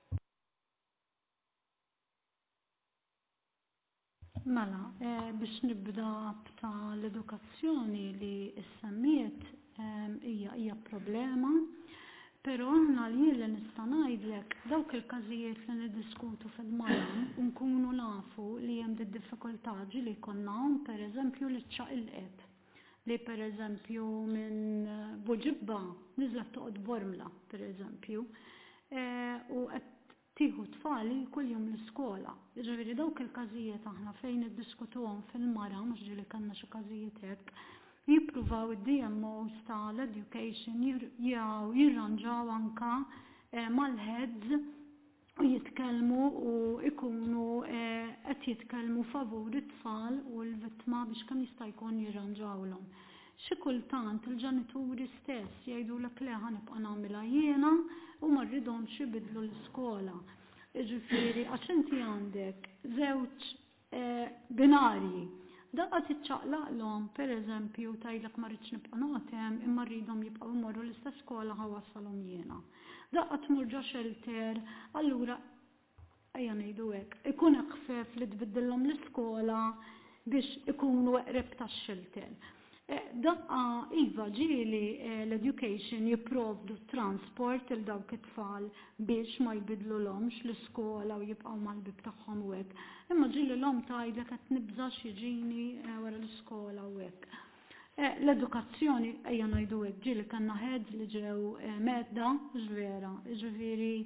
Mela, biex nibda ta' l-edukazzjoni li s-semmiet hija problema, però aħna li nista' ngħidlek dawk il-każijiet li niddiskutu fil-maram nkunu nafu li hemm diffikultà li jkollna pereżempju li ċċaqilqet li pereżempju minn Buġibba niżlet toqgħod Bormla pereżempju u qed tieħu tfali kuljum l-iskola. Ġifieri dawk il-każijiet aħna fejn iddiskutuhom fil-maram mhux ġieli kellna xi każijiet hekk jippruvaw id-DMOs tal-education jirranġaw anka mal-heads u jitkellmu u ikunu qed jitkellmu favur it-tfal u l-vittma biex kemm jista' jkun jirranġawlhom. Xi kultant il-ġenituri stess jgħidulek le ħanibqa' nagħmilha jiena u ma rridhomx ibidlu l-iskola. Ġifieri għax inti għandek żewġ binarji. Daqqa tiċċaqlaqlhom pereżempju tgħidlek ma rridx nibqa' nagħtem imma rridhom jibqgħu jmorru l-istess skola ħawassalhom jiena. Daqqa tmur ġo shelter, allura ejja ngħidu hekk, ikun ħfef li tbiddilhom l-iskola biex ikunu qrib tax-shelter. Daqqa iva ġieli l-education jipprovdu transport il dawk it-tfal biex ma jbidlulhomx l-iskola u jibqgħu mal-bib tagħhom u hekk. Imma ġieli l-om tgħidlek qed nibża jiġini wara l-iskola u hekk. L-edukazzjoni ejja ngħidu hekk ġieli kellna heads li ġew medda ġvera, ġifieri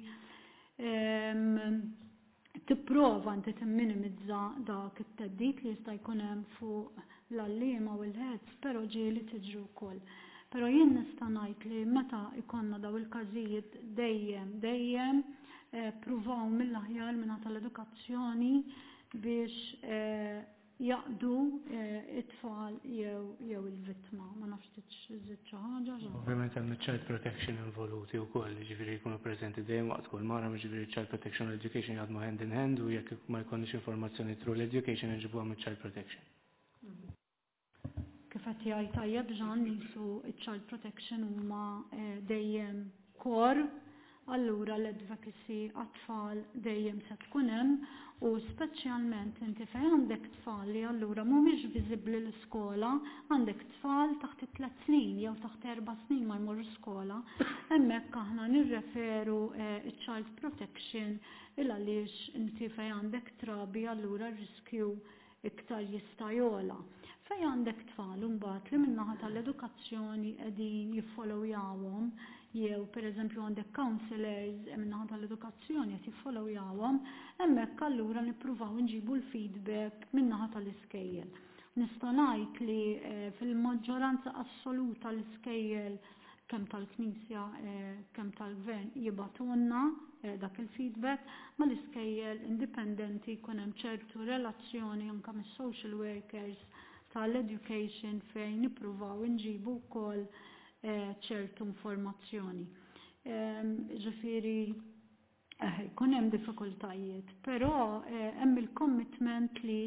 tipprova inti timminimizza dak it-teddid li jista' jkun hemm fuq l-allima u l-heads, però ġieli tiġri wkoll. Però jien nista' ngħid li meta jkollna daw il-każijiet dejjem pruvaw mill-aħjar minn tal-edukazzjoni biex jaqdu it-tfal jew il-vittma. Ma nafx tiġġiż xi ħaġa. Ovvjament hemm child protection involuti wkoll, jiġifieri jkunu preżenti dejjem waqt kull mara, jiġifieri child protection u education jaħdmu hand in hand u jekk ma jkollniex informazzjoni through l-education inġibuha mill-child protection. Kif qed jgħid tajjeb Ġan nisu ċ-child protection huma dejjem kor, allura l-advocacy għat-tfal dejjem se tkun hemm u speċjalment inti fejn għandek tfal li allura mhumiex viżibbli l-iskola, għandek tfal taħt 3 snin jew taħt 4 snin ma jmorru skola, hemmhekk aħna nirreferu ċ-child protection il għaliex inti fejn għandek trabi allura r-riskju iktar jista' jogħla. Fejn għandek tfal imbagħad li min-naħa tal-edukazzjoni qegħdin jiffollowjawhom jew pereżempju għandek counselors min-naħa tal-edukazzjoni qed jiffollowjawhom, hemmhekk allura nippruvaw inġibu l-feedback min-naħa tal-iskejjel. Nista' ngħid li fil-maġġoranza assoluta l-iskejjel kemm tal-Knisja kemm tal-Gvern jibatulna dak il-feedback ma l-iskejjel indipendenti jkun hemm ċertu relazzjoni anke mis-social workers tal-education fejn nippruvaw inġibu wkoll ċertu informazzjoni. Ġifieri jkun hemm diffikultajiet, però hemm il-commitment li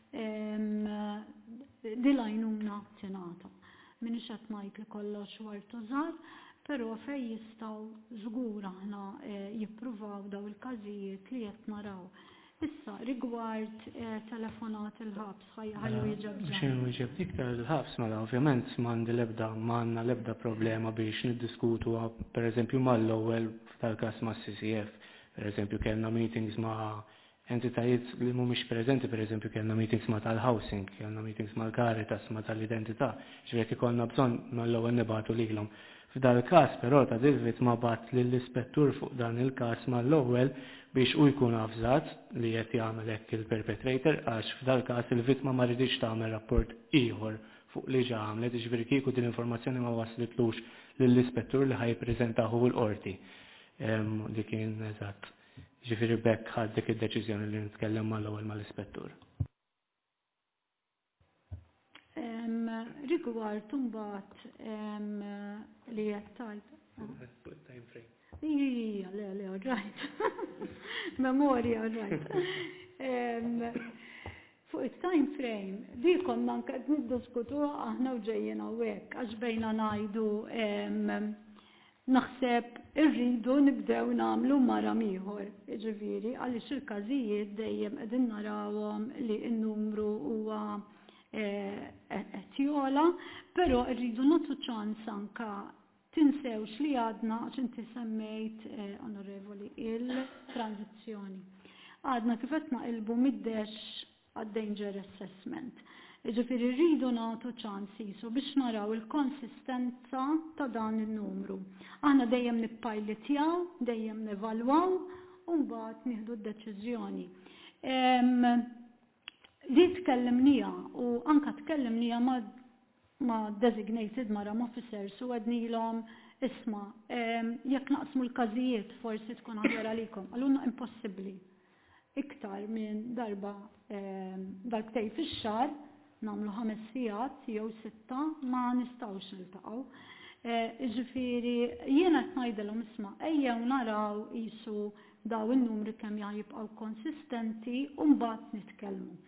dilajnuna tingħata. Minix qed ngħid li kollox wartu żgħar, però fejn jistgħu żgur aħna jippruvaw daw il-każijiet li qed naraw. Issa, rigward telefonat il-ħabs, ħajju jieġab ġan. Xinu jieġab dik tal-ħabs, mela, ovvjament m'għandna l-ebda problema biex niddiskutu, per eżempju, mal-ewwel tal-każ ma' CCF. Per eżempju, kellna meetings ma' entitajiet li mhumiex preżenti, per eżempju, kellna meetings ma' tal-housing, kellna meetings mal-Caritas, ma' tal-identità. Ġifieri ikollna bżonn mal-ewwel nibagħtu lilhom. F'dan il-każ però ta' Dilvit ma bat lill-ispettur fuq dan il-każ mal-ewwel biex u jkun avżat li qed jagħmel hekk il-perpetrator għax f'dan il-każ il-vittma ma rridx tagħmel rapport ieħor fuq li ġa għamlet, jiġifieri kieku din l-informazzjoni ma waslitlux lill-ispettur li ħajjippreżentahu l-qorti. Li kien eżatt. Ġifieri bekk ħadd dik id-deċiżjoni li nitkellem mal-ewwel mal-ispettur. Rigward imbagħad li qed tajt. Time frame. Ija, le, all right. Memoria, all right. Fuq it-time frame, di konna anke qed niddiskutu aħna u ġejjin hawnhekk għax bejna ngħidu naħseb irridu nibdew nagħmlu maram ieħor. Jiġifieri għaliex il-każijiet dejjem qegħdin narawhom li n-numru huwa qed jola, però rridu nagħtu ċans anke tinsewx li għadna għax inti semmejt onorevoli il-tranzizzjoni. Għadna kif qed naqilbu mid-dex għad-danger assessment. Ġifieri rridu nagħtu ċans isu biex naraw il-konsistenza ta' dan in-numru. Aħna dejjem nippajlitjaw, dejjem nevalwaw u mbagħad nieħdu d-deċiżjoni. Li tkellimnija u anke tkellimnija ma' designated maram officers u għednilhom isma' jekk naqsmu l-każijiet forsi tkun aħjar għalikom. Għalunna impossibbli. Iktar minn darba darbtej fix-xahar nagħmlu 5 sigħat jew 6 ma nistgħux niltaqgħu. Ġifieri jiena qed ngħidilhom isma' ejjew naraw qisu daw in-numri kemm jibqgħu konsistenti u mbagħad nitkellmu.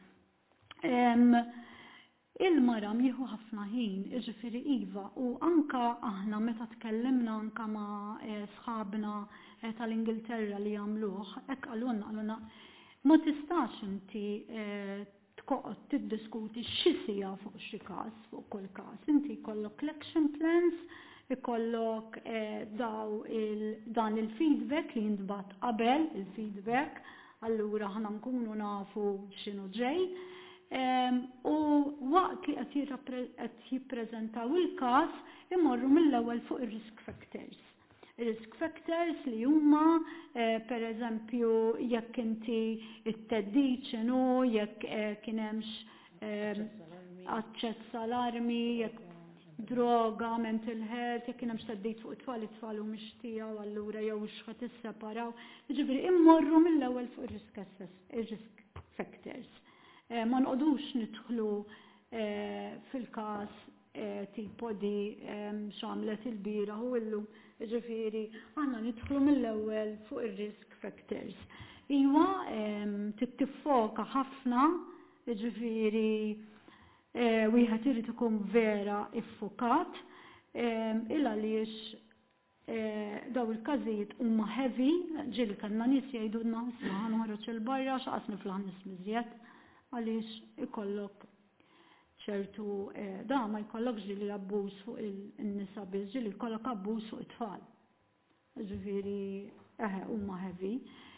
Il-maram jieħu ħafna ħin, ġifieri iva, u anka aħna meta tkellimna anka ma' sħabna tal-Ingilterra li jagħmluh, hekk għalunna ma tistax inti tqoqgħod tiddiskuti x'isija fuq xi każ, fuq kull każ. Inti jkollok action plans, ikollok dan il-feedback li jintbagħat qabel il-feedback, allura aħna nkunu nafu x'inhu ġej. U waqt li qed jippreżentaw il-każ imorru mill-ewwel fuq ir-risk factors. Risk factors li huma pereżempju jekk inti it-teddid x'inhu, jekk kien hemmx aċċess għall-armi, jekk droga, mental health, jekk kien hemmx teddid fuq it-tfal u mixtija u allura jew x'ħadd isseparaw. Jiġifieri immorru mill-ewwel fuq ir-risk factors. Ma nqodux nidħlu fil-każ tipo di x'għamlet il-bieraħ u illum. Ġifieri aħna nidħlu mill-ewwel fuq ir-risk factors. Iwa tittifoka ħafna, ġifieri wieħed irid ikun vera iffukat il għaliex daw il-każijiet huma heavy, ġieli kellna nies jgħidulna issa ħanoħroġ il-barra x'qas niflaħ nies miżjed. Għaliex ikollok ċertu da ma jkollok ġili abbuż fuq il-nisa biss, ġili jkollok abbuż fuq it-tfal. Ġifieri huma heavy.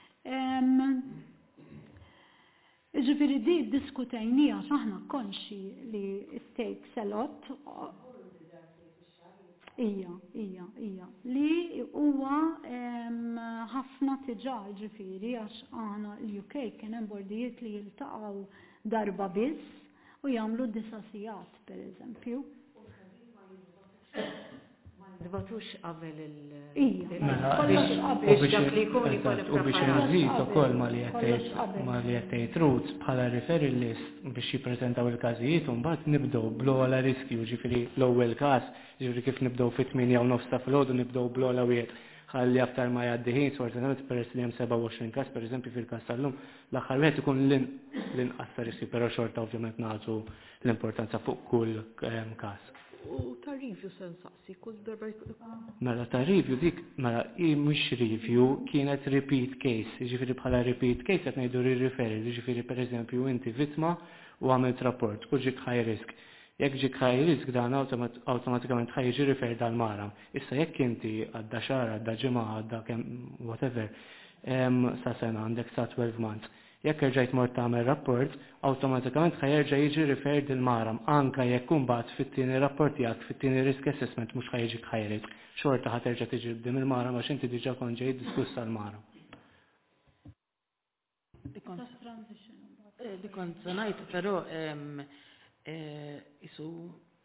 Ġifieri di ddiskutejnija aħna konxi li it takes a lot. Ija. Li huwa ħafna tiġar ġifieri għax aħna l-UK kien hemm bordijiet li jiltaqgħu darba biss u jagħmlu 9 sigħat pereżempju. Nbatux qabel u biex nżid ukoll ma li qed tgħid Ruth bħala referral list biex jippreżentaw il-każijiet u mbagħad nibdew bl-ogħla riskju, ġifieri l-ewwel każ, ġifieri kif nibdew fit-8 ta' filgħodu nibdew bl-ogħla wieħed ħalli aktar ma jgħaddi ħin sfortunatament peress li hemm 27 każ, pereżempju fil-każ tal-lum, l-aħħar wieħed ikun l-inqas ta' riskju, però xorta ovvjament nagħtu l-importanza fuq kull każ. U ta' review sensaqsi, kull darba Mela ta' review dik, mela mhux review kienet repeat case, jiġifieri bħala repeat case qed ngħidu referral, jiġifieri pereżempju inti vittma u għamilt rapport u ġik high risk. Jekk ġik high risk dan awtomatikament ħajġi refer dal-maram. Issa jekk inti għadda xahar, għadda ġimgħa, għadda kemm whatever, sa sena għandek sa 12 months. Jekk erġajt mort tagħmel rapport, awtomatikament ħajerġa' jiġi referred il-maram anke jekk imbagħad fit-tieni rapport tiegħek fit-tieni risk assessment mhux ħajġi ħajrik. Xorta ħaterġa' tiġi qudiem il-maram għax inti diġà kont ġej diskuss tal-maram. Di kont ngħid però isu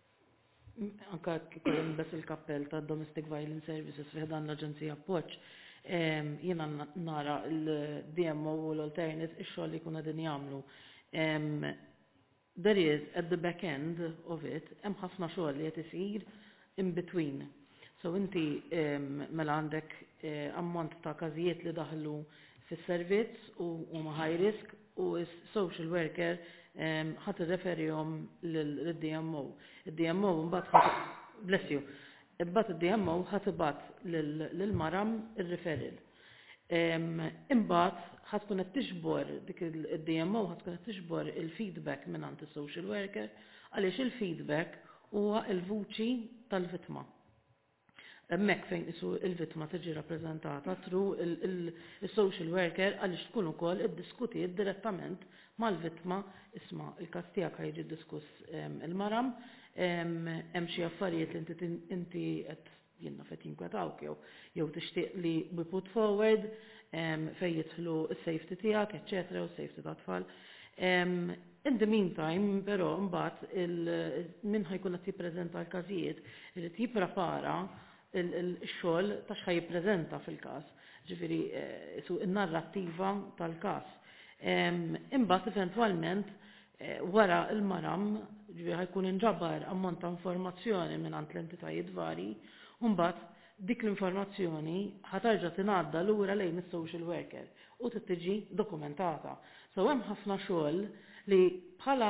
anke kollha bes il-kappell ta' Domestic Violence Services fi dan l-Aġenzija Appoġġ Jiena nara l-DMO u l-alternate ix-xogħol li kuna din jagħmlu. There is, at the back end of it, hemm ħafna xogħol li qed isir in between. So inti mela għandek ammont ta' każijiet li daħlu fis-servizz u ma' high risk u s-social worker ħadd irreferihom lid-DMO. Id-DMO mbagħad bless you. Imbagħad id-DMO ħadd ibagħat lill-maram ir-referral. Imbagħad ħadd tkun qed tixbor dik id-DMO ħadd tkun qed tixbor il-feedback mingħand is-social worker għaliex il-feedback huwa l-vuċi tal-vittma. Hemmhekk fejn isu il-vittma tiġi rappreżentata tru il-social worker għaliex tkun ukoll iddiskutiet direttament mal-vittma isma' il-każ tiegħek ħajġi diskuss il-maram, hemm xi affarijiet li inti qed jiena qed jinkwetawk jew tixtieq li we put forward fejn jidħlu s-safety tiegħek, eċċetera, u s-safety tat-tfal. In the meantime, però mbagħad min ħajkun qed jippreżenta l-każijiet irid jipprepara il-xogħol ta' x'ħaj jippreżenta fil-każ, ġifieri in-narrattiva tal-każ. Imbagħad eventwalment wara l-maram ġifieri ħajkun inġabbar ammont ta' informazzjoni mingħand l-entitajiet varji u mbagħad dik l-informazzjoni ħatarġa' tingħadda lura lejn is-social worker u tiġi dokumentata. So hemm ħafna xogħol li bħala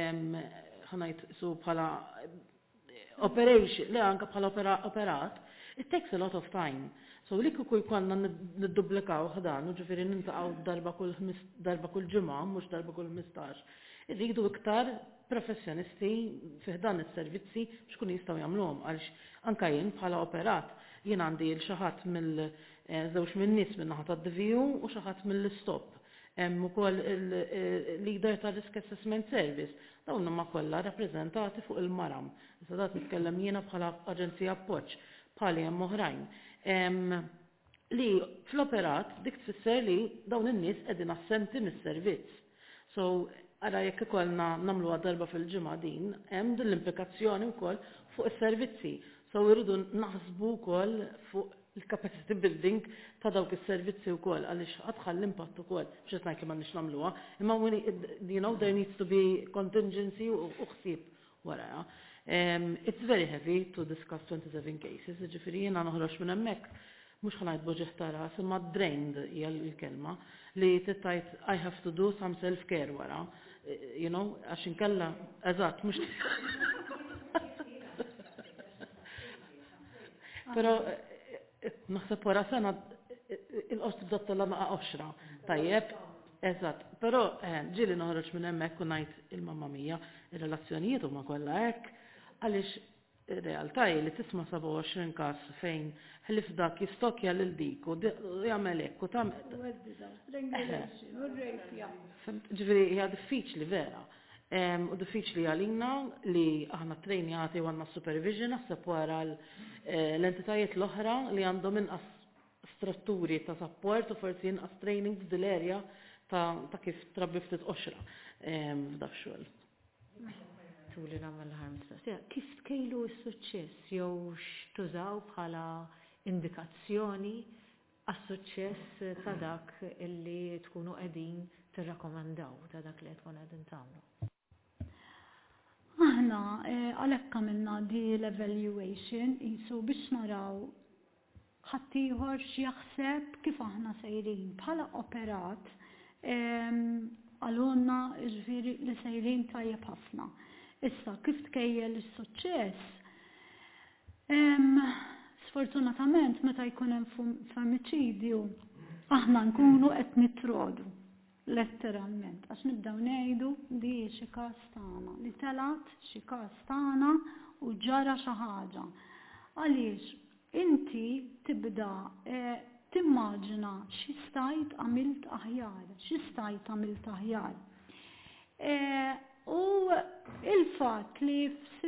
bħala operation, li anke bħala operat, it takes a lot of time. So li kieku jkollna niddublikaw dan, u ġifieri nintaqgħu darba kull ġimgħa, mhux darba kull 15. Irridu iktar professjonisti fih dan is-servizzi biex kun jistgħu jagħmluhom għaliex anke jien bħala operat jien għandi xi ħadd żewġ min-nies min-naħa tad-DVU u xi ħadd mill-istop. Hemm ukoll il-leader ta' Risk Assessment Service, dawn huma kollha rappreżentati fuq il-maram. Issa dak nitkellem jiena bħala aġenzija appoġġ bħali hemm oħrajn. Li fl-operat dik tfisser li dawn in-nies qegħdin assenti mis-servizz. So ara jekk ikollna nagħmluha darba fil-ġimgħa din, hemm din l-implikazzjoni wkoll fuq is-servizzi. So irridu naħsbu wkoll fuq il-capacity building ta' dawk is-servizzi wkoll għaliex ħadħal l-impatt ukoll biex qed ngħid li m'għandniex nagħmluha, imma there needs to be contingency u ħsieb wara. It's very heavy to discuss 27 cases, ġifieri jiena noħroġ minn hemmhekk mhux ħanajt boġieħ taras, imma drained hija l-kelma li tittajt I have to do some self-care wara, għax inkella eżatt mhux Però naħseb wara sena il-qost tibda tella naqa' 10. Tajjeb, eżatt. Però ġieli noħroġ minn hemmhekk u ngħid il-mamma mija, ir-relazzjonijiet huma kollha hekk għaliex ir-realtà hi li tisma' 27 każ fejn ħlif dak jistokja lil dik u jagħmel hekk u tagħmel. Ġifieri hija diffiċli vera. U diffiċli għalina li aħna trejnjati u għandna supervision naħseb wara l-entitajiet l-oħra li għandhom inqas strutturi ta' support u forsi inqas training f'dil-erja ta' kif trabbi ftit oxra f'dak xogħol. Tuli nagħmel ħarm. Kif tkejlu s-suċċess jew x'tużaw bħala indikazzjoni għas-suċċess ta' dak illi tkunu qegħdin tirrakkomandaw ta' dak li tkun qegħdin tagħmlu? Aħna għalhekk għamilna di l-evaluation jisu biex naraw ħaddieħor x'jaħseb kif aħna sejrin bħala operat għalunna ġifieri li sejrin tajjeb ħafna. Issa kif tkejjel is-suċċess? Sfortunatament meta jkun hemm femiċidju aħna nkunu qed nitrodu. Letteralment, għax nibdaw ngħidu di xi każ tagħna li telat xi każ tagħna u ġara xi ħaġa. Għaliex inti tibda timmaġina xi stajt għamilt aħjar. U il-fatt li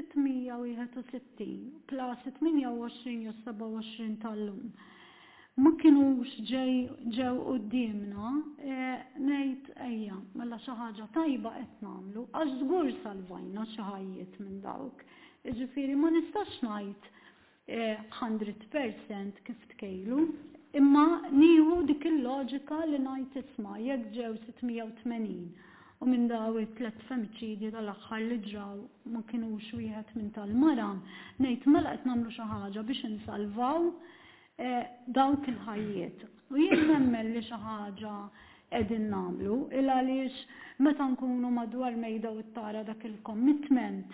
f'661 plus 28 u 27 tal-lum ma kienux ġew qudiemna ngħid ejja mela xi ħaġa tajba qed nagħmlu għax żgur salvajna xi ħajjiet minn dawk. Jiġifieri ma nistax ngħid 100% kif tkejlu, Imma nieħu dik il-loġika li ngħid isma' jekk ġew 680 u minn daw it-tlet femiċidi tal-aħħar li ġraw ma kinux wieħed minn tal-mara, ngħid mela qed nagħmlu xi ħaġa biex insalvaw dawk il-ħajjiet. U jien nemmen li xi ħaġa qegħdin nagħmlu il għaliex meta nkunu madwar mejda u tara dak il-commitment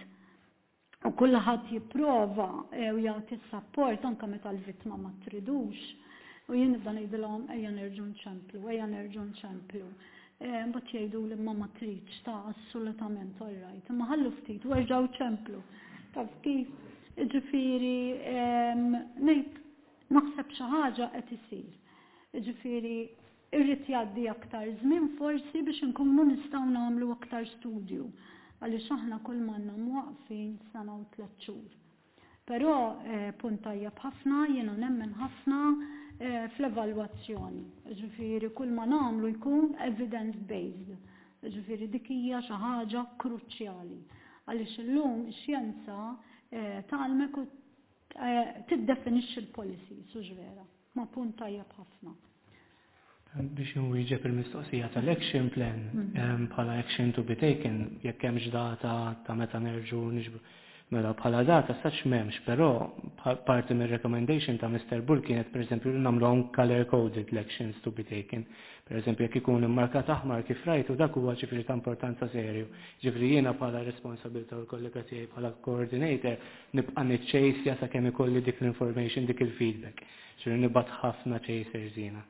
u kulħadd jipprova u jagħti s-sapport anke meta l-vittma ma tridux. U jien nibda ngħidilhom ejja nerġgħu nċemplu, ejja nerġgħu nċemplu. Mbagħad jgħidu li ma tridx ta' assolutament all right. Imma ħallu ftit u erġgħu ċemplu. Taf kif? Ġifieri ngħid naħseb xi ħaġa qed isir. Ġifieri irrid jgħaddi aktar żmien forsi biex inkunu nistgħu nagħmlu aktar studju. Għaliex aħna kull manna mwaqfin sena u 3 xhur. Però punt tajjeb ħafna, jiena nemmen ħafna fl-evalwazzjoni. Ġifieri kull ma nagħmlu jkun evidence-based. Ġifieri dik hija xi ħaġa kruċjali. Għaliex illum ix-xjenza tgħalmek u tiddefinixxi l-policies u ġvera. Ma punt tajjeb ħafna. Biex nwieġeb il-mistoqsija tal-action plan bħala action to be taken, jekk hemmx data ta' meta nerġgħu niġbru. Mela bħala data sax m'hemmx, però parti mir-recommendation ta' Mr. Bull kienet pereżempju li nagħmluhom color coded actions to be taken. Pereżempju jekk ikun immarkat aħmar kif rajtu dak huwa ġifieri ta' importanza serju. Ġifieri jiena bħala responsabilità u l-kollega tiegħi bħala coordinator nibqa' niċċejsja sakemm ikolli dik l-information dik il-feedback. Ġifieri nibgħat ħafna chasers jiena.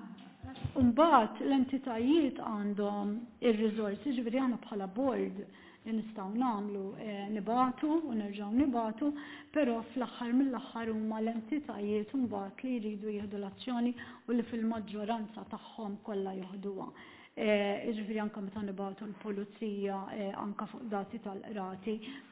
Mbagħad l-entitajiet għandhom ir-riżorsi, ġifieri aħna bħala board li nistgħu nagħmlu nibatu u nerġgħu nibatu, però fl-aħħar mill-aħħar huma l-entitajiet mbagħad li jridu jieħdu l-azzjoni u li fil-maġġoranza tagħhom kollha jieħduha. Ġifieri anke meta nibatu l-pulizija anke fuq dati tal-qrati,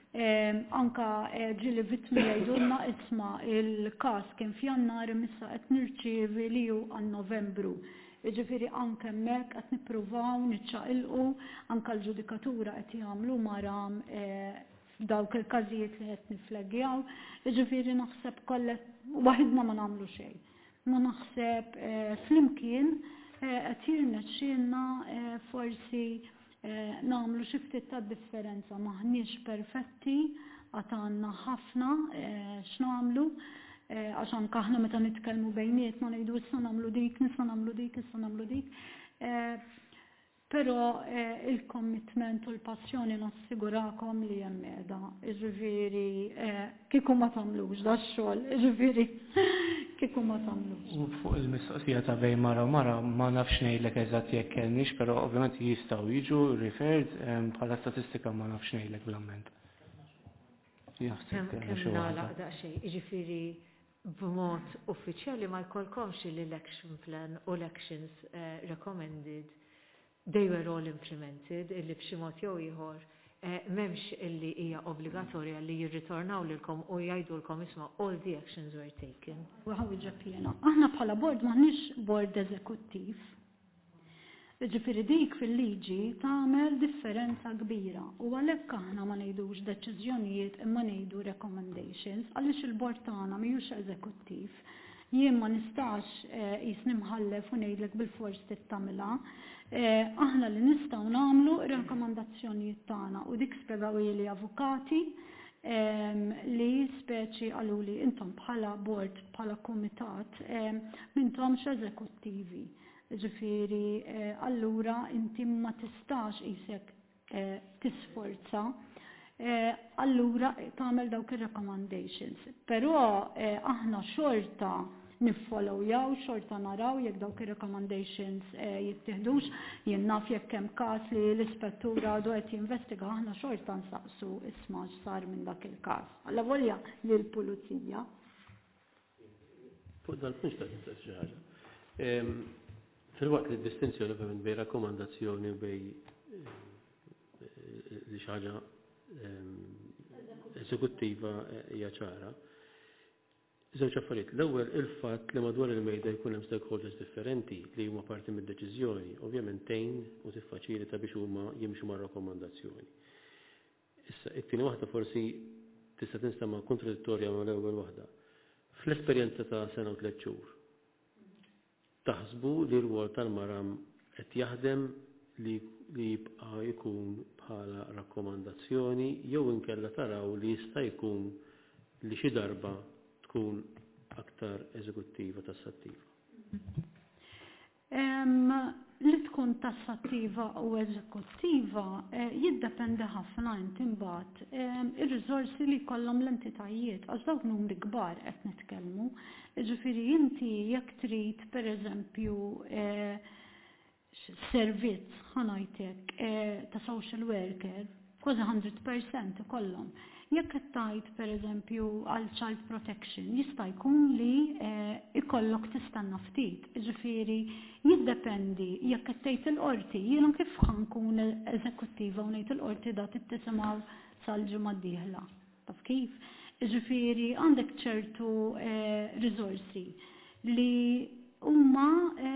anke ġieli vittmi jgħidulna isma' il-każ kien f'Jannar imissa qed nirċievi li hu għan-Novembru. Ġifieri anke hemmhekk qed nippruvaw niċċaqilqu anke l-ġudikatura qed jagħmlu maram f'dawk il-każijiet li qed nifleggjaw. Ġifieri naħseb kollha waħedna ma nagħmlu xejn. Ma naħseb flimkien qed jirnexxielna forsi nagħmlu xi ftit ta' differenza. Maħniex perfetti, għad għandna ħafna x'nagħmlu. Għax anke aħna meta nitkellmu bejnietna ngħidu issa nagħmlu dik, nista' nagħmlu dik, issa nagħmlu dik. Però il-commitment u l-passjoni nassigurakom li hemm qiegħda. Jiġifieri kieku ma tagħmlux da x-xogħol, jiġifieri kieku ma tagħmlux. U fuq il-mistoqsija ta' bejn mara u mara ma nafx ngħidlek eżatt jekk kellniex, però ovvjament jistgħu jiġu referred bħala statistika ma nafx ngħidlek bl-amment. Kemm nagħlaq daqsxejn, jiġifieri b'mod uffiċjali ma jkollkomx l-election plan u l-actions recommended, they were all implemented, illi b'xi mod jew ieħor m'hemmx illi hija obbligatorja li jirritornaw lilkom u jgħidulkom isma' all the actions were taken. Ħawieġeb jiena. Aħna bħala board m'aħniex board eżekuttiv. Ġifieri dik fil-liġi tagħmel differenza kbira u għalhekk aħna ma ngħidux deċiżjonijiet imma ngħidu recommendations għaliex il-bord tagħna mhijiex eżekuttiv. Jien ma nistax qisni mħallef u ngħidlek bil-fors tittamilha. Aħna li nistgħu nagħmlu r-rakkomandazzjonijiet tagħna u dik spjegawli avukati li speċi għaluli intom bħala board, bħala kumitat, m'intomx eżekuttivi. Ġifieri allura inti ma tistax isek tisforza allura tagħmel dawk ir-recommendations. Però aħna xorta niffollowjaw, xorta naraw jekk dawk ir-recommendations jittieħdux, jien naf jekk hemm każ li l-ispettura għadu qed jinvestiga aħna xorta nsaqsu isma' x'sar minn dak il-każ. Alla volja lill-pulizija. Fuq dal-punt ta' xi ħaġa. Fil-waqt li d-distinzjoni bejn rakkomandazzjoni bej li xi ħaġa eżekuttiva hija ċara. Żewġ affarijiet. L-ewwel il-fatt li madwar il-mejda jkun hemm stakeholders differenti li huma parti mid-deċiżjoni, ovvjament tgħin u tiffaċilita biex huma jimxu mar-rakkomandazzjoni. Issa it-tieni waħda forsi tista' tinstema' kontradittorja mal-ewwel waħda. Fl-esperjenza ta' sena u 3 xhur, taħsbu li l-rwol tal-maram qed jaħdem li jibqa' jkun bħala rakkomandazzjoni jew inkella taraw li jista' jkun li xi darba tkun aktar eżekuttiva tassattiva. Li tkun tassattiva u eżekuttiva jiddependi ħafna inti imbagħad ir-riżorsi li jkollhom l-entitajiet għax dawk numri kbar qed nitkellmu. Jiġifieri inti jekk trid pereżempju servizz ħanajtek ta' social worker kważi 100% ikollhom. Jekk qed tgħid pereżempju għal child protection jista' jkun li ikollok tistenna ftit. Jiġifieri jiddependi jekk qed tgħid il-qorti jiena kif ħankun eżekuttiva u ngħid il-qorti da tittisimgħu sal-ġimgħa d-dieħla. Taf kif? Jiġifieri għandek ċertu riżorsi li huma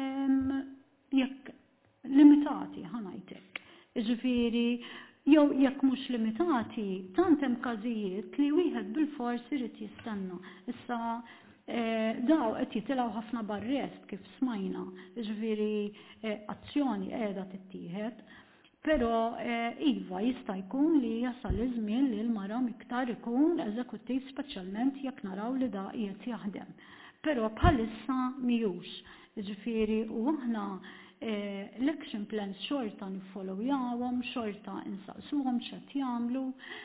jekk limitati ħanajtek. Jiġifieri jew jekk mhux limitati, tant hemm każijiet li wieħed bil-fors irid jistenna. Issa daw qed jitilgħu ħafna barrest kif smajna, jiġifieri azzjoni qiegħda tittieħed, però iva jista' jkun li jasal iż-żmien li l-mara iktar ikun eżekuttiv speċjalment jekk naraw li da qiegħed jaħdem. Però bħalissa mhijiex. Jiġifieri u aħna election plans xorta niffollowjawhom, xorta insaqsuhom x'qed jagħmlu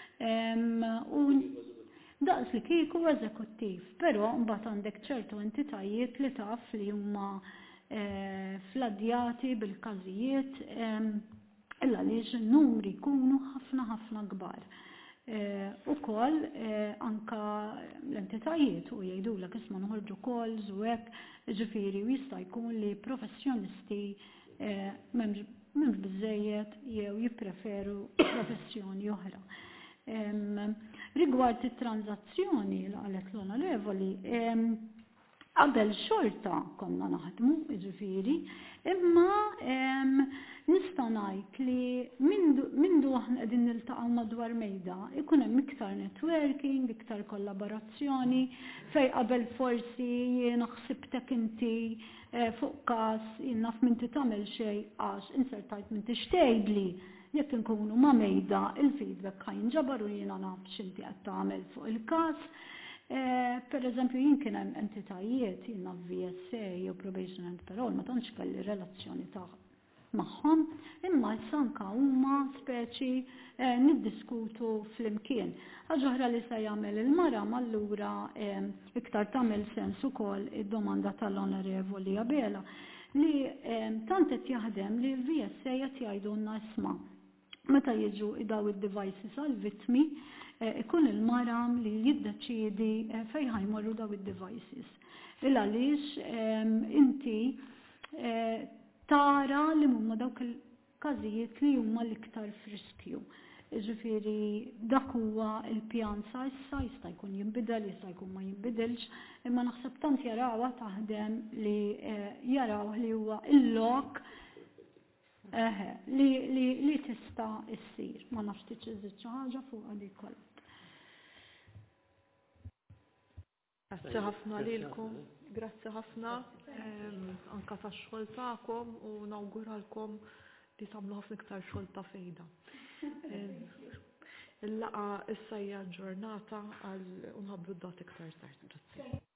u daqs li kieku eżekuttiv, però mbagħad għandek ċertu entitajiet li taf li huma fladjati bil-każijiet illa għaliex in-numri jkunu ħafna kbar. Ukoll anka l-entitajiet u jgħidulek isma' noħorġu calls u hekk, ġifieri jista' jkun li professjonisti m'hemmx biżżejjed jew jippreferu professjoni oħra. Rigward it-tranzazzjoni li qalet l-onorevoli, qabel xorta konna naħdmu, ġifieri, imma nista' ngħid li mindu aħna qegħdin niltaqgħu madwar mejda, ikun hemm iktar networking, iktar kollaborazzjoni, fejn qabel forsi jiena ħsibtek inti fuq każ jien naf m'inti tagħmel xejn għax insertajt m'inti xtgħidli. Jekk inkunu ma' mejda il-feedback ħajnġabar u jiena naf x'inti qed tagħmel fuq il-każ. Per eżempju jien kien hemm entitajiet jiena VSA jew probation and parole ma tantx kelli relazzjoni magħhom, imma issa anke huma speċi niddiskutu flimkien. Ħaġa oħra li se jagħmel il-maram allura iktar tagħmel sens ukoll id-domanda tal-Onorevoli Abela li tant qed jaħdem li l-VSA qed jgħidulna isma' meta jiġu daw id-devices għall-vittmi ikun il-maram li jiddeċiedi fejn ħajmorru daw id-devices. Illa għaliex inti tara li huma dawk il-każijiet li huma l-iktar friskju. Ġifieri dak huwa l-pjan sa issa jista' jkun jinbidel, jista' jkun ma jinbidilx, imma naħseb tant jarawha taħdem li jaraw li huwa il-lok li tista' issir. Ma nafx tiċċiżid xi ħaġa fuq dik kollha. Grazzi ħafna lilkom, grazzi ħafna anka tax-xogħol tagħkom u nawguralkom li tagħmlu ħafna iktar xogħol ta' fejda. Il-laqa issa hija ġurnata għal unħabbru d-dat iktar tard. Grazzi.